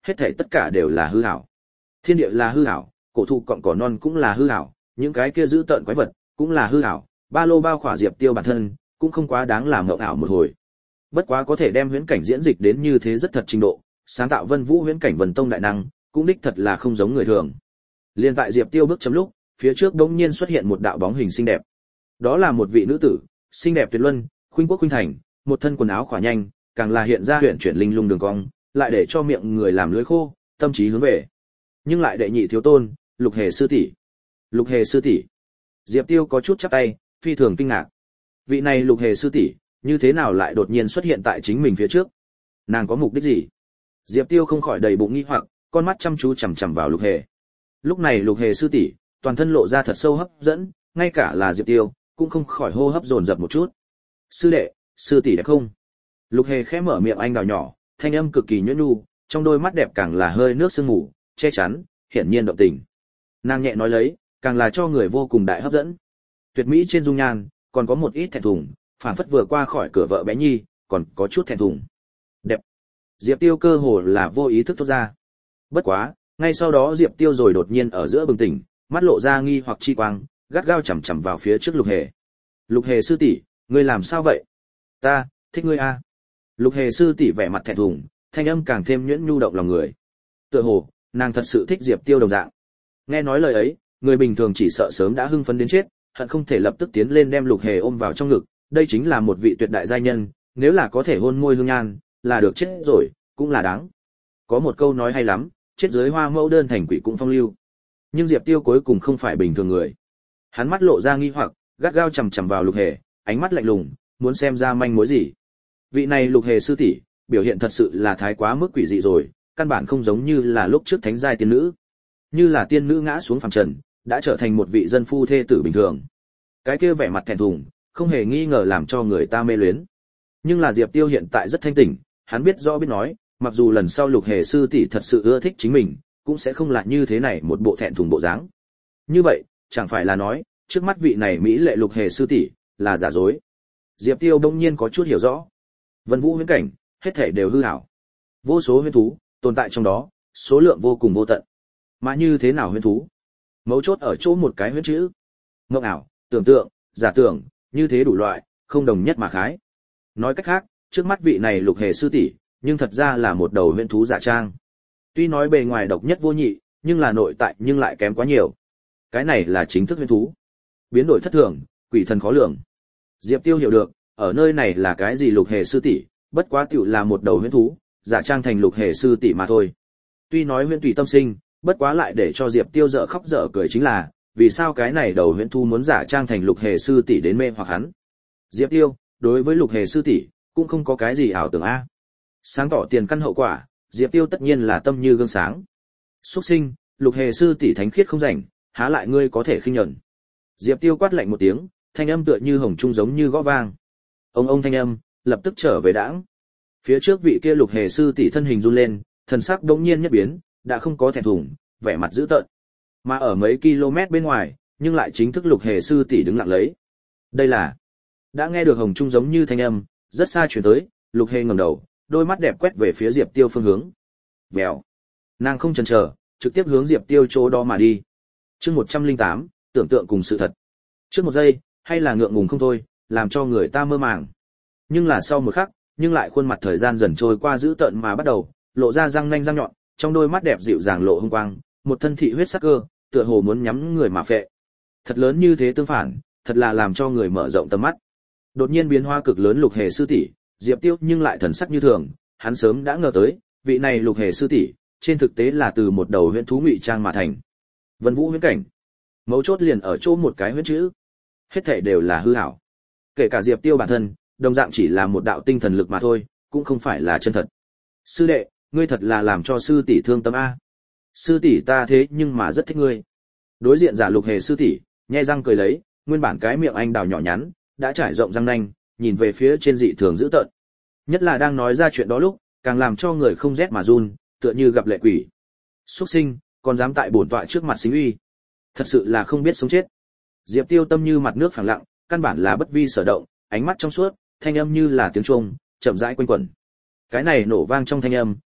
hết thảy tất cả đều là hư ảo. Thiên địa là hư ảo, cổ thụ cọng cỏ non cũng là hư ảo, những cái kia giữ tợn quái vật cũng là hư ảo, ba lô bao khỏa Diệp Tiêu bản thân cũng không quá đáng làm mộng ảo một hồi. Bất quá có thể đem huyễn cảnh diễn dịch đến như thế rất thật trình độ, sáng tạo Vân Vũ huyễn cảnh Vân Tông đại năng, cũng đích thật là không giống người thường. Liên tại Diệp Tiêu bước chấm lúc, phía trước đống nhiên xuất hiện một đạo bóng hình xinh đẹp. Đó là một vị nữ tử, xinh đẹp tuyệt luân, khuynh quốc khuynh thành, một thân quần áo khỏa nhanh, càng là hiện ra huyền chuyển linh lung đường cong, lại để cho miệng người làm lưỡi khô, tâm trí hướng về. Nhưng lại đệ nhị thiếu tôn, Lục Hề sư tỷ. Lục Hề sư tỷ. Diệp Tiêu có chút chắp tay, phi thường kinh ngạc. Vị này Lục Hề sư tỷ, như thế nào lại đột nhiên xuất hiện tại chính mình phía trước? Nàng có mục đích gì? Diệp Tiêu không khỏi đầy bụng nghi hoặc, con mắt chăm chú chằm chằm vào Lục Hề. Lúc này Lục Hề sư tỷ, toàn thân lộ ra thật sâu hấp dẫn, ngay cả là Diệp Tiêu cũng không khỏi hô hấp dồn dập một chút. Sư đệ, sư tỷ đẹp không? Lục Hề khẽ mở miệng anh đào nhỏ, thanh âm cực kỳ nhuyễn nhu, trong đôi mắt đẹp càng là hơi nước sương mù, che chắn, hiển nhiên động tình. Nàng nhẹ nói lấy, càng là cho người vô cùng đại hấp dẫn. Tuyệt mỹ trên dung nhan, còn có một ít thẹn thùng, phảng phất vừa qua khỏi cửa vợ bé nhi, còn có chút thẹn thùng. Đẹp. Diệp Tiêu cơ hồ là vô ý thức thốt ra. Bất quá, ngay sau đó Diệp Tiêu rồi đột nhiên ở giữa bừng tỉnh, mắt lộ ra nghi hoặc chi quang, gắt gao chằm chằm vào phía trước Lục Hề. Lục Hề sư tỷ, ngươi làm sao vậy? Ta thích ngươi a. Lục Hề sư tỷ vẻ mặt thẹn thùng, thanh âm càng thêm nhuyễn nhu động lòng người. Tựa hồ, nàng thật sự thích Diệp Tiêu đồng dạng. Nghe nói lời ấy, người bình thường chỉ sợ sớm đã hưng phấn đến chết, hận không thể lập tức tiến lên đem Lục Hề ôm vào trong ngực, đây chính là một vị tuyệt đại giai nhân, nếu là có thể hôn môi hương nhan, là được chết rồi, cũng là đáng. Có một câu nói hay lắm, chết dưới hoa mẫu đơn thành quỷ cũng phong lưu. Nhưng Diệp Tiêu cuối cùng không phải bình thường người. Hắn mắt lộ ra nghi hoặc, gắt gao chằm chằm vào Lục Hề, ánh mắt lạnh lùng, muốn xem ra manh mối gì. Vị này Lục Hề sư tỷ, biểu hiện thật sự là thái quá mức quỷ dị rồi, căn bản không giống như là lúc trước thánh giai tiên nữ. Như là tiên nữ ngã xuống phàm trần, đã trở thành một vị dân phu thê tử bình thường. Cái kia vẻ mặt thẹn thùng, không hề nghi ngờ làm cho người ta mê luyến. Nhưng là Diệp Tiêu hiện tại rất thanh tỉnh, hắn biết rõ biết nói, mặc dù lần sau Lục Hề sư tỷ thật sự ưa thích chính mình, cũng sẽ không là như thế này một bộ thẹn thùng bộ dáng. Như vậy, chẳng phải là nói, trước mắt vị này mỹ lệ Lục Hề sư tỷ là giả dối. Diệp Tiêu đông nhiên có chút hiểu rõ. Vân Vũ huyễn cảnh, hết thảy đều hư ảo. Vô số huyễn thú tồn tại trong đó, số lượng vô cùng vô tận. Mà như thế nào huyễn thú? Mấu chốt ở chỗ một cái huyễn chữ. Mộng ảo, tưởng tượng, giả tưởng, như thế đủ loại, không đồng nhất mà khái. Nói cách khác, trước mắt vị này Lục Hề sư tỷ, nhưng thật ra là một đầu huyễn thú giả trang. Tuy nói bề ngoài độc nhất vô nhị, nhưng là nội tại nhưng lại kém quá nhiều. Cái này là chính thức huyễn thú. Biến đổi thất thường, quỷ thần khó lường. Diệp Tiêu hiểu được, ở nơi này là cái gì Lục Hề sư tỷ, bất quá tiểu là một đầu huyễn thú, giả trang thành Lục Hề sư tỷ mà thôi. Tuy nói huyễn tùy tâm sinh, bất quá lại để cho Diệp Tiêu dở khóc dở cười chính là, vì sao cái này đầu huyễn thú muốn giả trang thành Lục Hề sư tỷ đến mê hoặc hắn. Diệp Tiêu, đối với Lục Hề sư tỷ, cũng không có cái gì ảo tưởng a. Sáng tỏ tiền căn hậu quả, Diệp Tiêu tất nhiên là tâm như gương sáng. Xuất sinh, Lục Hề sư tỷ thánh khiết không rảnh, há lại ngươi có thể khinh nhẫn. Diệp Tiêu quát lạnh một tiếng, thanh âm tựa như hồng trung giống như gõ vang. Ông ông thanh âm, lập tức trở về đãng. Phía trước vị kia Lục Hề sư tỷ thân hình run lên, thần sắc đống nhiên nhất biến, đã không có thẹn thùng, vẻ mặt dữ tợn. Mà ở mấy km bên ngoài, nhưng lại chính thức Lục Hề sư tỷ đứng lặng lấy. Đây là đã nghe được hồng trung giống như thanh âm, rất xa truyền tới, Lục Hề ngẩng đầu, đôi mắt đẹp quét về phía Diệp Tiêu phương hướng. Vèo. Nàng không chần chờ, trực tiếp hướng Diệp Tiêu chỗ đó mà đi. Chương một trăm lẻ tám, tưởng tượng cùng sự thật. Trước một giây, hay là ngượng ngùng không thôi, làm cho người ta mơ màng. Nhưng là sau một khắc, nhưng lại khuôn mặt thời gian dần trôi qua dữ tợn mà bắt đầu, lộ ra răng nanh răng nhọn, trong đôi mắt đẹp dịu dàng lộ hung quang, một thân thị huyết sắc cơ, tựa hồ muốn nhắm người mà phệ. Thật lớn như thế tương phản, thật là làm cho người mở rộng tầm mắt. Đột nhiên biến hóa cực lớn Lục Hề sư tỷ, Diệp Tiêu nhưng lại thần sắc như thường, hắn sớm đã ngờ tới, vị này Lục Hề sư tỷ, trên thực tế là từ một đầu huyễn thú ngụy trang mà thành. Vân Vũ huyễn cảnh, mấu chốt liền ở chỗ một cái huyễn chữ, hết thảy đều là hư ảo. Kể cả Diệp Tiêu bản thân, đồng dạng chỉ là một đạo tinh thần lực mà thôi, cũng không phải là chân thật. Sư đệ, ngươi thật là làm cho sư tỷ thương tâm a. Sư tỷ ta thế nhưng mà rất thích ngươi. Đối diện giả Lục Hề sư tỷ, nhe răng cười lấy, nguyên bản cái miệng anh đào nhỏ nhắn, đã trải rộng răng nanh, nhìn về phía trên dị thường dữ tợn. Nhất là đang nói ra chuyện đó lúc, càng làm cho người không rét mà run, tựa như gặp lệ quỷ. Xuất sinh, còn dám tại bổn tọa trước mặt xính uy, thật sự là không biết sống chết. Diệp Tiêu tâm như mặt nước phẳng lặng, căn bản là bất vi sở động, ánh mắt trong suốt, thanh âm như là tiếng chuông, chậm rãi quanh quẩn. Cái này nổ vang trong thanh âm,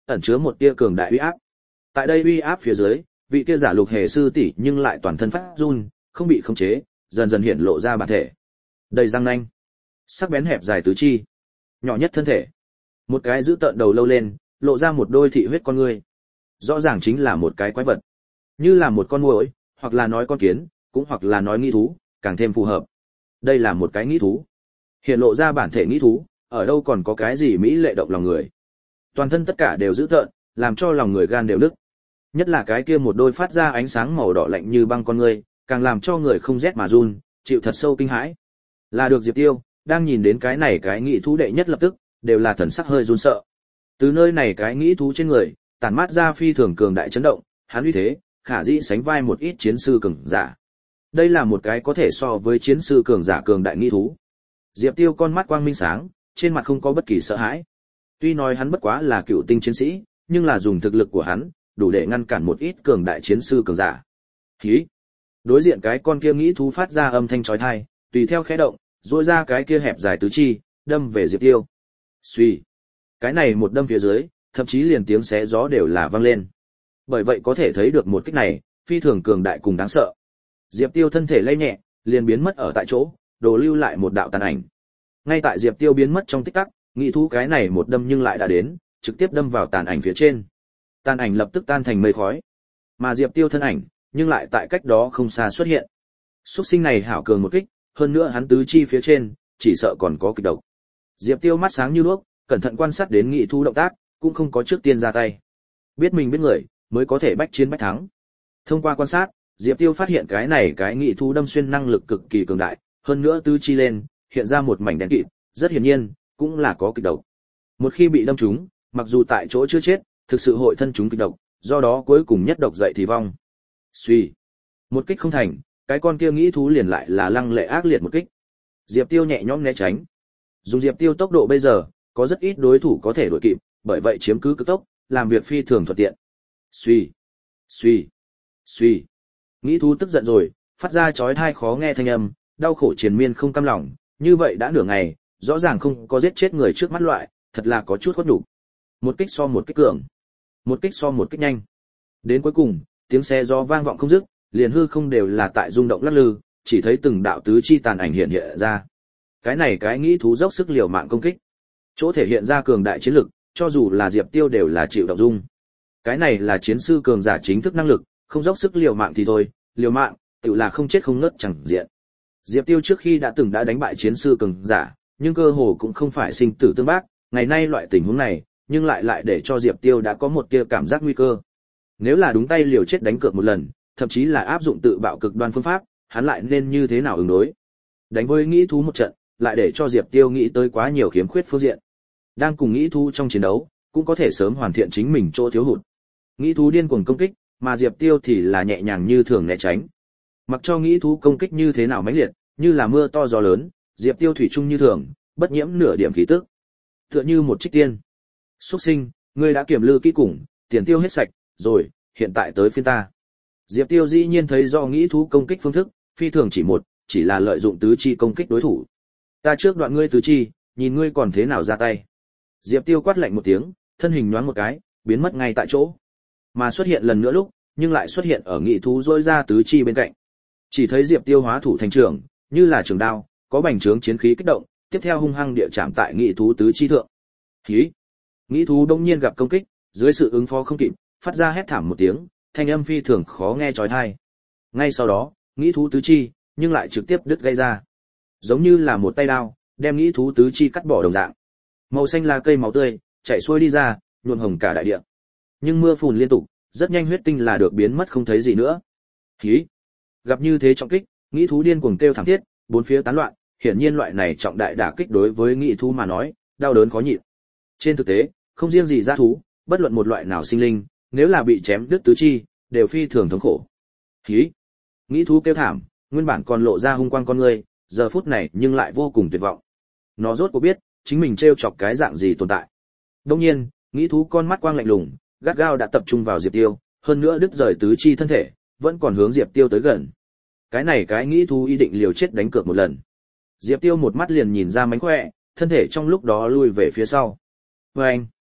ẩn chứa một tia cường đại uy áp. Tại đây uy áp phía dưới, vị kia giả lục hề sư tỷ nhưng lại toàn thân phát run, không bị khống chế, dần dần hiện lộ ra bản thể. Đầy răng nanh, sắc bén hẹp dài tứ chi, nhỏ nhất thân thể, một cái giữ tợn đầu lâu lên, lộ ra một đôi thị huyết con ngươi. Rõ ràng chính là một cái quái vật, như là một con muỗi, hoặc là nói con kiến, cũng hoặc là nói nghi thú, càng thêm phù hợp. Đây là một cái nghi thú, hiện lộ ra bản thể nghi thú, ở đâu còn có cái gì mỹ lệ động lòng người. Toàn thân tất cả đều giữ tợn, làm cho lòng người gan đều nức. Nhất là cái kia một đôi phát ra ánh sáng màu đỏ lạnh như băng con ngươi, càng làm cho người không rét mà run, chịu thật sâu kinh hãi. Là được Diệp Tiêu, đang nhìn đến cái này cái nghĩ thú đệ nhất lập tức, đều là thần sắc hơi run sợ. Từ nơi này cái nghĩ thú trên người, tản mát ra phi thường cường đại chấn động, hắn uy thế, khả dĩ sánh vai một ít chiến sư cường giả. Đây là một cái có thể so với chiến sư cường giả cường đại nghĩ thú. Diệp Tiêu con mắt quang minh sáng, trên mặt không có bất kỳ sợ hãi. Tuy nói hắn bất quá là cựu tinh chiến sĩ, nhưng là dùng thực lực của hắn, đủ để ngăn cản một ít cường đại chiến sư cường giả. Hí! Đối diện cái con kia nghĩ thú phát ra âm thanh chói tai, tùy theo khẽ động, duỗi ra cái kia hẹp dài tứ chi, đâm về Diệp Tiêu. Suy! Cái này một đâm phía dưới, thậm chí liền tiếng xé gió đều là vang lên. Bởi vậy có thể thấy được một kích này, phi thường cường đại cùng đáng sợ. Diệp Tiêu thân thể lay nhẹ, liền biến mất ở tại chỗ, đồ lưu lại một đạo tàn ảnh. Ngay tại Diệp Tiêu biến mất trong tích tắc, nghĩ thú cái này một đâm nhưng lại đã đến, trực tiếp đâm vào tàn ảnh phía trên. Tàn ảnh lập tức tan thành mây khói. Mà Diệp Tiêu thân ảnh, nhưng lại tại cách đó không xa xuất hiện. Súc sinh này hảo cường một kích, hơn nữa hắn tứ chi phía trên, chỉ sợ còn có kịch độc. Diệp Tiêu mắt sáng như đuốc, cẩn thận quan sát đến nghị thú động tác, cũng không có trước tiên ra tay. Biết mình biết người, mới có thể bách chiến bách thắng. Thông qua quan sát, Diệp Tiêu phát hiện cái này cái nghị thú đâm xuyên năng lực cực kỳ cường đại, hơn nữa tứ chi lên, hiện ra một mảnh đen kịt, rất hiển nhiên, cũng là có kịch độc. Một khi bị đâm trúng, mặc dù tại chỗ chưa chết, thực sự hội thân trúng kịch độc, do đó cuối cùng nhất độc dậy thì vong. Suy, một kích không thành, cái con kia nghĩ thú liền lại là lăng lệ ác liệt một kích. Diệp Tiêu nhẹ nhõm né tránh. Dùng Diệp Tiêu tốc độ bây giờ, có rất ít đối thủ có thể đuổi kịp, bởi vậy chiếm cứ cực tốc, làm việc phi thường thuận tiện. Suy, suy, suy. Nghĩ thú tức giận rồi, phát ra chói tai khó nghe thanh âm, đau khổ triền miên không cam lòng, như vậy đã nửa ngày, rõ ràng không có giết chết người trước mắt loại, thật là có chút khuất nhục. Một kích so một kích cường, một kích so một kích nhanh. Đến cuối cùng, tiếng xe gió vang vọng không dứt, liền hư không đều là tại rung động lắc lư, chỉ thấy từng đạo tứ chi tàn ảnh hiện hiện ra. Cái này cái nghĩ thú dốc sức liều mạng công kích, chỗ thể hiện ra cường đại chiến lực, cho dù là Diệp Tiêu đều là chịu động dung. Cái này là chiến sư cường giả chính thức năng lực, không dốc sức liều mạng thì thôi, liều mạng, tự là không chết không ngất chẳng diện. Diệp Tiêu trước khi đã từng đã đánh bại chiến sư cường giả, nhưng cơ hồ cũng không phải sinh tử tương bác, ngày nay loại tình huống này, nhưng lại lại để cho Diệp Tiêu đã có một tia cảm giác nguy cơ. Nếu là đúng tay liều chết đánh cược một lần, thậm chí là áp dụng tự bạo cực đoan phương pháp, hắn lại nên như thế nào ứng đối? Đánh với nghĩ thú một trận, lại để cho Diệp Tiêu nghĩ tới quá nhiều khiếm khuyết phương diện. Đang cùng nghĩ thú trong chiến đấu, cũng có thể sớm hoàn thiện chính mình chỗ thiếu hụt. Nghĩ thú điên cuồng công kích, mà Diệp Tiêu thì là nhẹ nhàng như thường né tránh. Mặc cho nghĩ thú công kích như thế nào mãnh liệt, như là mưa to gió lớn, Diệp Tiêu thủy chung như thường, bất nhiễm nửa điểm khí tức. Tựa như một trích tiên. Xuất sinh, ngươi đã kiểm lư kỹ củng, tiền tiêu hết sạch, rồi, hiện tại tới phiên ta. Diệp Tiêu dĩ nhiên thấy do nghĩ thú công kích phương thức, phi thường chỉ một, chỉ là lợi dụng tứ chi công kích đối thủ. Ta trước đoạn ngươi tứ chi, nhìn ngươi còn thế nào ra tay. Diệp Tiêu quát lạnh một tiếng, thân hình nhoáng một cái, biến mất ngay tại chỗ. Mà xuất hiện lần nữa lúc, nhưng lại xuất hiện ở nghị thú rỗi ra tứ chi bên cạnh. Chỉ thấy Diệp Tiêu hóa thủ thành trường, như là trường đao, có bành trướng chiến khí kích động, tiếp theo hung hăng địa chạm tại nghị thú tứ chi thượng. Hí! Nghị thú đông nhiên gặp công kích, dưới sự ứng phó không kịp, phát ra hét thảm một tiếng, thanh âm phi thường khó nghe chói tai. Ngay sau đó, nghị thú tứ chi, nhưng lại trực tiếp đứt gây ra. Giống như là một tay đao, đem nghị thú tứ chi cắt bỏ đồng dạng. Màu xanh là cây máu tươi, chảy xuôi đi ra, nhuộm hồng cả đại địa. Nhưng mưa phùn liên tục, rất nhanh huyết tinh là được biến mất không thấy gì nữa. Hí! Gặp như thế trọng kích, nghị thú điên cuồng kêu thảm thiết, bốn phía tán loạn, hiển nhiên loại này trọng đại đả kích đối với nghị thú mà nói, đau đớn khó nhịn. Trên thực tế, không riêng gì dã thú, bất luận một loại nào sinh linh, nếu là bị chém đứt tứ chi, đều phi thường thống khổ. Hí! Nghị thú kêu thảm, nguyên bản còn lộ ra hung quang con người, giờ phút này nhưng lại vô cùng tuyệt vọng. Nó rốt cuộc biết, chính mình trêu chọc cái dạng gì tồn tại. Đương nhiên, nghị thú con mắt quang lạnh lùng, gắt gao đã tập trung vào Diệp Tiêu, hơn nữa đứt rời tứ chi thân thể, vẫn còn hướng Diệp Tiêu tới gần. Cái này cái nghĩ thú ý định liều chết đánh cược một lần. Diệp Tiêu một mắt liền nhìn ra mánh khỏe, thân thể trong lúc đó lui về phía sau. Vâng!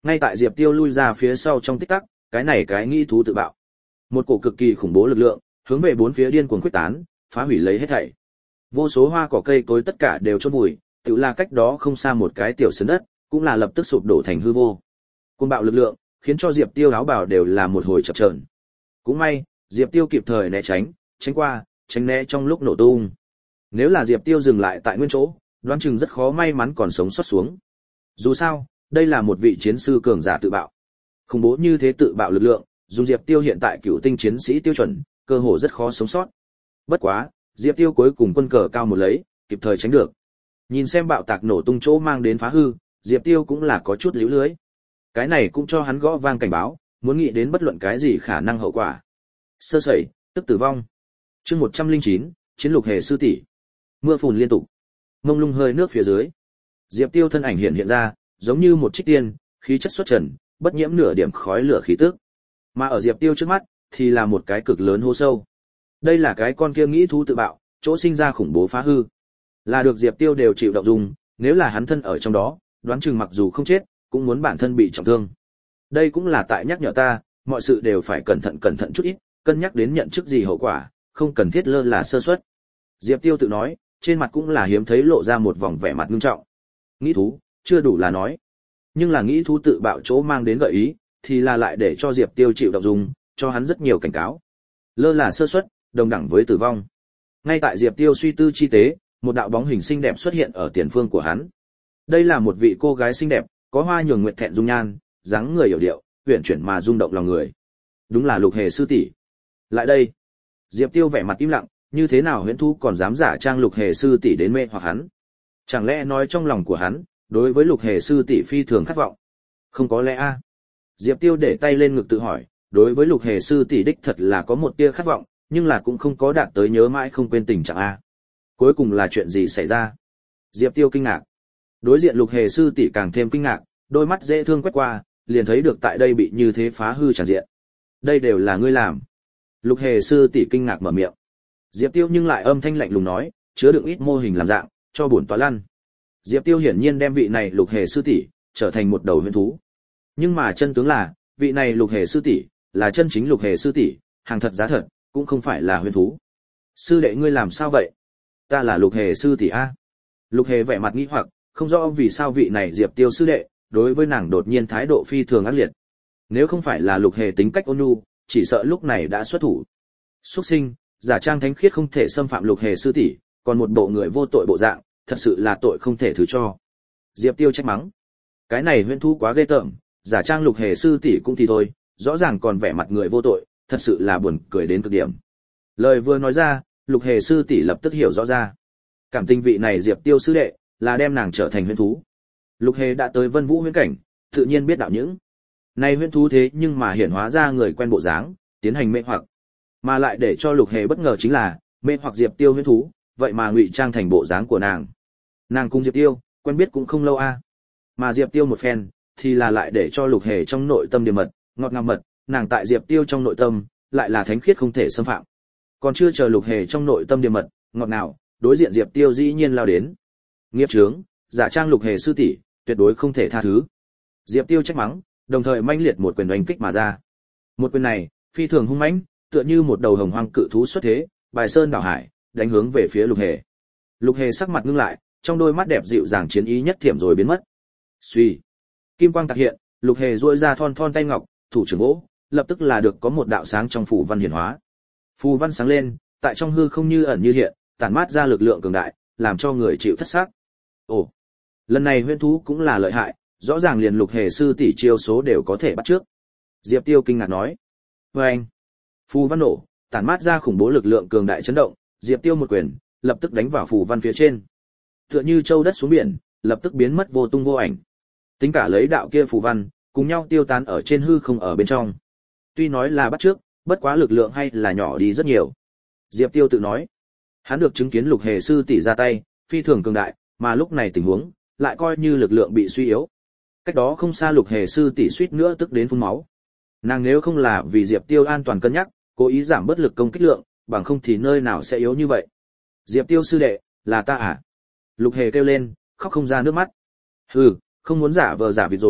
Ngay tại Diệp Tiêu lui ra phía sau trong tích tắc, cái này cái nghĩ thú tự bạo. Một cổ cực kỳ khủng bố lực lượng, hướng về bốn phía điên cuồng khuếch tán, phá hủy lấy hết thảy. Vô số hoa cỏ cây cối tất cả đều chôn vùi, tự là cách đó không xa một cái tiểu sườn đất, cũng là lập tức sụp đổ thành hư vô. Cuồng bạo lực lượng, khiến cho Diệp Tiêu áo bào đều là một hồi chập chờn. Cũng may, Diệp Tiêu kịp thời né tránh, tránh qua, tránh né trong lúc nổ tung. Nếu là Diệp Tiêu dừng lại tại nguyên chỗ, đoán chừng rất khó may mắn còn sống sót xuống. Dù sao, đây là một vị chiến sư cường giả tự bạo. Khủng bố như thế tự bạo lực lượng, dùng Diệp Tiêu hiện tại cựu tinh chiến sĩ tiêu chuẩn, cơ hồ rất khó sống sót. Bất quá, Diệp Tiêu cuối cùng quân cờ cao một lấy, kịp thời tránh được. Nhìn xem bạo tạc nổ tung chỗ mang đến phá hư, Diệp Tiêu cũng là có chút líu lưới. Cái này cũng cho hắn gõ vang cảnh báo, muốn nghĩ đến bất luận cái gì khả năng hậu quả. Sơ sẩy, tức tử vong. Chương một trăm lẻ chín, chiến lục hề sư tỷ. Mưa phùn liên tục, mông lung hơi nước phía dưới. Diệp Tiêu thân ảnh hiện hiện ra, giống như một trích tiên, khí chất xuất trần, bất nhiễm nửa điểm khói lửa khí tức. Mà ở Diệp Tiêu trước mắt, thì là một cái cực lớn hố sâu. Đây là cái con kia nghĩ thú tự bạo, chỗ sinh ra khủng bố phá hư. Là được Diệp Tiêu đều chịu động dung, nếu là hắn thân ở trong đó, đoán chừng mặc dù không chết, cũng muốn bản thân bị trọng thương. Đây cũng là tại nhắc nhở ta, mọi sự đều phải cẩn thận cẩn thận chút ít, cân nhắc đến nhận chức gì hậu quả, không cần thiết lơ là sơ suất. Diệp Tiêu tự nói, trên mặt cũng là hiếm thấy lộ ra một vòng vẻ mặt nghiêm trọng. Nghĩ thú, chưa đủ là nói. Nhưng là nghĩ thú tự bạo chỗ mang đến gợi ý, thì là lại để cho Diệp Tiêu chịu động dung, cho hắn rất nhiều cảnh cáo. Lơ là sơ suất, đồng đẳng với tử vong. Ngay tại Diệp Tiêu suy tư chi tế, một đạo bóng hình xinh đẹp xuất hiện ở tiền phương của hắn. Đây là một vị cô gái xinh đẹp, có hoa nhường nguyệt thẹn dung nhan, dáng người hiểu điệu, uyển chuyển mà rung động lòng người. Đúng là Lục Hề sư tỷ. Lại đây. Diệp Tiêu vẻ mặt im lặng, như thế nào huyễn thú còn dám giả trang Lục Hề sư tỷ đến mê hoặc hắn? Chẳng lẽ nói trong lòng của hắn, đối với Lục Hề sư tỷ phi thường khát vọng? Không có lẽ a? À? Diệp Tiêu để tay lên ngực tự hỏi, đối với Lục Hề sư tỷ đích thật là có một tia khát vọng, nhưng là cũng không có đạt tới nhớ mãi không quên tình trạng a. À? Cuối cùng là chuyện gì xảy ra? Diệp Tiêu kinh ngạc. Đối diện Lục Hề sư tỷ càng thêm kinh ngạc, đôi mắt dễ thương quét qua, liền thấy được tại đây bị như thế phá hư tràn diện. Đây đều là ngươi làm. Lục Hề sư tỷ kinh ngạc mở miệng. Diệp Tiêu nhưng lại âm thanh lạnh lùng nói, chứa đựng ít mô hình làm dạng, cho bổn tọa lăn. Diệp Tiêu hiển nhiên đem vị này Lục Hề sư tỷ trở thành một đầu huyền thú. Nhưng mà chân tướng là, vị này Lục Hề sư tỷ là chân chính Lục Hề sư tỷ, hàng thật giá thật, cũng không phải là huyền thú. Sư đệ ngươi làm sao vậy? Ta là Lục Hề sư tỷ a. Lục Hề vẻ mặt nghi hoặc, không rõ vì sao vị này Diệp Tiêu sư đệ đối với nàng đột nhiên thái độ phi thường ác liệt. Nếu không phải là Lục Hề tính cách ôn nhu, chỉ sợ lúc này đã xuất thủ. Xuất sinh, giả trang thánh khiết không thể xâm phạm Lục Hề sư tỷ, còn một bộ người vô tội bộ dạng, thật sự là tội không thể thứ cho. Diệp Tiêu trách mắng. Cái này huyễn thú quá ghê tởm, giả trang Lục Hề sư tỷ cũng thì thôi, rõ ràng còn vẻ mặt người vô tội, thật sự là buồn cười đến cực điểm. Lời vừa nói ra, Lục Hề sư tỷ lập tức hiểu rõ ra. Cảm tình vị này Diệp Tiêu sư đệ là đem nàng trở thành huyễn thú. Lục Hề đã tới Vân Vũ huyễn cảnh, tự nhiên biết đạo những. Này huyễn thú thế nhưng mà hiển hóa ra người quen bộ dáng, tiến hành mê hoặc. Mà lại để cho Lục Hề bất ngờ chính là, mê hoặc Diệp Tiêu huyễn thú, vậy mà ngụy trang thành bộ dáng của nàng. Nàng cùng Diệp Tiêu, quen biết cũng không lâu a. À. Mà Diệp Tiêu một phen, thì là lại để cho Lục Hề trong nội tâm điềm mật, ngọt ngào mật, nàng tại Diệp Tiêu trong nội tâm, lại là thánh khiết không thể xâm phạm. Còn chưa chờ Lục Hề trong nội tâm điềm mật, ngọt ngào, đối diện Diệp Tiêu dĩ nhiên lao đến. Nghiệp chướng, giả trang Lục Hề sư tỷ, tuyệt đối không thể tha thứ. Diệp Tiêu trách mắng, đồng thời manh liệt một quyền đánh kích mà ra. Một quyền này, phi thường hung mãnh, tựa như một đầu hồng hoang cự thú xuất thế, bài sơn đảo hải, đánh hướng về phía Lục Hề. Lục Hề sắc mặt ngưng lại, trong đôi mắt đẹp dịu dàng chiến ý nhất thiểm rồi biến mất. Suy, kim quang tạc hiện, Lục Hề duỗi ra thon thon tay ngọc, thủ trưởng gỗ, lập tức là được có một đạo sáng trong phù văn hiển hóa. Phù văn sáng lên, tại trong hư không như ẩn như hiện, tản mát ra lực lượng cường đại, làm cho người chịu thất xác. Ồ, lần này huyễn thú cũng là lợi hại, rõ ràng liền Lục Hề sư tỷ chiêu số đều có thể bắt trước. Diệp Tiêu kinh ngạc nói. Và anh, phù văn nổ, tản mát ra khủng bố lực lượng cường đại chấn động, Diệp Tiêu một quyền, lập tức đánh vào phù văn phía trên. Tựa như châu đất xuống biển, lập tức biến mất vô tung vô ảnh. Tính cả lấy đạo kia phù văn, cùng nhau tiêu tán ở trên hư không ở bên trong. Tuy nói là bắt trước, bất quá lực lượng hay là nhỏ đi rất nhiều. Diệp Tiêu tự nói, hắn được chứng kiến Lục Hề sư tỷ ra tay, phi thường cường đại, mà lúc này tình huống lại coi như lực lượng bị suy yếu. Cách đó không xa Lục Hề sư tỷ suýt nữa tức đến phun máu. Nàng nếu không là vì Diệp Tiêu an toàn cân nhắc, cố ý giảm bớt lực công kích lượng, bằng không thì nơi nào sẽ yếu như vậy. Diệp Tiêu sư đệ, là ta à? Lục Hề kêu lên, khóc không ra nước mắt. Hừ, không muốn giả vờ giả vịt rồi,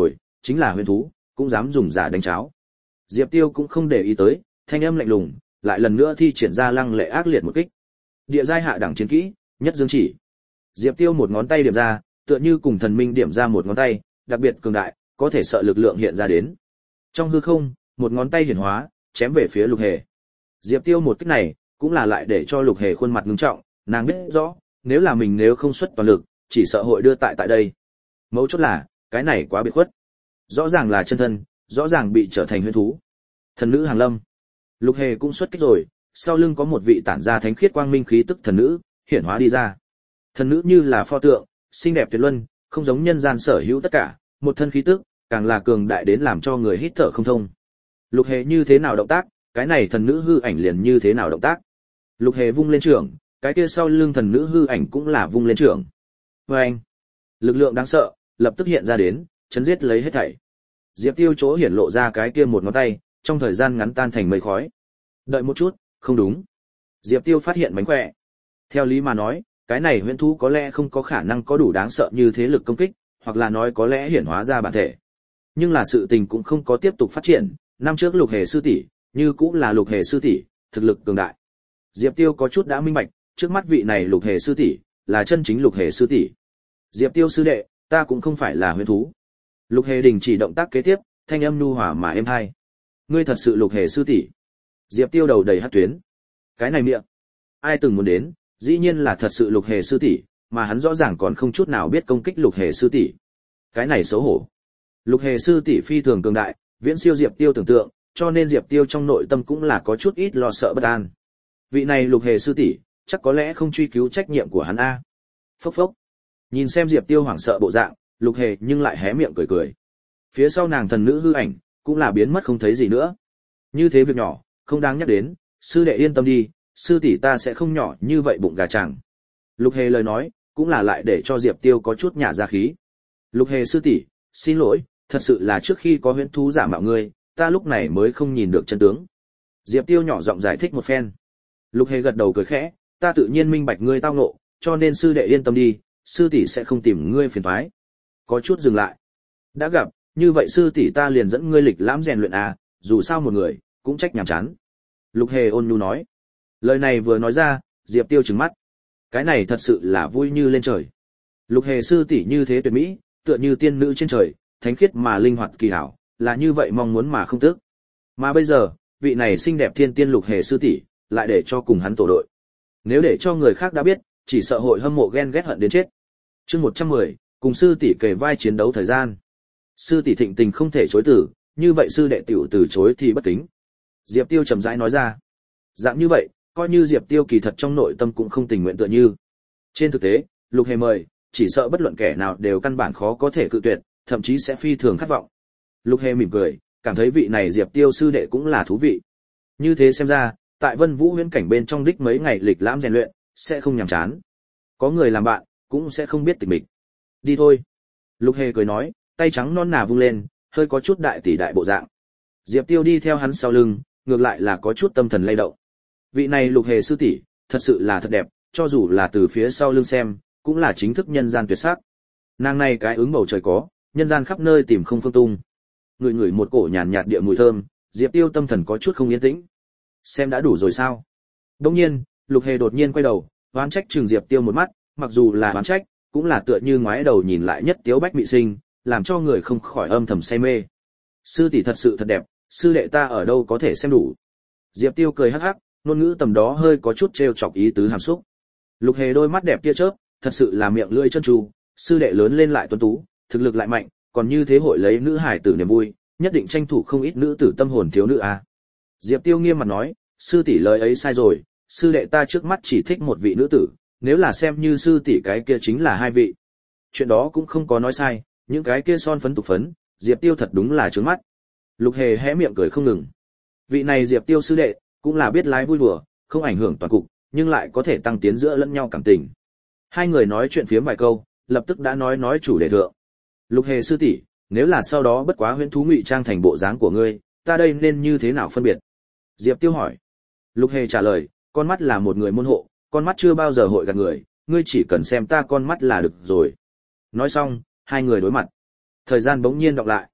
chính là huyền thú, cũng dám dùng giả đánh cháo. Diệp Tiêu cũng không để ý tới, thanh âm lạnh lùng, lại lần nữa thi triển ra lăng lệ ác liệt một kích. Địa giai hạ đẳng chiến kỹ, nhất dương chỉ. Diệp Tiêu một ngón tay điểm ra, tựa như cùng thần minh điểm ra một ngón tay, đặc biệt cường đại, có thể sợ lực lượng hiện ra đến. Trong hư không, một ngón tay hiển hóa, chém về phía Lục Hề. Diệp Tiêu một kích này, cũng là lại để cho Lục Hề khuôn mặt ngưng trọng, nàng biết rõ, nếu là mình nếu không xuất toàn lực, chỉ sợ hội đưa tại tại đây. Mấu chốt là, cái này quá biệt khuất. Rõ ràng là chân thân, rõ ràng bị trở thành huyền thú. Thần nữ Hàng Lâm. Lục Hề cũng xuất kích rồi, sau lưng có một vị tản ra thánh khiết quang minh khí tức thần nữ, hiển hóa đi ra. Thần nữ như là pho tượng, xinh đẹp tuyệt luân, không giống nhân gian sở hữu tất cả, một thân khí tức, càng là cường đại đến làm cho người hít thở không thông. Lục Hề như thế nào động tác, cái này thần nữ hư ảnh liền như thế nào động tác. Lục Hề vung lên trưởng, cái kia sau lưng thần nữ hư ảnh cũng là vung lên trưởng. Và anh, lực lượng đáng sợ, lập tức hiện ra đến, chấn giết lấy hết thảy. Diệp Tiêu chỗ hiển lộ ra cái kia một ngón tay, trong thời gian ngắn tan thành mây khói. Đợi một chút, không đúng. Diệp Tiêu phát hiện mánh khỏe. Theo lý mà nói, cái này huyễn thú có lẽ không có khả năng có đủ đáng sợ như thế lực công kích, hoặc là nói có lẽ hiển hóa ra bản thể. Nhưng là sự tình cũng không có tiếp tục phát triển, năm trước Lục Hề sư tỷ, như cũng là Lục Hề sư tỷ, thực lực cường đại. Diệp Tiêu có chút đã minh bạch, trước mắt vị này Lục Hề sư tỷ, là chân chính Lục Hề sư tỷ. Diệp Tiêu sư đệ, ta cũng không phải là huyễn thú. Lục Hề đình chỉ động tác kế tiếp, thanh âm nhu hòa mà êm hai. Ngươi thật sự Lục Hề sư tỷ? Diệp Tiêu đầu đầy hắc tuyến. Cái này miệng, ai từng muốn đến, dĩ nhiên là thật sự Lục Hề sư tỷ, mà hắn rõ ràng còn không chút nào biết công kích Lục Hề sư tỷ. Cái này xấu hổ. Lục Hề sư tỷ phi thường cường đại, viễn siêu Diệp Tiêu tưởng tượng, cho nên Diệp Tiêu trong nội tâm cũng là có chút ít lo sợ bất an. Vị này Lục Hề sư tỷ, chắc có lẽ không truy cứu trách nhiệm của hắn a. Phốc phốc. Nhìn xem Diệp Tiêu hoảng sợ bộ dạng, Lục Hề nhưng lại hé miệng cười cười. Phía sau nàng thần nữ hư ảnh, cũng là biến mất không thấy gì nữa. Như thế việc nhỏ, không đáng nhắc đến, sư đệ yên tâm đi, sư tỷ ta sẽ không nhỏ như vậy bụng gà chẳng. Lục Hề lời nói, cũng là lại để cho Diệp Tiêu có chút nhả ra khí. Lục Hề sư tỷ, xin lỗi, thật sự là trước khi có huyễn thú giả mạo ngươi, ta lúc này mới không nhìn được chân tướng. Diệp Tiêu nhỏ giọng giải thích một phen. Lục Hề gật đầu cười khẽ, ta tự nhiên minh bạch ngươi tao ngộ, cho nên sư đệ yên tâm đi, sư tỷ sẽ không tìm ngươi phiền toái. Có chút dừng lại. Đã gặp, như vậy sư tỷ ta liền dẫn ngươi lịch lãm rèn luyện à, dù sao một người, cũng trách nhàm chán. Lục Hề ôn nhu nói. Lời này vừa nói ra, Diệp Tiêu trừng mắt. Cái này thật sự là vui như lên trời. Lục Hề sư tỷ như thế tuyệt mỹ, tựa như tiên nữ trên trời, thánh khiết mà linh hoạt kỳ hảo, là như vậy mong muốn mà không tức. Mà bây giờ, vị này xinh đẹp thiên tiên Lục Hề sư tỷ, lại để cho cùng hắn tổ đội. Nếu để cho người khác đã biết, chỉ sợ hội hâm mộ ghen ghét hận đến chết. Chương một trăm mười, cùng sư tỷ kề vai chiến đấu thời gian. Sư tỷ thịnh tình không thể chối từ, như vậy sư đệ tiểu từ chối thì bất kính. Diệp Tiêu chậm rãi nói ra. Dạng như vậy, coi như Diệp Tiêu kỳ thật trong nội tâm cũng không tình nguyện tựa như. Trên thực tế, Lục Hề mời, chỉ sợ bất luận kẻ nào đều căn bản khó có thể cự tuyệt, thậm chí sẽ phi thường khát vọng. Lục Hề mỉm cười, cảm thấy vị này Diệp Tiêu sư đệ cũng là thú vị. Như thế xem ra, tại Vân Vũ huyễn cảnh bên trong đích mấy ngày lịch lãm rèn luyện, sẽ không nhàm chán. Có người làm bạn, cũng sẽ không biết tịch mịch. Đi thôi. Lục Hề cười nói, tay trắng non nà vung lên, hơi có chút đại tỷ đại bộ dạng. Diệp Tiêu đi theo hắn sau lưng, ngược lại là có chút tâm thần lay động. Vị này Lục Hề sư tỷ, thật sự là thật đẹp, cho dù là từ phía sau lưng xem, cũng là chính thức nhân gian tuyệt sắc. Nàng này cái ứng bầu trời có, nhân gian khắp nơi tìm không phương tung. Người ngửi một cổ nhàn nhạt địa mùi thơm, Diệp Tiêu tâm thần có chút không yên tĩnh. Xem đã đủ rồi sao? Đương nhiên, Lục Hề đột nhiên quay đầu, oán trách trừng Diệp Tiêu một mắt, mặc dù là oán trách, cũng là tựa như ngoái đầu nhìn lại nhất tiếu bách mị sinh, làm cho người không khỏi âm thầm say mê. Sư tỷ thật sự thật đẹp, sư đệ ta ở đâu có thể xem đủ. Diệp Tiêu cười hắc hắc, ngôn ngữ tầm đó hơi có chút trêu chọc ý tứ hàm xúc. Lục Hề đôi mắt đẹp tia chớp, thật sự là miệng lưỡi chân tru, sư đệ lớn lên lại tuấn tú, thực lực lại mạnh, còn như thế hội lấy nữ hải tử niềm vui, nhất định tranh thủ không ít nữ tử tâm hồn thiếu nữ a. Diệp Tiêu nghiêm mặt nói, sư tỷ lời ấy sai rồi, sư đệ ta trước mắt chỉ thích một vị nữ tử, nếu là xem như sư tỷ cái kia chính là hai vị. Chuyện đó cũng không có nói sai, những cái kia son phấn tục phấn, Diệp Tiêu thật đúng là trướng mắt. Lục Hề hé miệng cười không ngừng. Vị này Diệp Tiêu sư đệ, cũng là biết lái vui đùa, không ảnh hưởng toàn cục, nhưng lại có thể tăng tiến giữa lẫn nhau cảm tình. Hai người nói chuyện phiếm vài câu, lập tức đã nói nói chủ đề thượng. Lục Hề sư tỷ, nếu là sau đó bất quá huyễn thú ngụy trang thành bộ dáng của ngươi, ta đây nên như thế nào phân biệt? Diệp Tiêu hỏi. Lục Hề trả lời, con mắt là một người môn hộ, con mắt chưa bao giờ hội gạt người, ngươi chỉ cần xem ta con mắt là được rồi. Nói xong, hai người đối mặt. Thời gian bỗng nhiên đọc lại.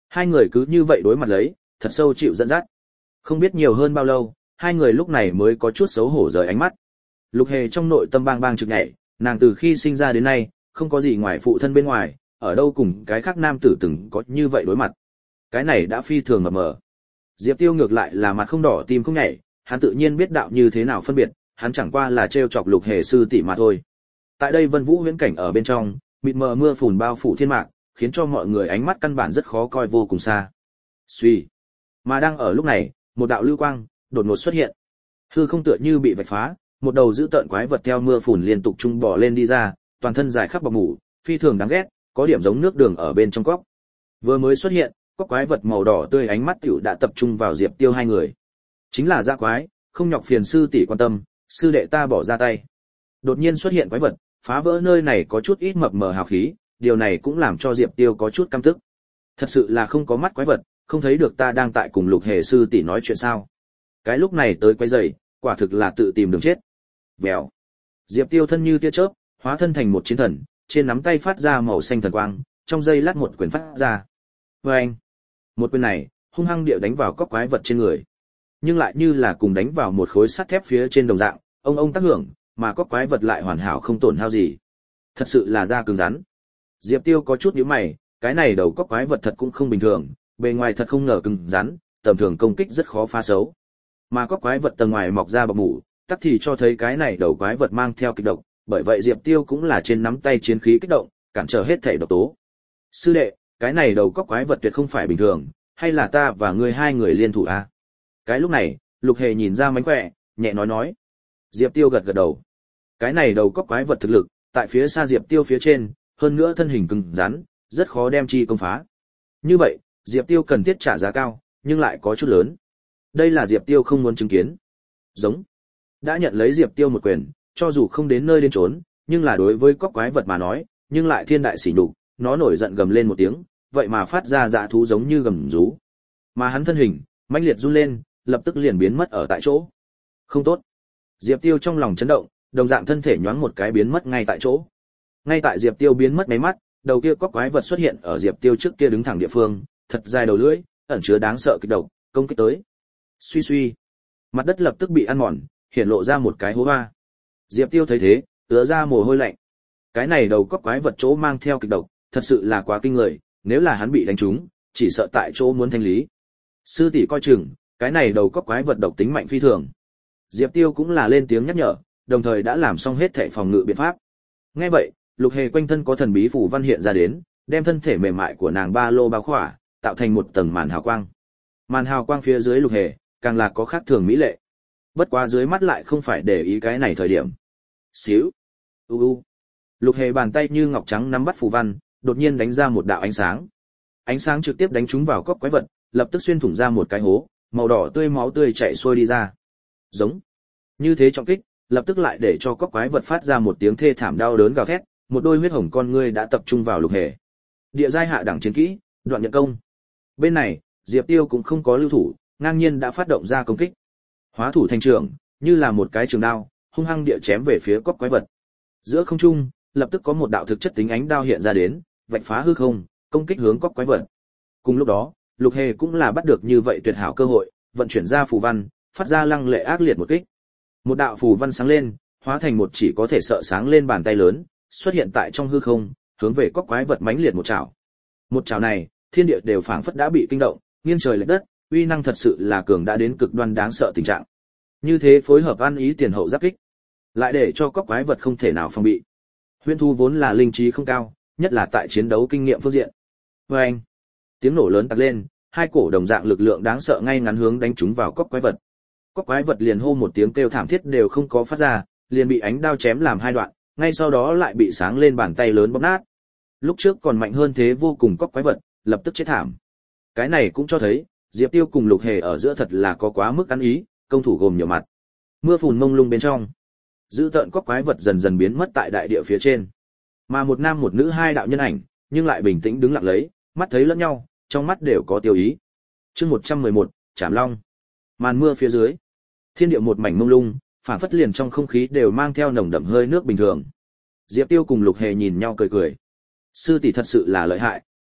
Hai người cứ như vậy đối mặt lấy, thật sâu chịu dẫn dắt. Không biết nhiều hơn bao lâu, hai người lúc này mới có chút xấu hổ rời ánh mắt. Lục Hề trong nội tâm bang bang trực nhảy, nàng từ khi sinh ra đến nay, không có gì ngoài phụ thân bên ngoài, ở đâu cùng cái khác nam tử từng có như vậy đối mặt. Cái này đã phi thường mập mờ. Diệp Tiêu ngược lại là mặt không đỏ tim không nhảy, hắn tự nhiên biết đạo như thế nào phân biệt, hắn chẳng qua là trêu chọc Lục Hề sư tỷ mà thôi. Tại đây Vân Vũ huyễn cảnh ở bên trong, mịt mờ mưa phùn bao phủ thiên mạc, khiến cho mọi người ánh mắt căn bản rất khó coi vô cùng xa. Suy, mà đang ở lúc này, một đạo lưu quang đột ngột xuất hiện. Hư không tựa như bị vạch phá, một đầu dữ tợn quái vật theo mưa phùn liên tục trung bò lên đi ra, toàn thân dài khắp bọc mủ, phi thường đáng ghét, có điểm giống nước đường ở bên trong cốc. Vừa mới xuất hiện, có quái vật màu đỏ tươi ánh mắt tiểu đã tập trung vào Diệp Tiêu hai người. Chính là dã quái, không nhọc phiền sư tỷ quan tâm, sư đệ ta bỏ ra tay. Đột nhiên xuất hiện quái vật, phá vỡ nơi này có chút ít mập mờ hào khí, điều này cũng làm cho Diệp Tiêu có chút căm tức. Thật sự là không có mắt quái vật, không thấy được ta đang tại cùng Lục Hề sư tỷ nói chuyện sao? Cái lúc này tới quấy rầy, quả thực là tự tìm đường chết. Vèo. Diệp Tiêu thân như tia chớp, hóa thân thành một chiến thần, trên nắm tay phát ra màu xanh thần quang, trong giây lát một quyền phát ra. Oeng. Một quyền này, hung hăng địa đánh vào cóc quái vật trên người. Nhưng lại như là cùng đánh vào một khối sắt thép phía trên đồng dạng, ông ông tác hưởng, mà cóc quái vật lại hoàn hảo không tổn hao gì. Thật sự là da cứng rắn. Diệp Tiêu có chút nhíu mày, cái này đầu cóc quái vật thật cũng không bình thường, bề ngoài thật không ngờ cứng rắn, tầm thường công kích rất khó phá xấu. Mà cóc quái vật tầng ngoài mọc ra bọc mủ, tắc thì cho thấy cái này đầu quái vật mang theo kịch độc, bởi vậy Diệp Tiêu cũng là trên nắm tay chiến khí kích động, cản trở hết thể độc tố. Sư đệ, cái này đầu cóc quái vật tuyệt không phải bình thường, hay là ta và ngươi hai người liên thủ à? Cái lúc này, Lục Hề nhìn ra mánh khỏe, nhẹ nói nói. Diệp Tiêu gật gật đầu. Cái này đầu cóc quái vật thực lực, tại phía xa Diệp Tiêu phía trên, hơn nữa thân hình cứng rắn, rất khó đem chi công phá. Như vậy, Diệp Tiêu cần thiết trả giá cao, nhưng lại có chút lớn. Đây là Diệp Tiêu không muốn chứng kiến. Giống. Đã nhận lấy Diệp Tiêu một quyền, cho dù không đến nơi đến trốn, nhưng là đối với cóc quái vật mà nói, nhưng lại thiên đại sỉ nhục, nó nổi giận gầm lên một tiếng, vậy mà phát ra dã thú giống như gầm rú. Mà hắn thân hình, mãnh liệt run lên, lập tức liền biến mất ở tại chỗ. Không tốt. Diệp Tiêu trong lòng chấn động, đồng dạng thân thể nhoáng một cái biến mất ngay tại chỗ. Ngay tại Diệp Tiêu biến mất mấy mắt, đầu kia cóc quái vật xuất hiện ở Diệp Tiêu trước kia đứng thẳng địa phương, thật dài đầu lưỡi, ẩn chứa đáng sợ kịch độc, công kích tới. Suy suy, mặt đất lập tức bị ăn mòn, hiện lộ ra một cái hố hoa. Diệp Tiêu thấy thế, ứa ra mồ hôi lạnh. Cái này đầu cóc quái vật chỗ mang theo kịch độc, thật sự là quá kinh người, nếu là hắn bị đánh trúng, chỉ sợ tại chỗ muốn thanh lý. Sư tỷ coi chừng, cái này đầu cóc quái vật độc tính mạnh phi thường. Diệp Tiêu cũng là lên tiếng nhắc nhở, đồng thời đã làm xong hết thảy phòng ngự biện pháp. Nghe vậy, Lục Hề quanh thân có thần bí phù văn hiện ra đến, đem thân thể mềm mại của nàng ba lô bao khỏa, tạo thành một tầng màn hào quang. Màn hào quang phía dưới Lục Hề, càng là có khác thường mỹ lệ. Bất quá dưới mắt lại không phải để ý cái này thời điểm. Xíu. U u. Lục Hề bàn tay như ngọc trắng nắm bắt phù văn, đột nhiên đánh ra một đạo ánh sáng. Ánh sáng trực tiếp đánh trúng vào cóc quái vật, lập tức xuyên thủng ra một cái hố, màu đỏ tươi máu tươi chảy xuôi đi ra. Giống. Như thế trọng kích, lập tức lại để cho cóc quái vật phát ra một tiếng thê thảm đau đớn gào thét, một đôi huyết hồng con ngươi đã tập trung vào Lục Hề. Địa giai hạ đẳng chiến kỹ, đoạn nhận công. Bên này, Diệp Tiêu cũng không có lưu thủ, ngang nhiên đã phát động ra công kích. Hóa thủ thành trường, như là một cái trường đao, hung hăng địa chém về phía cóc quái vật. Giữa không trung, lập tức có một đạo thực chất tính ánh đao hiện ra đến, vạch phá hư không, công kích hướng cóc quái vật. Cùng lúc đó, Lục Hề cũng là bắt được như vậy tuyệt hảo cơ hội, vận chuyển ra phù văn, phát ra lăng lệ ác liệt một kích. Một đạo phù văn sáng lên, hóa thành một chỉ có thể sợ sáng lên bàn tay lớn, xuất hiện tại trong hư không, hướng về cóc quái vật mãnh liệt một chảo. Một chảo này, thiên địa đều phảng phất đã bị kinh động, nghiêng trời lệch đất, uy năng thật sự là cường đã đến cực đoan đáng sợ tình trạng. Như thế phối hợp ăn ý tiền hậu giáp kích, lại để cho cóc quái vật không thể nào phòng bị. Huyễn thú vốn là linh trí không cao, nhất là tại chiến đấu kinh nghiệm phương diện. Oeng! Tiếng nổ lớn tạc lên, hai cổ đồng dạng lực lượng đáng sợ ngay ngắn hướng đánh trúng vào cóc quái vật. Cóc quái vật liền hô một tiếng kêu thảm thiết đều không có phát ra, liền bị ánh đao chém làm hai đoạn, ngay sau đó lại bị sáng lên bàn tay lớn bóp nát. Lúc trước còn mạnh hơn thế vô cùng cóc quái vật, lập tức chết thảm. Cái này cũng cho thấy, Diệp Tiêu cùng Lục Hề ở giữa thật là có quá mức ăn ý, công thủ gồm nhiều mặt. Mưa phùn mông lung bên trong, dữ tợn cóc quái vật dần dần biến mất tại đại địa phía trên. Mà một nam một nữ hai đạo nhân ảnh, nhưng lại bình tĩnh đứng lặng lấy, mắt thấy lẫn nhau, trong mắt đều có tiêu ý. Chương một trăm mười một, Trảm Long. Màn mưa phía dưới, thiên địa một mảnh mông lung, phản phất liền trong không khí đều mang theo nồng đậm hơi nước bình thường. Diệp Tiêu cùng Lục Hề nhìn nhau cười cười. Sư tỷ thật sự là lợi hại,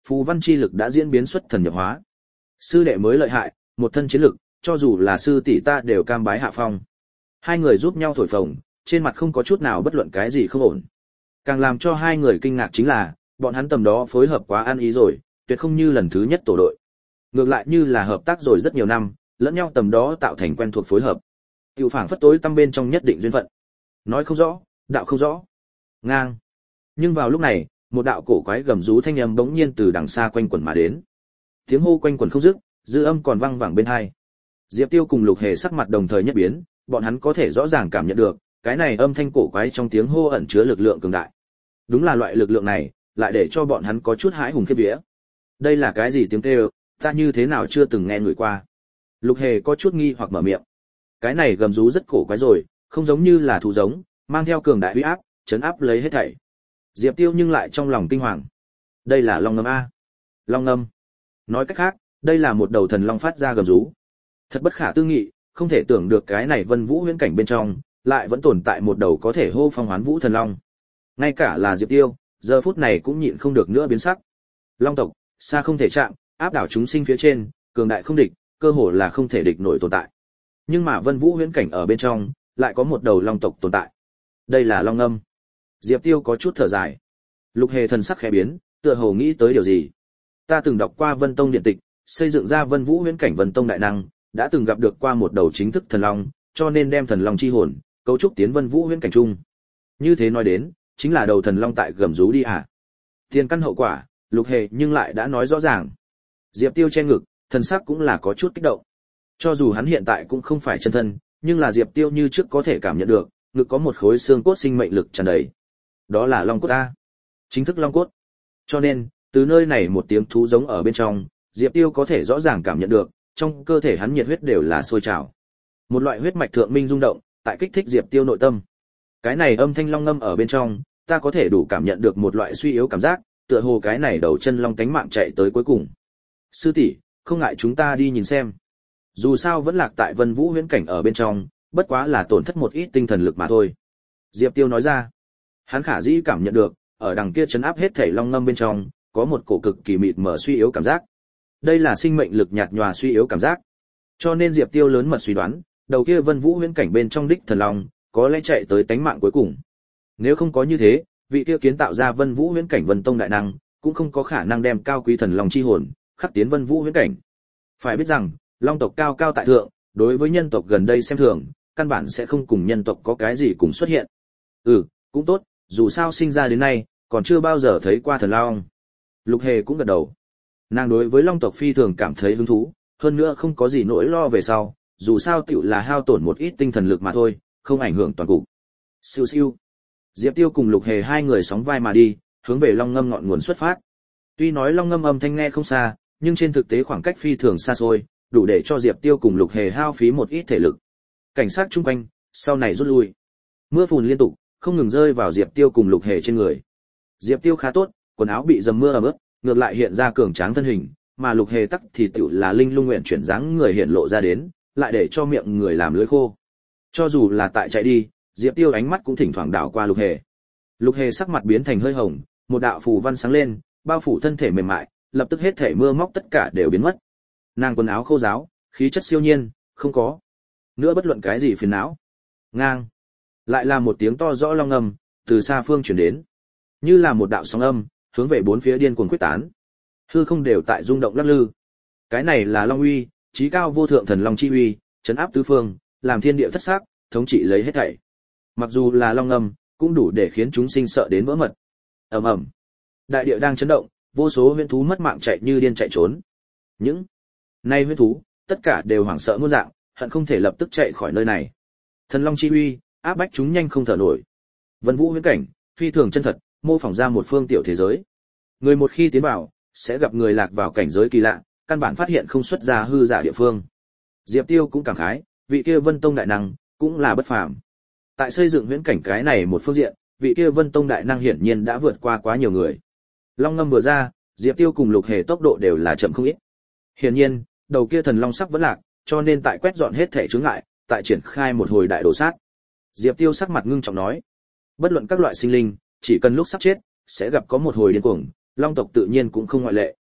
Phù văn chi lực đã diễn biến xuất thần nhập hóa. Sư đệ mới lợi hại, một thân chiến lực, cho dù là sư tỷ ta đều cam bái hạ phong. Hai người giúp nhau thổi phồng, trên mặt không có chút nào bất luận cái gì không ổn. Càng làm cho hai người kinh ngạc chính là, bọn hắn tầm đó phối hợp quá ăn ý rồi, tuyệt không như lần thứ nhất tổ đội. Ngược lại như là hợp tác rồi rất nhiều năm, lẫn nhau tầm đó tạo thành quen thuộc phối hợp. Tiểu phảng phất tối tăm bên trong nhất định duyên phận. Nói không rõ, đạo không rõ. Ngang. Nhưng vào lúc này, một đạo cổ quái gầm rú thanh âm bỗng nhiên từ đằng xa quanh quẩn mà đến. Tiếng hô quanh quẩn không dứt, dư âm còn vang vẳng bên tai. Diệp Tiêu cùng Lục Hề sắc mặt đồng thời nhất biến, bọn hắn có thể rõ ràng cảm nhận được, cái này âm thanh cổ quái trong tiếng hô ẩn chứa lực lượng cường đại. Đúng là loại lực lượng này, lại để cho bọn hắn có chút hãi hùng khiếp vía. Đây là cái gì tiếng kêu, ta như thế nào chưa từng nghe người qua. Lục Hề có chút nghi hoặc mở miệng. Cái này gầm rú rất cổ quái rồi, không giống như là thú giống, mang theo cường đại uy áp, chấn áp lấy hết thảy. Diệp Tiêu nhưng lại trong lòng kinh hoàng. Đây là long ngâm a. Long ngâm. Nói cách khác, đây là một đầu thần long phát ra gầm rú. Thật bất khả tư nghị, không thể tưởng được cái này Vân Vũ huyễn cảnh bên trong, lại vẫn tồn tại một đầu có thể hô phong hoán vũ thần long. Ngay cả là Diệp Tiêu, giờ phút này cũng nhịn không được nữa biến sắc. Long tộc, xa không thể chạm, áp đảo chúng sinh phía trên, cường đại không địch, cơ hồ là không thể địch nổi tồn tại. Nhưng mà Vân Vũ huyễn cảnh ở bên trong, lại có một đầu long tộc tồn tại. Đây là long ngâm. Diệp Tiêu có chút thở dài. Lục Hề thần sắc khẽ biến, tựa hồ nghĩ tới điều gì. Ta từng đọc qua Vân Tông điện tịch, xây dựng ra Vân Vũ huyễn cảnh Vân Tông đại năng, đã từng gặp được qua một đầu chính thức thần long, cho nên đem thần long chi hồn cấu trúc tiến Vân Vũ huyễn cảnh chung. Như thế nói đến, chính là đầu thần long tại gầm rú đi à? Tiền căn hậu quả, Lục Hề nhưng lại đã nói rõ ràng. Diệp Tiêu che ngực, thần sắc cũng là có chút kích động. Cho dù hắn hiện tại cũng không phải chân thân, nhưng là Diệp Tiêu như trước có thể cảm nhận được, ngực có một khối xương cốt sinh mệnh lực tràn đầy. Đó là long cốt a, chính thức long cốt. Cho nên, từ nơi này một tiếng thú giống ở bên trong, Diệp Tiêu có thể rõ ràng cảm nhận được, trong cơ thể hắn nhiệt huyết đều là sôi trào. Một loại huyết mạch thượng minh rung động, tại kích thích Diệp Tiêu nội tâm. Cái này âm thanh long ngâm ở bên trong, ta có thể đủ cảm nhận được một loại suy yếu cảm giác, tựa hồ cái này đầu chân long tánh mạng chạy tới cuối cùng. Sư tỷ, không ngại chúng ta đi nhìn xem. Dù sao vẫn lạc tại Vân Vũ huyễn cảnh ở bên trong, bất quá là tổn thất một ít tinh thần lực mà thôi. Diệp Tiêu nói ra. Hắn khả dĩ cảm nhận được, ở đằng kia chấn áp hết thể long ngâm bên trong, có một cổ cực kỳ mịt mờ suy yếu cảm giác. Đây là sinh mệnh lực nhạt nhòa suy yếu cảm giác. Cho nên Diệp Tiêu lớn mật suy đoán, đầu kia Vân Vũ huyễn cảnh bên trong đích thần long, có lẽ chạy tới tánh mạng cuối cùng. Nếu không có như thế, vị kia kiến tạo ra Vân Vũ huyễn cảnh Vân Tông đại năng, cũng không có khả năng đem cao quý thần long chi hồn khắc tiến Vân Vũ huyễn cảnh. Phải biết rằng, long tộc cao cao tại thượng, đối với nhân tộc gần đây xem thường, căn bản sẽ không cùng nhân tộc có cái gì cùng xuất hiện. Ừ, cũng tốt, dù sao sinh ra đến nay, còn chưa bao giờ thấy qua thần long. Lục Hề cũng gật đầu. Nàng đối với long tộc phi thường cảm thấy hứng thú, hơn nữa không có gì nỗi lo về sau, dù sao tiểu là hao tổn một ít tinh thần lực mà thôi, không ảnh hưởng toàn cục. Siêu siêu. Diệp Tiêu cùng Lục Hề hai người sóng vai mà đi, hướng về long ngâm ngọn nguồn xuất phát. Tuy nói long ngâm âm thanh nghe không xa, nhưng trên thực tế khoảng cách phi thường xa xôi, đủ để cho Diệp Tiêu cùng Lục Hề hao phí một ít thể lực. Cảnh sát chung quanh, sau này rút lui. Mưa phùn liên tục, không ngừng rơi vào Diệp Tiêu cùng Lục Hề trên người. Diệp Tiêu khá tốt, quần áo bị dầm mưa ẩm ướt, ngược lại hiện ra cường tráng thân hình, mà Lục Hề tắc thì tựu là linh lung nguyện chuyển dáng người hiện lộ ra đến, lại để cho miệng người làm lưỡi khô. Cho dù là tại chạy đi, Diệp Tiêu ánh mắt cũng thỉnh thoảng đảo qua Lục Hề. Lục Hề sắc mặt biến thành hơi hồng, một đạo phù văn sáng lên, bao phủ thân thể mềm mại, lập tức hết thể mưa móc tất cả đều biến mất. Nàng quần áo khô ráo, khí chất siêu nhiên, không có nữa bất luận cái gì phiền não. Ngang. Lại là một tiếng to rõ long âm, từ xa phương truyền đến, như là một đạo sóng âm, hướng về bốn phía điên cuồng quyết tán. Hư không đều tại rung động lắc lư. Cái này là long uy, chí cao vô thượng thần long chi uy, trấn áp tứ phương, làm thiên địa thất sắc, thống trị lấy hết thảy. Mặc dù là long âm, cũng đủ để khiến chúng sinh sợ đến vỡ mật. Ầm ầm. Đại địa đang chấn động, vô số huyễn thú mất mạng chạy như điên chạy trốn. Những nay huyễn thú, tất cả đều hoảng sợ muôn dạng, hận không thể lập tức chạy khỏi nơi này. Thần long chi uy, áp bách chúng nhanh không thở nổi. Vân Vũ huyễn cảnh, phi thường chân thật, mô phỏng ra một phương tiểu thế giới. Người một khi tiến vào, sẽ gặp người lạc vào cảnh giới kỳ lạ, căn bản phát hiện không xuất ra hư giả địa phương. Diệp Tiêu cũng cảm khái, vị kia Vân Tông đại năng cũng là bất phàm. Tại xây dựng huyễn cảnh cái này một phương diện, vị kia Vân Tông đại năng hiển nhiên đã vượt qua quá nhiều người. Long ngâm vừa ra, Diệp Tiêu cùng Lục Hề tốc độ đều là chậm không ít. Hiển nhiên, đầu kia thần long sắp vẫn lạc, cho nên tại quét dọn hết thể chướng ngại, tại triển khai một hồi đại đồ sát. Diệp Tiêu sắc mặt ngưng trọng nói, bất luận các loại sinh linh, chỉ cần lúc sắp chết, sẽ gặp có một hồi điên cuồng, long tộc tự nhiên cũng không ngoại lệ.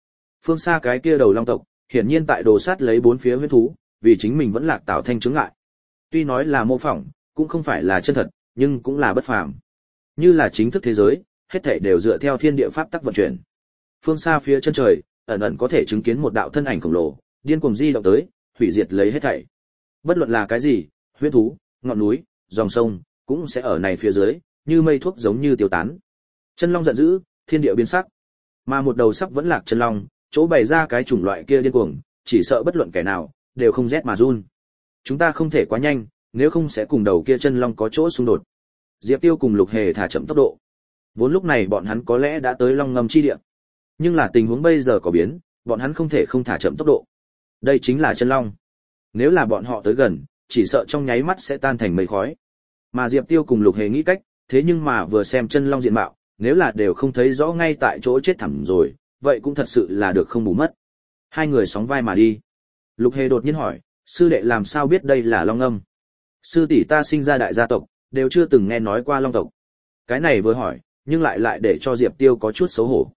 Phương xa cái kia đầu long tộc, hiển nhiên tại đồ sát lấy bốn phía huyết thú, vì chính mình vẫn lạc tạo thành chướng ngại. Tuy nói là mô phỏng, cũng không phải là chân thật, nhưng cũng là bất phàm. Như là chính thức thế giới, hết thảy đều dựa theo thiên địa pháp tắc vận chuyển. Phương xa phía chân trời, ẩn ẩn có thể chứng kiến một đạo thân ảnh khổng lồ, điên cuồng di động tới, hủy diệt lấy hết thảy. Bất luận là cái gì, huyết thú, ngọn núi, dòng sông, cũng sẽ ở này phía dưới, như mây thuốc giống như tiêu tán. Chân long giận dữ, thiên địa biến sắc. Mà một đầu sắp vẫn lạc chân long, chỗ bày ra cái chủng loại kia điên cuồng, chỉ sợ bất luận kẻ nào đều không rét mà run. Chúng ta không thể quá nhanh, nếu không sẽ cùng đầu kia chân long có chỗ xung đột. Diệp Tiêu cùng Lục Hề thả chậm tốc độ. Vốn lúc này bọn hắn có lẽ đã tới long ngâm chi địa, nhưng là tình huống bây giờ có biến, bọn hắn không thể không thả chậm tốc độ. Đây chính là chân long. Nếu là bọn họ tới gần, chỉ sợ trong nháy mắt sẽ tan thành mây khói. Mà Diệp Tiêu cùng Lục Hề nghĩ cách, thế nhưng mà vừa xem chân long diện mạo, nếu là đều không thấy rõ ngay tại chỗ chết thẳm rồi, vậy cũng thật sự là được không bù mất. Hai người sóng vai mà đi. Lục Hề đột nhiên hỏi, sư đệ làm sao biết đây là long âm? Sư tỷ ta sinh ra đại gia tộc, đều chưa từng nghe nói qua long tộc. Cái này vừa hỏi, nhưng lại lại để cho Diệp Tiêu có chút xấu hổ.